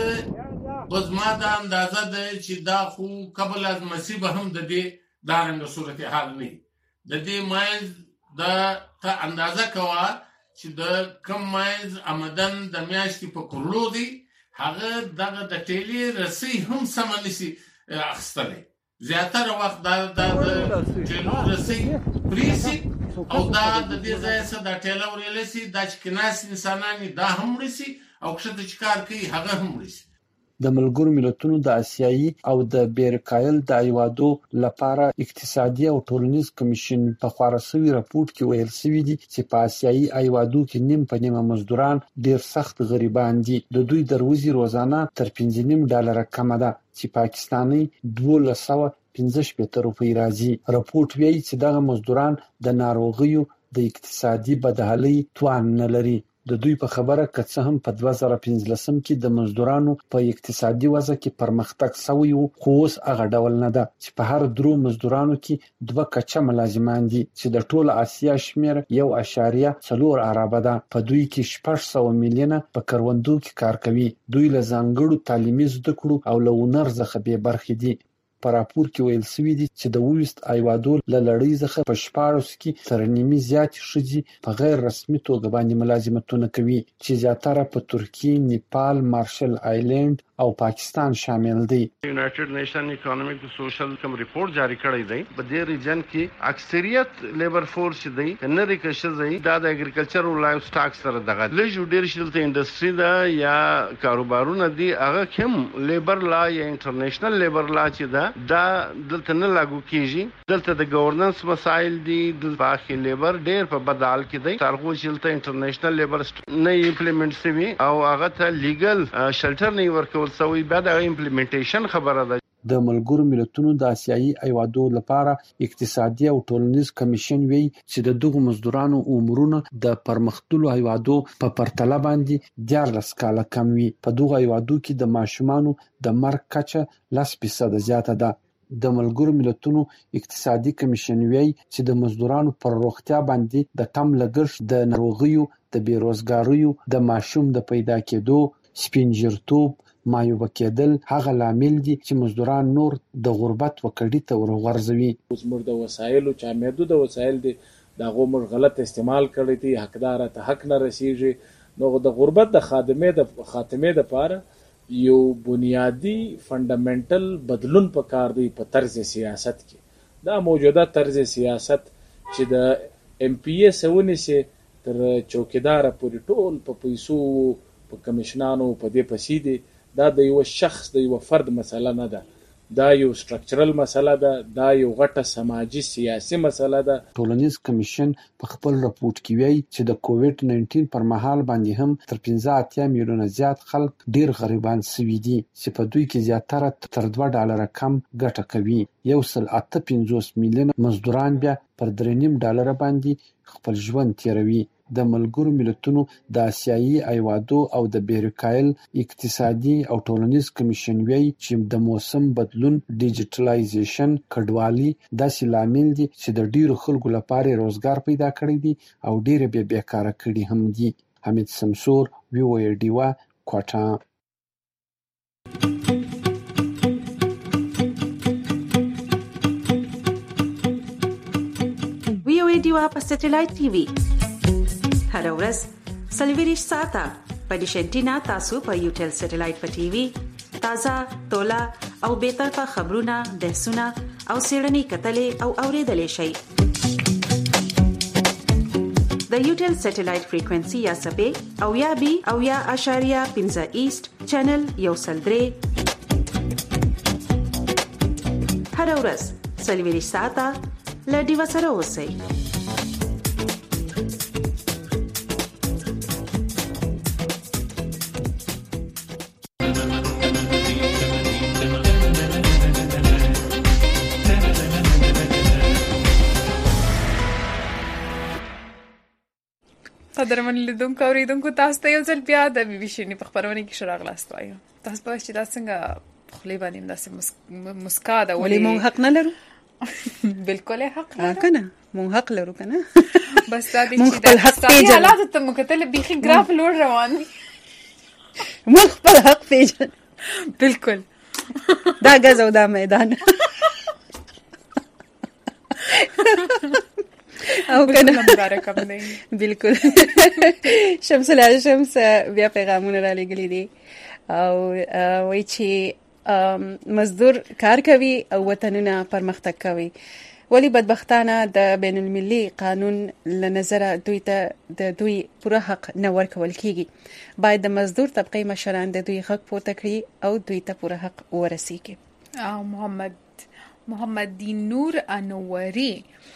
بزما دا اندازه ده چې دا خو قبل از مسیب هم د دې دارنګ صورتحال نه د دې مایز دا ته اندازه کوا چې د کم مایز آمدن د میاشتې په کورلو دی هغه دغه د ټیلی رسی هم سمنسي اخستلې زیاتره وخت دا د ټیلو رسی پریسي او دا د دې ځای څخه د ټیلو ورلسي د چکناس انساناني دا هم ورسي او کښته چې کار کوي هغه هم ورسي د ملګرو ملتونو د آسیایي او د بیرکایل د ایوادو لپاره اقتصادي او ټولنیز کمیشن په خبره سوي راپورټ کې ویل شوی دی چې په آسیایي ایوادو کې نیم په نیمه مزدوران ډیر سخت غریبان دي د دوی دروازي روزانه تر پنځه نیم ډالر کم ده چې پاکستاني دوه سوه پنځه شپږ روپۍ راځي راپورټ وایي چې دغه مزدوران د ناروغیو د اقتصادي بدحالۍ توان نه لري د دوی په خبره کڅه هم په دوه زره پنځلسم کې د مزدورانو په اقتصادي وضع کې پرمختګ شوی وو خو اوس هغه ډول نه ده چې په هر درو مزدورانو کې دوه کچه ملازمان دي چې د ټول آسیا شمیر یو اشاریه څلور اربه ده په دوی کې شپږ سوه میلیونه په کروندو کې کار کوي دوی له ځانګړو تعلیمي زده کړو او له هنر څخه به برخې دي په راپور کې ویل شوی دی چې د وویست ایوادو له لړۍ څخه په شپاړس کې تر نیمه زیات ښځې په غیر رسمي توګه باندې ملازمتونه کوي چې زیاتره په ترکیه، نیپال، مارشل آیلند او پاکستان شامل دي. یونایټډ نیشن اکونومیک او سوشل کم ریپورت جاری کړی دی په دې ریجن کې اکثریت لیبر فورس دی کنه د کښځي د اګریکلچر او لایف سټاک سره دغه لږ ډیر شلته انډستری دا یا کاروبارونه دي هغه کوم لیبر لا یا انټرنیشنل لیبر لا چې دا دا دلته نه لاګو کیږي دلته د گورننس مسایل دي د باخي لیبر ډیر په بدال کې دی ترغو شلته انټرنیشنل لیبر نه امپلیمنٹ شوی او هغه ته لیګل شلټر نه ورکو سوي بعد امپلیمنټیشن خبره ده د ملګرو ملتونو د آسیایي ایوادو لپاره اقتصادي او ټولنیز کمیشن وی چې د دغو مزدورانو عمرونه د پرمختللو ایوادو په پرتله باندې دیارلس کاله کم وي په دغو ایوادو کې د ماشومانو د مرګ کچه لس فیصد زیاته ده د ملګرو ملتونو اقتصادي کمیشن وی چې د مزدورانو پر روغتیا باندې د کم لګښت د ناروغیو د بیروزګاریو د ماشوم د پیدا کېدو سپینجرتوب مایوبه کېدل هغه لامل دي چې مزدوران نور د غربت وکړي ته ورغورځوي زموږ د وسایلو چې محدود وسایل دي دا غومر غلط استعمال کړی دي حقدار ته حق نه رسیږي نو د غربت د خاتمه د خاتمه د پاره یو بنیادی فندامنټل بدلون په کار دی په طرز سیاست کې دا موجوده طرز سیاست چې د ام پی ای سونی سي تر چوکیدار پورې ټول په پیسو په کمشنانو په دې پسې دي. دا د یو شخص د یو فرد مسله نه ده، دا یو سټرکچرل مسله ده، دا یو غټه سماجی سیاسي مسله ده. ټولنیز کمیشن په خپل راپورټ کې وایي چې د کووډ نولس پر مهال باندې هم تر پنځه اتیا میلیونه زیات خلک ډیر غریبان سوي دي چې په دوی کې زیاتره تر دوه ډالره کم ګټه کوي. یو سل اته پنځوس میلیونه مزدوران بیا پر درې نیم ډالره باندې خپل ژوند تیروي. د ملګرو ملتونو د آسیایي ایوادو او د بیرکایل اقتصادي او ټولنیز کمیشن وایي چې د موسم بدلون، ډیجیټلایزیشن، کډوالي داسې لامل دي چې د ډیرو خلکو لپاره روزګار پیدا کړی دي او ډیره بې بیکاره کړي هم دي. حمید سمسور، وی او ای ډیوا، کوټا. وی او ای ډیوا په سټلایټ ټي وي هر ورځ سلویریش ساعته په ډیشنټینا تاسو په یوټل سټلایټ په ټي وي تازه، تولا او به طرفه خبرونه، بحثونه او سیړنی کتلې او اوریدلې شي. د یوټل سټلایټ فریکوئنسي یا سبې او یا بي او یا اشاریه پنځه ایست چینل یو سل درې هر ورځ سلویریش ساعته له ډیوا سره اوسئ. قدرمن لیدونکو اوریدونکو تاسو ته یو ځل بیا د بي بي شيرني په خبرونه کې ښه راغلاست وایو. تاسو په چې دا څنګه خولې باندې داسې مسکا ده ولې مونږ حق نه لرو؟ بالکل حق لرو کنه، مونږ حق لرو کنه. بس دا دي چې د اقتصادي حالاتو ته مکتل بيخي ګراف لوړ روان دي. مونږ خپل حق پیژنو. بالکل دا غزو دا میدان او کنه مبارک هم دی. بالکل. شمس الله شمس بیا پیغامونه را لګلې دي او وایي چې مزدور کار کوي او وطنونه پرمختګ کوي، ولی بدبختانه د بین المللي قانون لنظر دوی ته د دوی پوره حق نه ورکول کیږي. باید د مزدور طبقه مشران د دوی حق پورته کړي او دوی ته پوره حق ورسیږي. محمد محمد دین نور انوري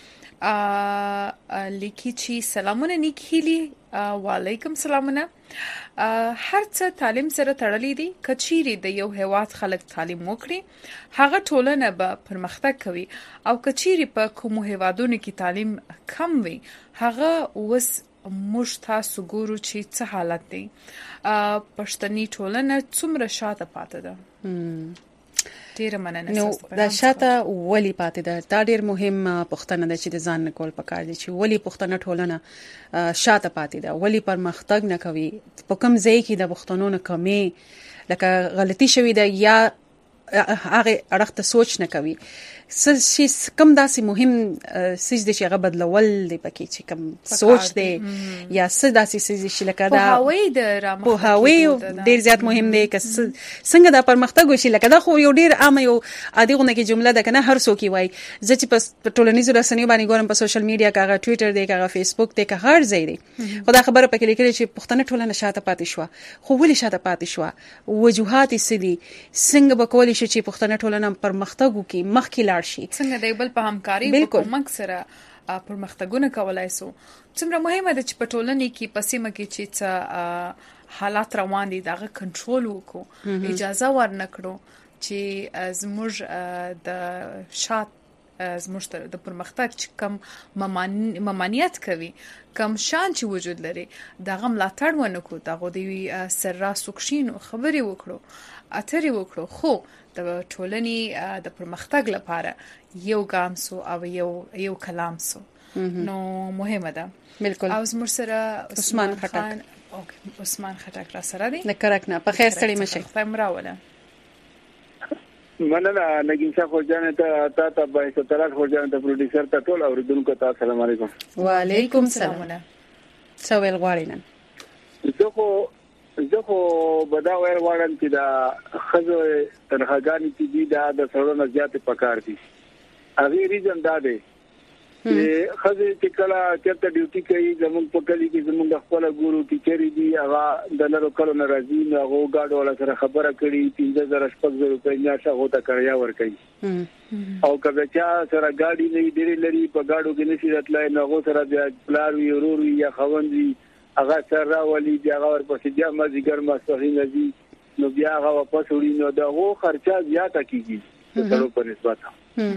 لیکي چې سلامونه نیک هیلي. وعلیکم سلامونه. هر څه تعلیم سره تړلې دي. کچيري د یو هیواد خلک تعلیم وکړي هغه ټولنه به پرمختګ کوي، او کچيري په کوم هیوادونو کې تعلیم کم وي هغه وس موږ تاسو ګورو چې څه حالت دی. پښتني ټولنه څومره شاته پاتې ده. ډیره مننه. نو دا شاته ولی پاتې ده، دا ډیر مهم پوښتنه ده چې د ځان نه کول پکار دي چې ولی پښتنه ټولنه شاته پاتې ده، ولی پرمختګ نه کوي، په کوم ځای کې د پښتنو نه کمی لکه غلطي شوې ده یا هغه اړخ ته سوچ نه کوي. څه کم داسې مهم څه دي چې هغه بدلول دي پکې چې کم سوچ دی یا څه داسې څه چې لکه دا پوهاوی د رامخ پوهاوی ډیر زیات مهم دی. که څنګه دا پرمختګ وشي لکه دا خو یو ډیر عام یو عادي غونډه کې جمله ده کنه، هر څوک وایي. زه چې په ټولنیزو رسنیو باندې ګورم، په سوشل میډیا کې، هغه ټوئیټر دی، هغه فیسبوک دی، که هر ځای دی، خو دا خبره پکې لیکل چې پښتنه ټولنه شاته پاتې شو. خو ولې شاته پاتې شو؟ وجوهات یې څه دي؟ څنګه به کولی شي چې پښتنه ټولنه پرمختګ وکړي، مخکې لاړ شي، څنګه د بل په همکاري او کومک سره پرمختګونه کولای سو. څومره مهمه ده چې په ټولنه کې پسیمه کې چې څه حالات روان دي دغه کنټرول وکړو، اجازه ورنکړو چې زموږ د شات زموږ د پرمختګ چې کم ممانعت کوي، کم شان چې وجود لري، دغه ملاتړ ونکړو، دغه د سر را سوکشین خبرې وکړو، اترې وکړو، خو د ټولنې د پرمختګ لپاره یو ګام سو او یو یو کلام سو. نو مهمه ده. بالکل. او زموږ سره عثمان خټک. اوکې، عثمان خټک را سره دی. نه کرک نه، په خیر ستړي مشه. خدای مراوله. مننه نګین شاه خورجان ته تا ته بای سترات خورجان ته پروډوسر ته ټول اوریدونکو ته السلام علیکم. وعلیکم السلام. څه ویل غواړئ نن؟ زه خو زه خو بدا ویل غواړم چې دا خزو ترهګانی چې دي دا د سړونو زیات پکار دي، هغه ریزن دا دی چې خزه چې کله چرته ډیوټي کوي زموږ په کلی کې زموږ خپل ګورو ټیچر دي هغه د لارو کلو ناراضي نه هغه گاډو ولا سره خبره کړي پنځه زره شپږ زره روپۍ میاشته هوته کړیا ور کوي او کله چې سره گاډي نه ډېری لري په گاډو کې نشي راتلای نو هغه سره بیا پلار وی ورور وی یا خوندي هغه سره راولي بیا هغه ورپسې بیا مازیګر ماسوخین دي نو بیا هغه واپس وړي نو دا هغه خرچه زیاته کیږي څلور په نسبت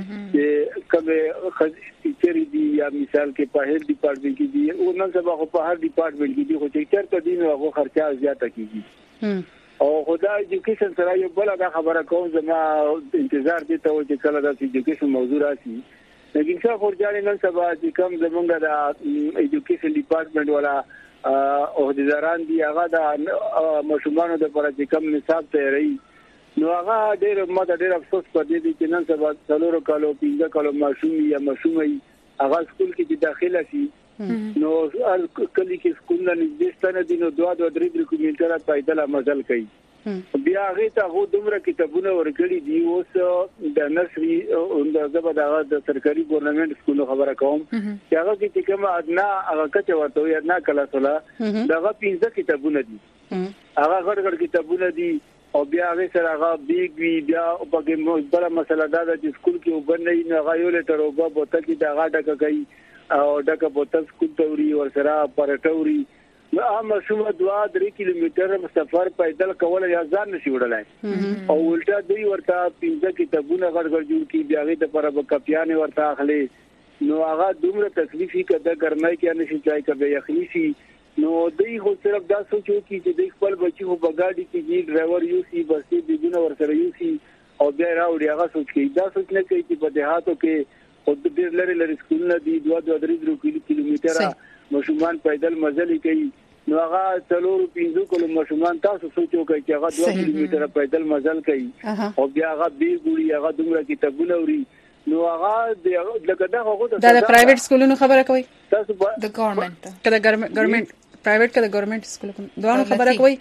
چې کومه ټیچر دي یا مثال کې په هر ډپارټمنټ کې دي او نن سبا په هر ډپارټمنټ کې دي خو چې چیرته دي نو هغه خرچه زیاته کیږي او خدای ایجوکیشن سره یو بل دا خبره کوم زما انتظار دي ته چې کله د ایجوکیشن موضوع راشي لیکن څه خورجانې نن سبا چې کوم زمونږ د ایجوکیشن ډپارټمنټ ولا عہدیداران دي هغه د مشمانو د پر چې کوم نصاب تیاری نو هغه ډېر ماته ډېر افسوس پدې دي چې نن سبا څلور کالو پنځه کالو ماشوم یا ماشومي هغه سکول کې داخله شي نو کلی کې سکول نه نږدې ستنه دي نو دوه دوه درې درې کیلومتره پیدل مزل کوي بیا هغه ته هو دومره کتابونه ورکړي دي اوس د نرسري او د زبر د سرکاري ګورنمنت سکول خبره کوم چې هغه کې کوم ادنا هغه کته ورته یا ادنا کلاسولا دغه پنځه کتابونه دي هغه غړ غړ کتابونه دي او بیا هغه سره هغه بیگ وی بیا په کې بل مسله دا ده چې سکول کې وبنې نه هغه یو لیټر او په بوتل کې دا غاډه کوي او دغه بوتل سکول ته وری ور سره پرټوري نو عام شومه دوه درې کیلومتر سفر پیدل کول یا ځان نشي وړلای او ولټا دوی ورته پنځه کتابونه غړ غړ جوړ کی بیا غي ته پر کپیانه ورته اخلي نو هغه دومره تکلیفي کده ګرمای کې نشي چای کبه یخني شي نو دوی خو صرف دا سوچو چې د خپل بچي په بغاډي کې جی ډرایور یو سی بسې د دونه ور سره یو سی او بیا راوړي هغه سوچ کې دا سوچ نه کوي چې په دهاتو کې خود ډېر لري لري سکول نه دی دوه دوه درې کیلومتره مشومان پیدل مزل کوي نو هغه څلور پنځه کلو مشومان تاسو سوچو کوي چې هغه دوه کیلومتره پیدل مزل کوي او بیا هغه بي ګوري هغه دومره کتابونه وري نو هغه د لکه دا هغه د پرایویټ سکولونو خبره کوي تاسو د ګورنمنت کله ګورنمنت پرایویټ کله ګورنمنت سکول دوه خبره کوي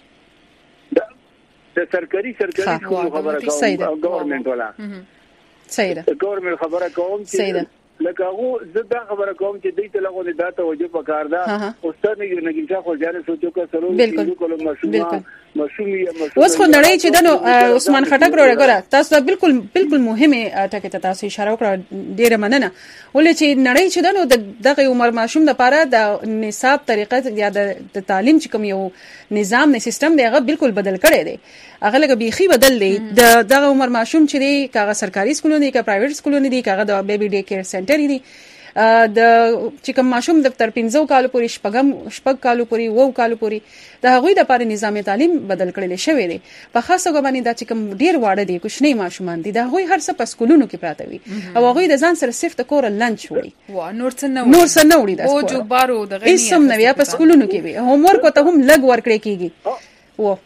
د سرکاري سرکاري سکول خبره کوي ګورنمنت ولا صحیح ده ګورنمنت خبره کوم چې لکه هغه زدا خبره کوم چې دوی ته لغونه دا توجه پکار ده استاد نه نه کیږي خو ځان سوچو کا سره بالکل کولو مشومه مشومي اوس خو نړۍ چې دنو عثمان خټک وروړه تاسو بالکل بالکل مهمه ټکه ته تاسو اشاره وکړه ډیره مننه ولې چې نړۍ چې دنو دغه عمر ماشوم لپاره د نصاب طریقه یا د تعلیم چې کوم یو نظام نه سیستم دی هغه بالکل بدل کړی دی هغه لکه بيخي بدل دی د دغه عمر ماشوم چې دی کاغه سرکاري سکولونه دي کاغه پرایویټ سکولونه دي کاغه د بیبي ډے کیر سنټر دي د چې کوم ماشوم د تر پنځو کالو پورې شپږم شپږ کالو پورې وو کالو پورې د هغوی د لپاره نظام تعلیم بدل کړل شوی دی په خاصه غوښنه د چې کوم ډیر واړه دي کوچنی ماشومان دي د هغوی هر څه په سکولونو کې پراته وي او هغوی د ځان سره صرف د کور لنچ وړي وا نور څه نه نور څه نه وړي د او جو بارو د غنی هیڅ هم نه وي په سکولونو کې وي هوم ورک ته هم لګ ورکړي کیږي و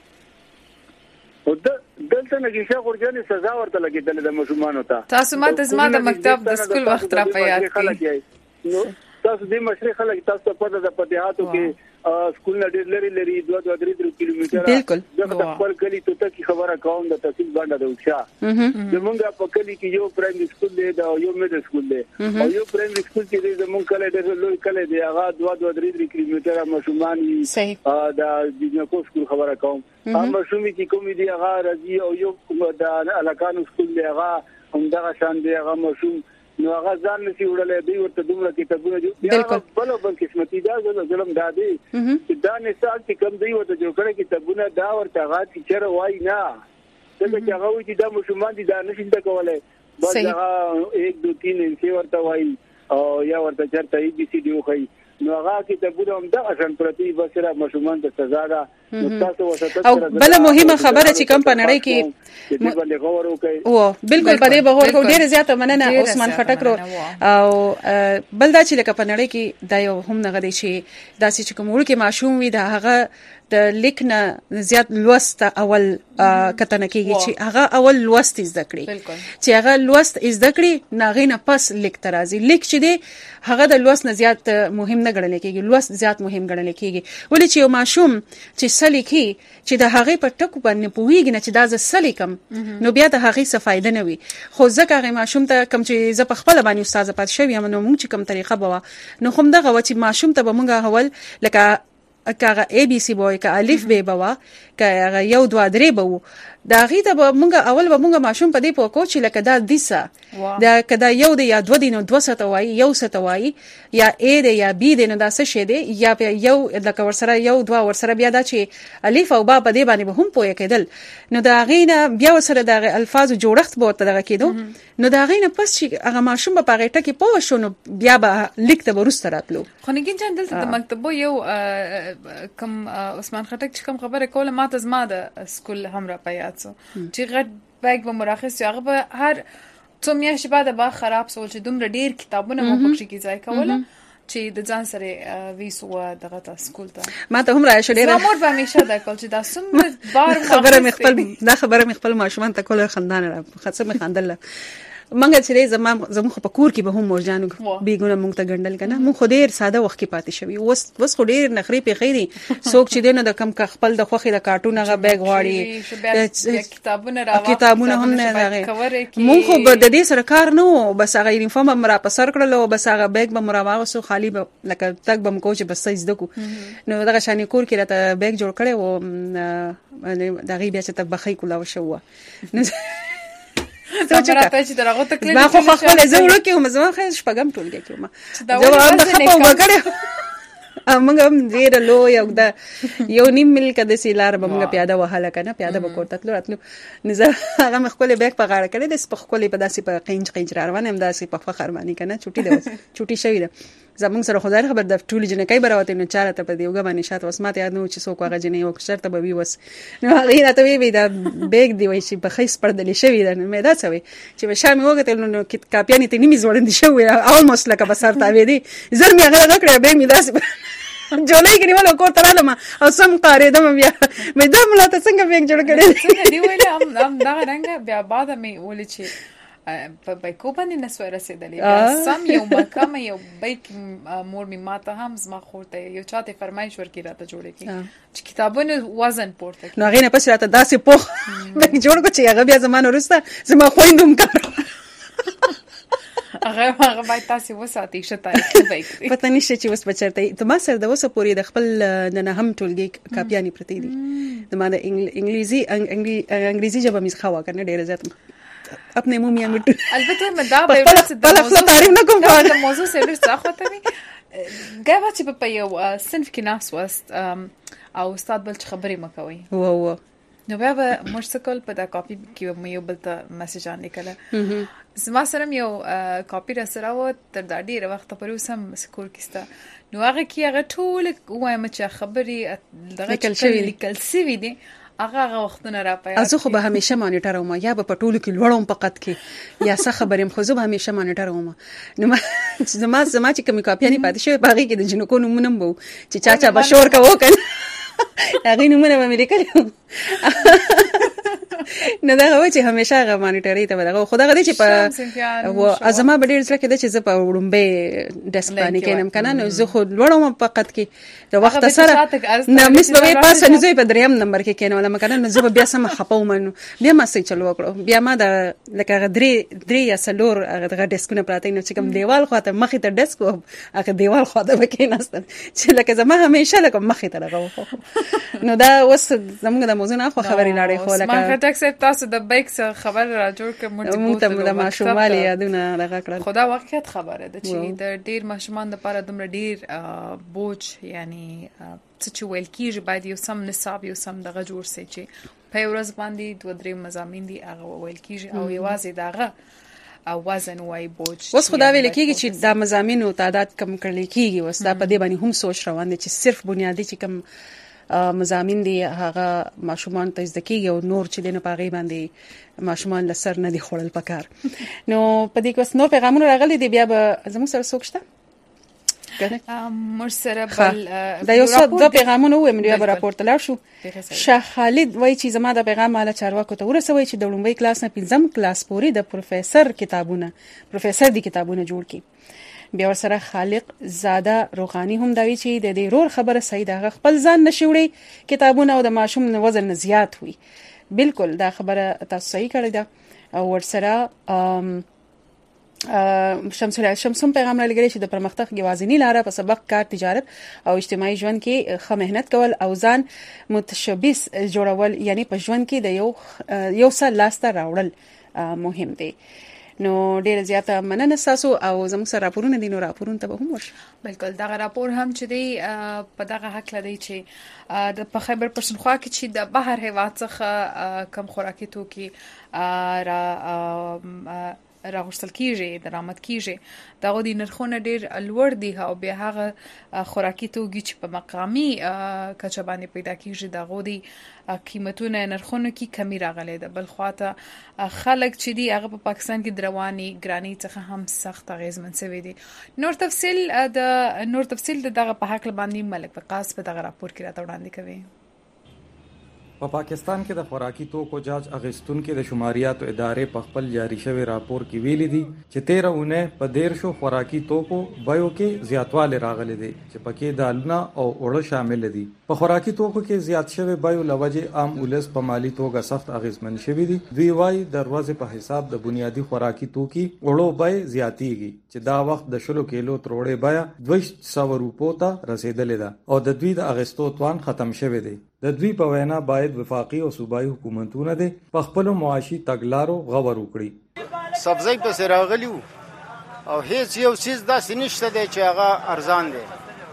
او دلته نه کې څه ورجنې سزا ورته لګیدل د مشومان ته تاسو ماته زما د مکتب د سکول وخت را په یاد کړئ نو تاسو د مشرق خلک تاسو په دغه پدیاتو کې سکول نه ډېر لري لري دوه دوه درې درې کیلومتره بالکل د خپل کلی ته ته خبره کوم د تحصیل باندې د وښه زمونږ په کلی کې یو پرایمري سکول دی دا یو میډل سکول دی او یو پرایمري سکول کې زمونږ کلی ډېر لوی کلی دی هغه دوه دوه درې درې کیلومتره مشومان د جنکو سکول خبره کوم هم مشومي چې کوم دی هغه راځي او یو د الکانو سکول دی هغه همدغه شان دی هغه مشوم نو هغه ځان نشي وړلې دی ورته دومره کتابونه جو بل بل قسمتي دا ظلم دا دی چې دا نسال چې کم دی ورته جوړ کړي کتابونه دا ورته هغه چې وای نه څنګه چې هغه چې دا مشومان دي دا نشي د کولای بس هغه یک دو تین انسي ورته وای او یا ورته چرته ای بي سي ډي خو نو هغه کتابونه هم دا شان پرتی بسره مشومان ته سزا ده او بل مهمه خبره چې کوم په نړۍ کې او بالکل په دې بغور کو ډیره زیاته مننه عثمان خټک او بل دا چې لکه په نړۍ کې دا یو هم نه غدي شي دا چې کوم ورکه ماشوم وي دا هغه د لیک نه زیات لوست اول کتنه کیږي چې هغه اول لوست زده کړي چې هغه لوست زده کړي ناغې نه پس لیک ترازی لیک چې دی هغه د لوست نه زیات مهم نه ګڼل کیږي لوست زیات مهم ګڼل کیږي ولې چې یو ماشوم چې سلی کی چې د هغه په ټکو باندې پوهیږي نه چې دا ز سلی کم نو بیا د هغه څه فائدہ نه وي خو ځکه هغه ماشوم ته کم چې ز په خپل باندې استاد پات شوی نو موږ چې کم طریقه بوا نو کوم دغه چې ماشوم ته به موږ اول لکه کاغه ای بی سی بوای کا الف ب بوا کا یو دوا درې بو دا غي ته مونږه اول به مونږه ماشوم په دې پوکو چې لکه دا دیسه دا کدا یو د یا دو دینو دوه ست وای یو ست وای یا ا د یا بی د نو دا څه شه دی یا په یو د کور سره یو دوا ور سره بیا دا چې الف او با په دې باندې به هم پوي کېدل نو دا غینه بیا سره د الفاظ جوړښت به ورته دغه کېدو نو دا غینه پس چې هغه ماشوم په هغه ټکی پوه شو نو بیا به لیک ته ورسته راتلو خو نګین جان دلته د مکتبو یو کم عثمان خټک چې کوم خبره کوله ماته زما د سکول هم را پیاڅو چې غټ بیگ به مراخص هغه به هر څو میاشتې بعد به خراب سول چې دومره ډیر کتابونه مو پکې کې ځای کوله چې د ځان سره ویسو دغه تا سکول ته ما ته هم راشه ډیر مور به همیشه دا کول چې دا سم بار خبره مې خپل دا خبره مې خپل ماشومان ته کوله خندان را خاصه مې خندل منګه چې زما زمو په کور کې به هم مرجانو بیګونه مونږ ته ګندل کنه مونږ خو ډیر ساده وخت کې پاتې شوی وس وس خو ډیر نخري په خیری څوک چې دینه د کم خپل د خوخي د کارټون هغه بیگ واړي کتابونه راو کتابونه هم نه راغی مونږ خو د دې سره کار نه بس هغه یونیفورم هم را په سر کړل او بس هغه بیگ به مراواغه سو خالی به لکه تک به مکو چې بس سیز دکو نو دغه شانی کور کې راته بیگ جوړ کړي و دغه بیا چې تبخی کولا وشو نو راته چې درغه تکلیف ما خو خپل زوړ کې هم زما خیر شپږم ټولګي کې ما جواب د خپل وګړي موږ هم ډیر لو یو دا یو نیم مل کده سیلار به موږ پیاده وهاله کنه پیاده به کوړه تلو راتلو نزه هغه خپل بیگ په غاړه کړی د خپل په داسې په قینج قینج روان هم داسې په فخر باندې کنه چټي ده چټي شوی ده زمونږ سره خدای خبر د ټول جن کای براوته نو چاره ته په دیوګه باندې شات وسمات یاد نو چې څوک هغه جن یو شرط به وي وس نو هغه راته وی دا بیگ دی وای چې په خیس پردل شوی ده مې دا څه وی چې به شامي وګتل نو کاپیانی ته نیمه زوړند شوی almost لکه بسر تا وی دی زر مې هغه غکړه بیگ مې داسې جولای کې نیول کو تر علم او سم قاره دم بیا مې دم لا ته څنګه بیگ جوړ کړی دی ویل هم هم دا رنګ بیا بعد مې ولې چې په بایکو باندې نسو رسیدلې سم یو مکه یو بایک مور می ماته هم زما خورته یو چاته فرمایش ورکړه راته جوړه کی چې کتابونه وزن پورته نو غینه پس راته داسې پوخ بیگ جوړ کو چې هغه بیا زمانه ورسته زما خويندوم کار هغه هغه باید تاسو وساتئ شته بیگ پته نشته چې وس بچرته ته ما سره د وسه پوری د خپل نه هم ټولګي کاپیانی پرتی دي د ما د انګلیزي انګلیزي ژبه مې خوا کنه ډیر زیات اپنے منہ میں مٹ البته مدا به ورته تعریف نه کوم دا موضوع سره څه خوته وي غوا چې په یو صنف کې ناس وست او استاد بل خبرې مکوي و و نو بیا به مرسکل په دا کاپی کې مې یو بل ته میسج ان لیکله زما سره یو کاپی را سره و تر دا ډیره وخت پورې سم سکول کېسته نو هغه کې هغه ټول وایم چې خبرې دغه لیکل شوی دي هغه هغه وختونه را پیا ازو خو به همیشه مانیټر وم یا به پټول کې لوړم فقط کې یا څه خبرم خو زه به همیشه مانیټر وم نو ما زما زما چې کوم کاپیانی پاتې شوی باغی کې د جنکو نومونم وو چې چاچا بشور کا وکړ هغه نومونه به مې لیکل نه دا غوښتي همیشه هغه مانیټری ته ودغه خدای غدي چې په او ازما به ډیر ځکه چې چې په وړومبه ډیسک باندې کینم کنه نو زه خو لوړم فقط کې د وخت سره نه مس به پاسه نه زوی په دریم نمبر کې کینول مکنه نو زه بیا سم خپو منو بیا ما سې چلو وکړو بیا ما د لکه درې درې یا سلور هغه ډیسکونه پراته نو چې کوم دیوال خواته مخې ته ډیسک او هغه دیوال خواته وکیناستل چې لکه زما همیشه لکه مخې ته راغو نو دا وس زموږ د موضوع نه خو خبرې لاړې خو لکه ټیکس تاسو د بیک سره خبر را جوړ کړم مونږ ته د ماشومالي یادونه راغ کړل خدا واقعیت خبره ده چې د ډیر ماشومان لپاره دومره ډیر بوج یعنی څه چې ویل کیږي باید یو سم نصاب یو سم دغه جوړ سي چې په ورځ باندې دوه درې مضامین دي هغه ویل کیږي او یوازې دغه او وزن وای بوج وس خدا ویل کیږي چې دا مضامین او تعداد کم کړل کیږي وس دا په دې باندې هم سوچ روان دي چې صرف بنیادی چې کم مضامین دي هغه ماشومان ته زده کیږي او نور چې دنه پاغي باندې ماشومان لسر نه دي خړل پکار نو په دې کې وس نو پیغامونه راغلي دي بیا به زموږ سره سوچته مرسره بل دا یو څه د پیغامونو و مې بیا راپورته لاړ شو. شاه خالد وایي چې زما د پیغام مال چارواکو ته ورسوي چې د لومړي کلاس نه پنځم کلاس پورې د پروفیسور کتابونه پروفیسور دي کتابونه جوړ کړي. بیا ورسره خالق زاده روحاني هم دا وی چې د دې رور خبره صحیح ده، خپل ځان نشوړي کتابونه او د ماشوم وزن زیات وي. بالکل دا خبره تاسو صحیح کړی ده. او ورسره شمس الله شمسون پیغام را لګړي چې د پرمختګ یوازینی لاره په سبق کار تجارت او اجتماعي ژوند کې ښه مهنت کول او ځان متشبث جوړول، یعنی په ژوند کې د یو یو څه لاسته راوړل مهم دی. نو ډیره زیاته مننه تاسو او زموږ سره راپورونه دي، نو راپورونه ته به هم ورشي. بالکل دا راپور هم چې دی په دغه حق لري چې د په خیبر پښتونخوا کې چې د بهر هیواد څخه کم خوراکي توکي را راغورځل کیږي، درآمد کیږي، دغه د نرخونو ډیر لوړ دي او بیا هغه خوراکي توکي چې په مقامي کچه باندې پیدا کیږي دغه د قیمتونو نرخونو کې کمی راغلي ده. بل خواته خلک چې دی هغه په پاکستان کې درواني ګرانی څخه هم سخت اغیزمن شوی دي. نور تفصیل د نور تفصیل دغه په حق باندې ملک وقاص په دغه راپور کې راته وړاندې کوي. په پاکستان کې د خوراکي توکو جاج اغستون کې د شماریاتو ادارې په خپل جاری شوی راپور کې ویلي دي چې تیرہ اونۍ په دیرشو خوراکي توکو بیو کې زیاتوالی راغلی دی چې پکې دالونه او اوړه شامل دي. په خوراکي توکو کې زیات شوی بیو لوجه عام ولس په مالی توګه سخت اغیزمن شوی دي. دوی وايي د ورځې په حساب د بنیادی خوراکي توکي اوړو بیه زیاتیږي چې دا وخت د شلو کیلو تروړې بیه دوه سوه روپو ته رسیدلې ده او د دوی د اغستو توان ختم شوی دی. د دوی په وینا باید وفاقي او صوبایي حکومتونه د خپل معاشي تګلارو غور وکړي. سبزی په سراغلی او هیڅ یو چیز داسې نشته دی چې هغه ارزان دی.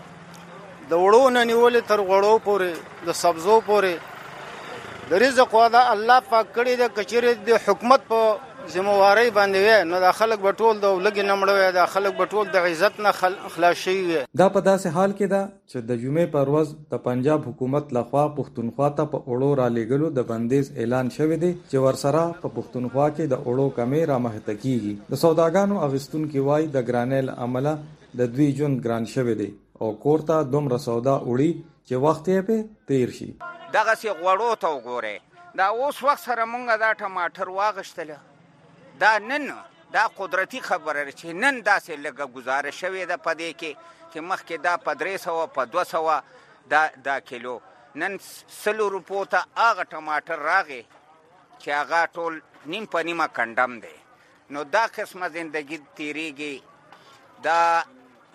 د وړو نه نیولې تر غوړو پورې د سبزو پورې د رزق وعده الله پاک کړی د کچېرې د حکومت په ذمہواری باندې وي نو د خلک بټول د لګي نمړوي د خلک بټول د عزت نه خلاص شي. دا په داسې حال کې ده چې د جمعې پر ورځ د پنجاب حکومت لخوا پښتونخوا ته په اوړو را لېږلو د بندیز اعلان شوی دی چې ورسره په پښتونخوا کې د اوړو کمې رامخته کیږي. د سوداګانو اغستونکو وایي د ګرانۍ له امله د دوی ژوند ګران شوی دی او کور ته دومره سودا وړي چې وخت یې په تیر شي. دغه سي غوړو ته وګوره دا اوس وخت سره مونږه دا ټماټر واغشتله دا نن دا قدرتی خبره چې نن داسې لږه گزاره شوې ده په دې کې چې مخکې دا په درې سوه په دوه سوه دا دا کیلو نن سلو روپو ته هغه ټماټر راغی چې هغه ټول نیم په نیمه کنډم دی. نو دا قسمه زندگی تیریږي. دا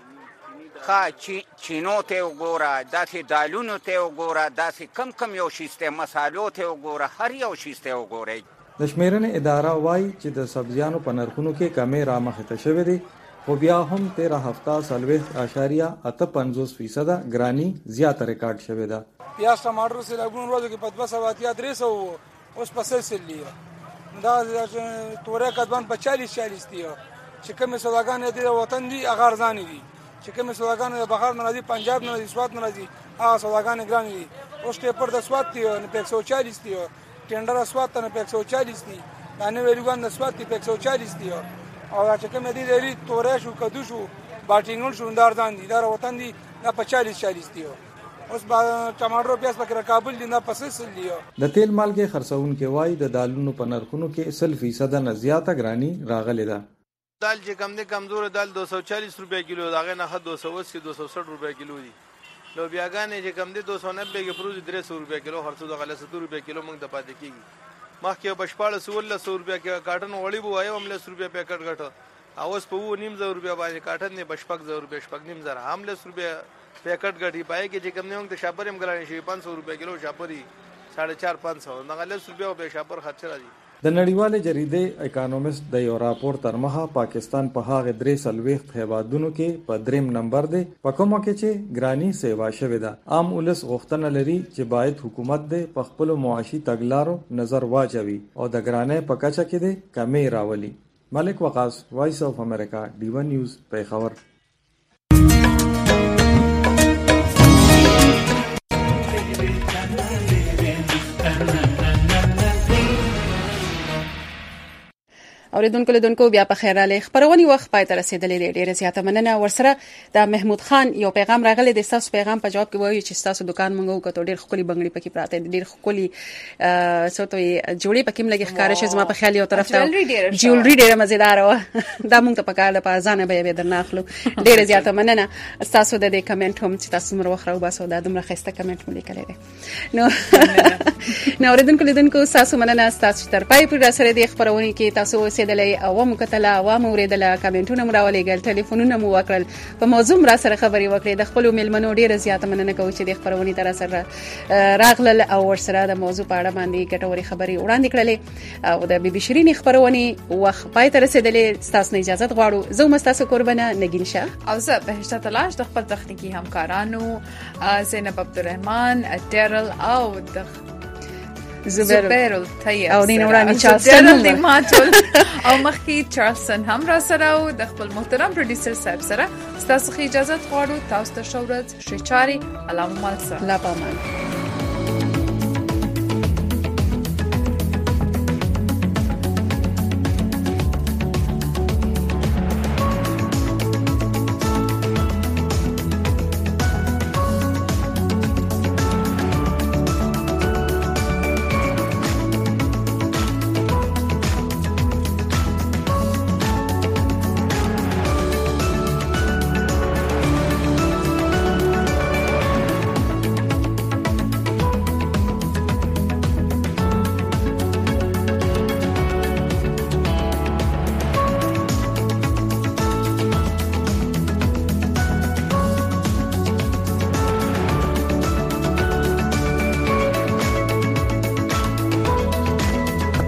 ښه چینو ته وګوره، داسې دالونو ته وګوره، داسې کم کم یو شیسته مسالو ته وګوره، هر یو شیسته وګورئ. د شمیرنې اداره وایي چې د سبزیانو په نرخونو کې کمې رامخته شوې دي خو بیا هم تیرہ هفته څلوېښت اعشاریه اته پنځوس فیصده ګراني زیاته ریکارډ شوې ده. پیاز ټماټر سره لګون ورځو کې په دوه سوه اتیا درې سوه اوس په سل سل دی. دا تورې کدوان په چالیس چالیس دی چې کومې سوداګانې دي د وطن دي هغه ارزانې دي، چې کومې سوداګانې د بهر نه راځي پنجاب نه راځي سوات نه راځي هغه سوداګانې ګرانې دي. اوس ټیپر د سوات دی نو په یک سوه چالیس دی، ټینډر اسوات ته په یک سوه چالیس دی، باندې ویلګان د اسوات په یک سوه چالیس دی او چې کوم دی لري تورې شو کدو شو باټینګل شو اندار ځان دي دا وطن دي دا په چالیس چالیس دی. اوس با ټماټر پیاز پکې کابل دی نه پسې سل دی. د تیل مالګې خرڅون کې وای د دالونو په نرخونو کې سل فیصد نه زیاته ګرانی راغلي ده. دال چې کم نه کمزور دال دو سو چالیس روپے کیلو داغه نه دو سو اسی دو سو سठ روپے کیلو دي. لوبیاګانې چې کم دي دو سو نبے کې پروز درې سو روپے کیلو هر څو دغه ستر روپے کیلو موږ د پاتې کیږي. مخکې بشپاړه سولله سو روپے کې کاټن وړي بو آیو هم له روپے پیکټ غټه اوس په و نیم زو روپے باندې کاټن نه بشپک زو روپے شپک نیم زره هم له روپے پیکټ غټي پای کې چې کم نه موږ د شاپر هم ګرانې شي پانچ سو روپے کیلو شاپري साढ़े चार पाँच सौ नगाले रुपया به شاپر خرچ راځي. د نړیوالې جریدې اکانومست د یو راپور تر مخه پاکستان په هغه درې سلويخت هیوادونو کې په دریم نمبر دی په کومه کې چې ګرانی سیوا شوې ده. عام ولس غوښتنه لري چې باید حکومت د خپل معاشي تګلارو نظر واچوي او د ګرانۍ په کچه کې د کمی راولي. ملک وقاص، وایس اف امریکا، ډی ون نیوز، پیښور. اوریدونکو لیدونکو بیا په خیر علي خبرونی وخت پای ته رسیدلې ډیره زیاته مننه ورسره د محمود خان یو پیغام راغلی د تاسو پیغام په جواب کې وایي چې تاسو دکان منغو کته ډیر خولي بنگړي پکې پراته دي ډیر خولي سوتوي جوړي پکې ملګي ښکارا شي زما په خیال یو طرف ته جوړري ډیره مزیدار و دا مونږ ته پکاله په ځانه به به درناخلو ډیره زیاته مننه تاسو د دې کمنټ هم چې تاسو مر وخره وباسو دا دومره خسته کمنټ مو لیکلی دی نو نو اوریدونکو لیدونکو تاسو مننه تاسو تر پای پورې سره د خبرونه کې تاسو اوسېدلې او مو کتله او مو ورېدله کمنټونه مو راولېګل ټلیفونونه مو وکړل په موضوع را سره خبري وکړې د خپل ملمنو ډیره زیاته مننه کوم چې د خبرونه تر سره راغلل او ورسره د موضوع په اړه باندې ګټوري خبري وړاندې کړلې او د بي بي شيرين خبرونه وخت پای تر رسیدلې تاسو نه اجازه غواړو زه مستاسو قربانه نگین شاه او زه بهشته تلاش د خپل تخنیکی همکارانو زینب عبدالرحمن ډیرل او د زبیر الطیب او دین وړاندې چارلسن او مخکې چارلسن هم را سره او د خپل محترم پروډوسر صاحب سره تاسو خو اجازه غواړو تاسو ته شورت شي چاري علامه مالسه لا پامان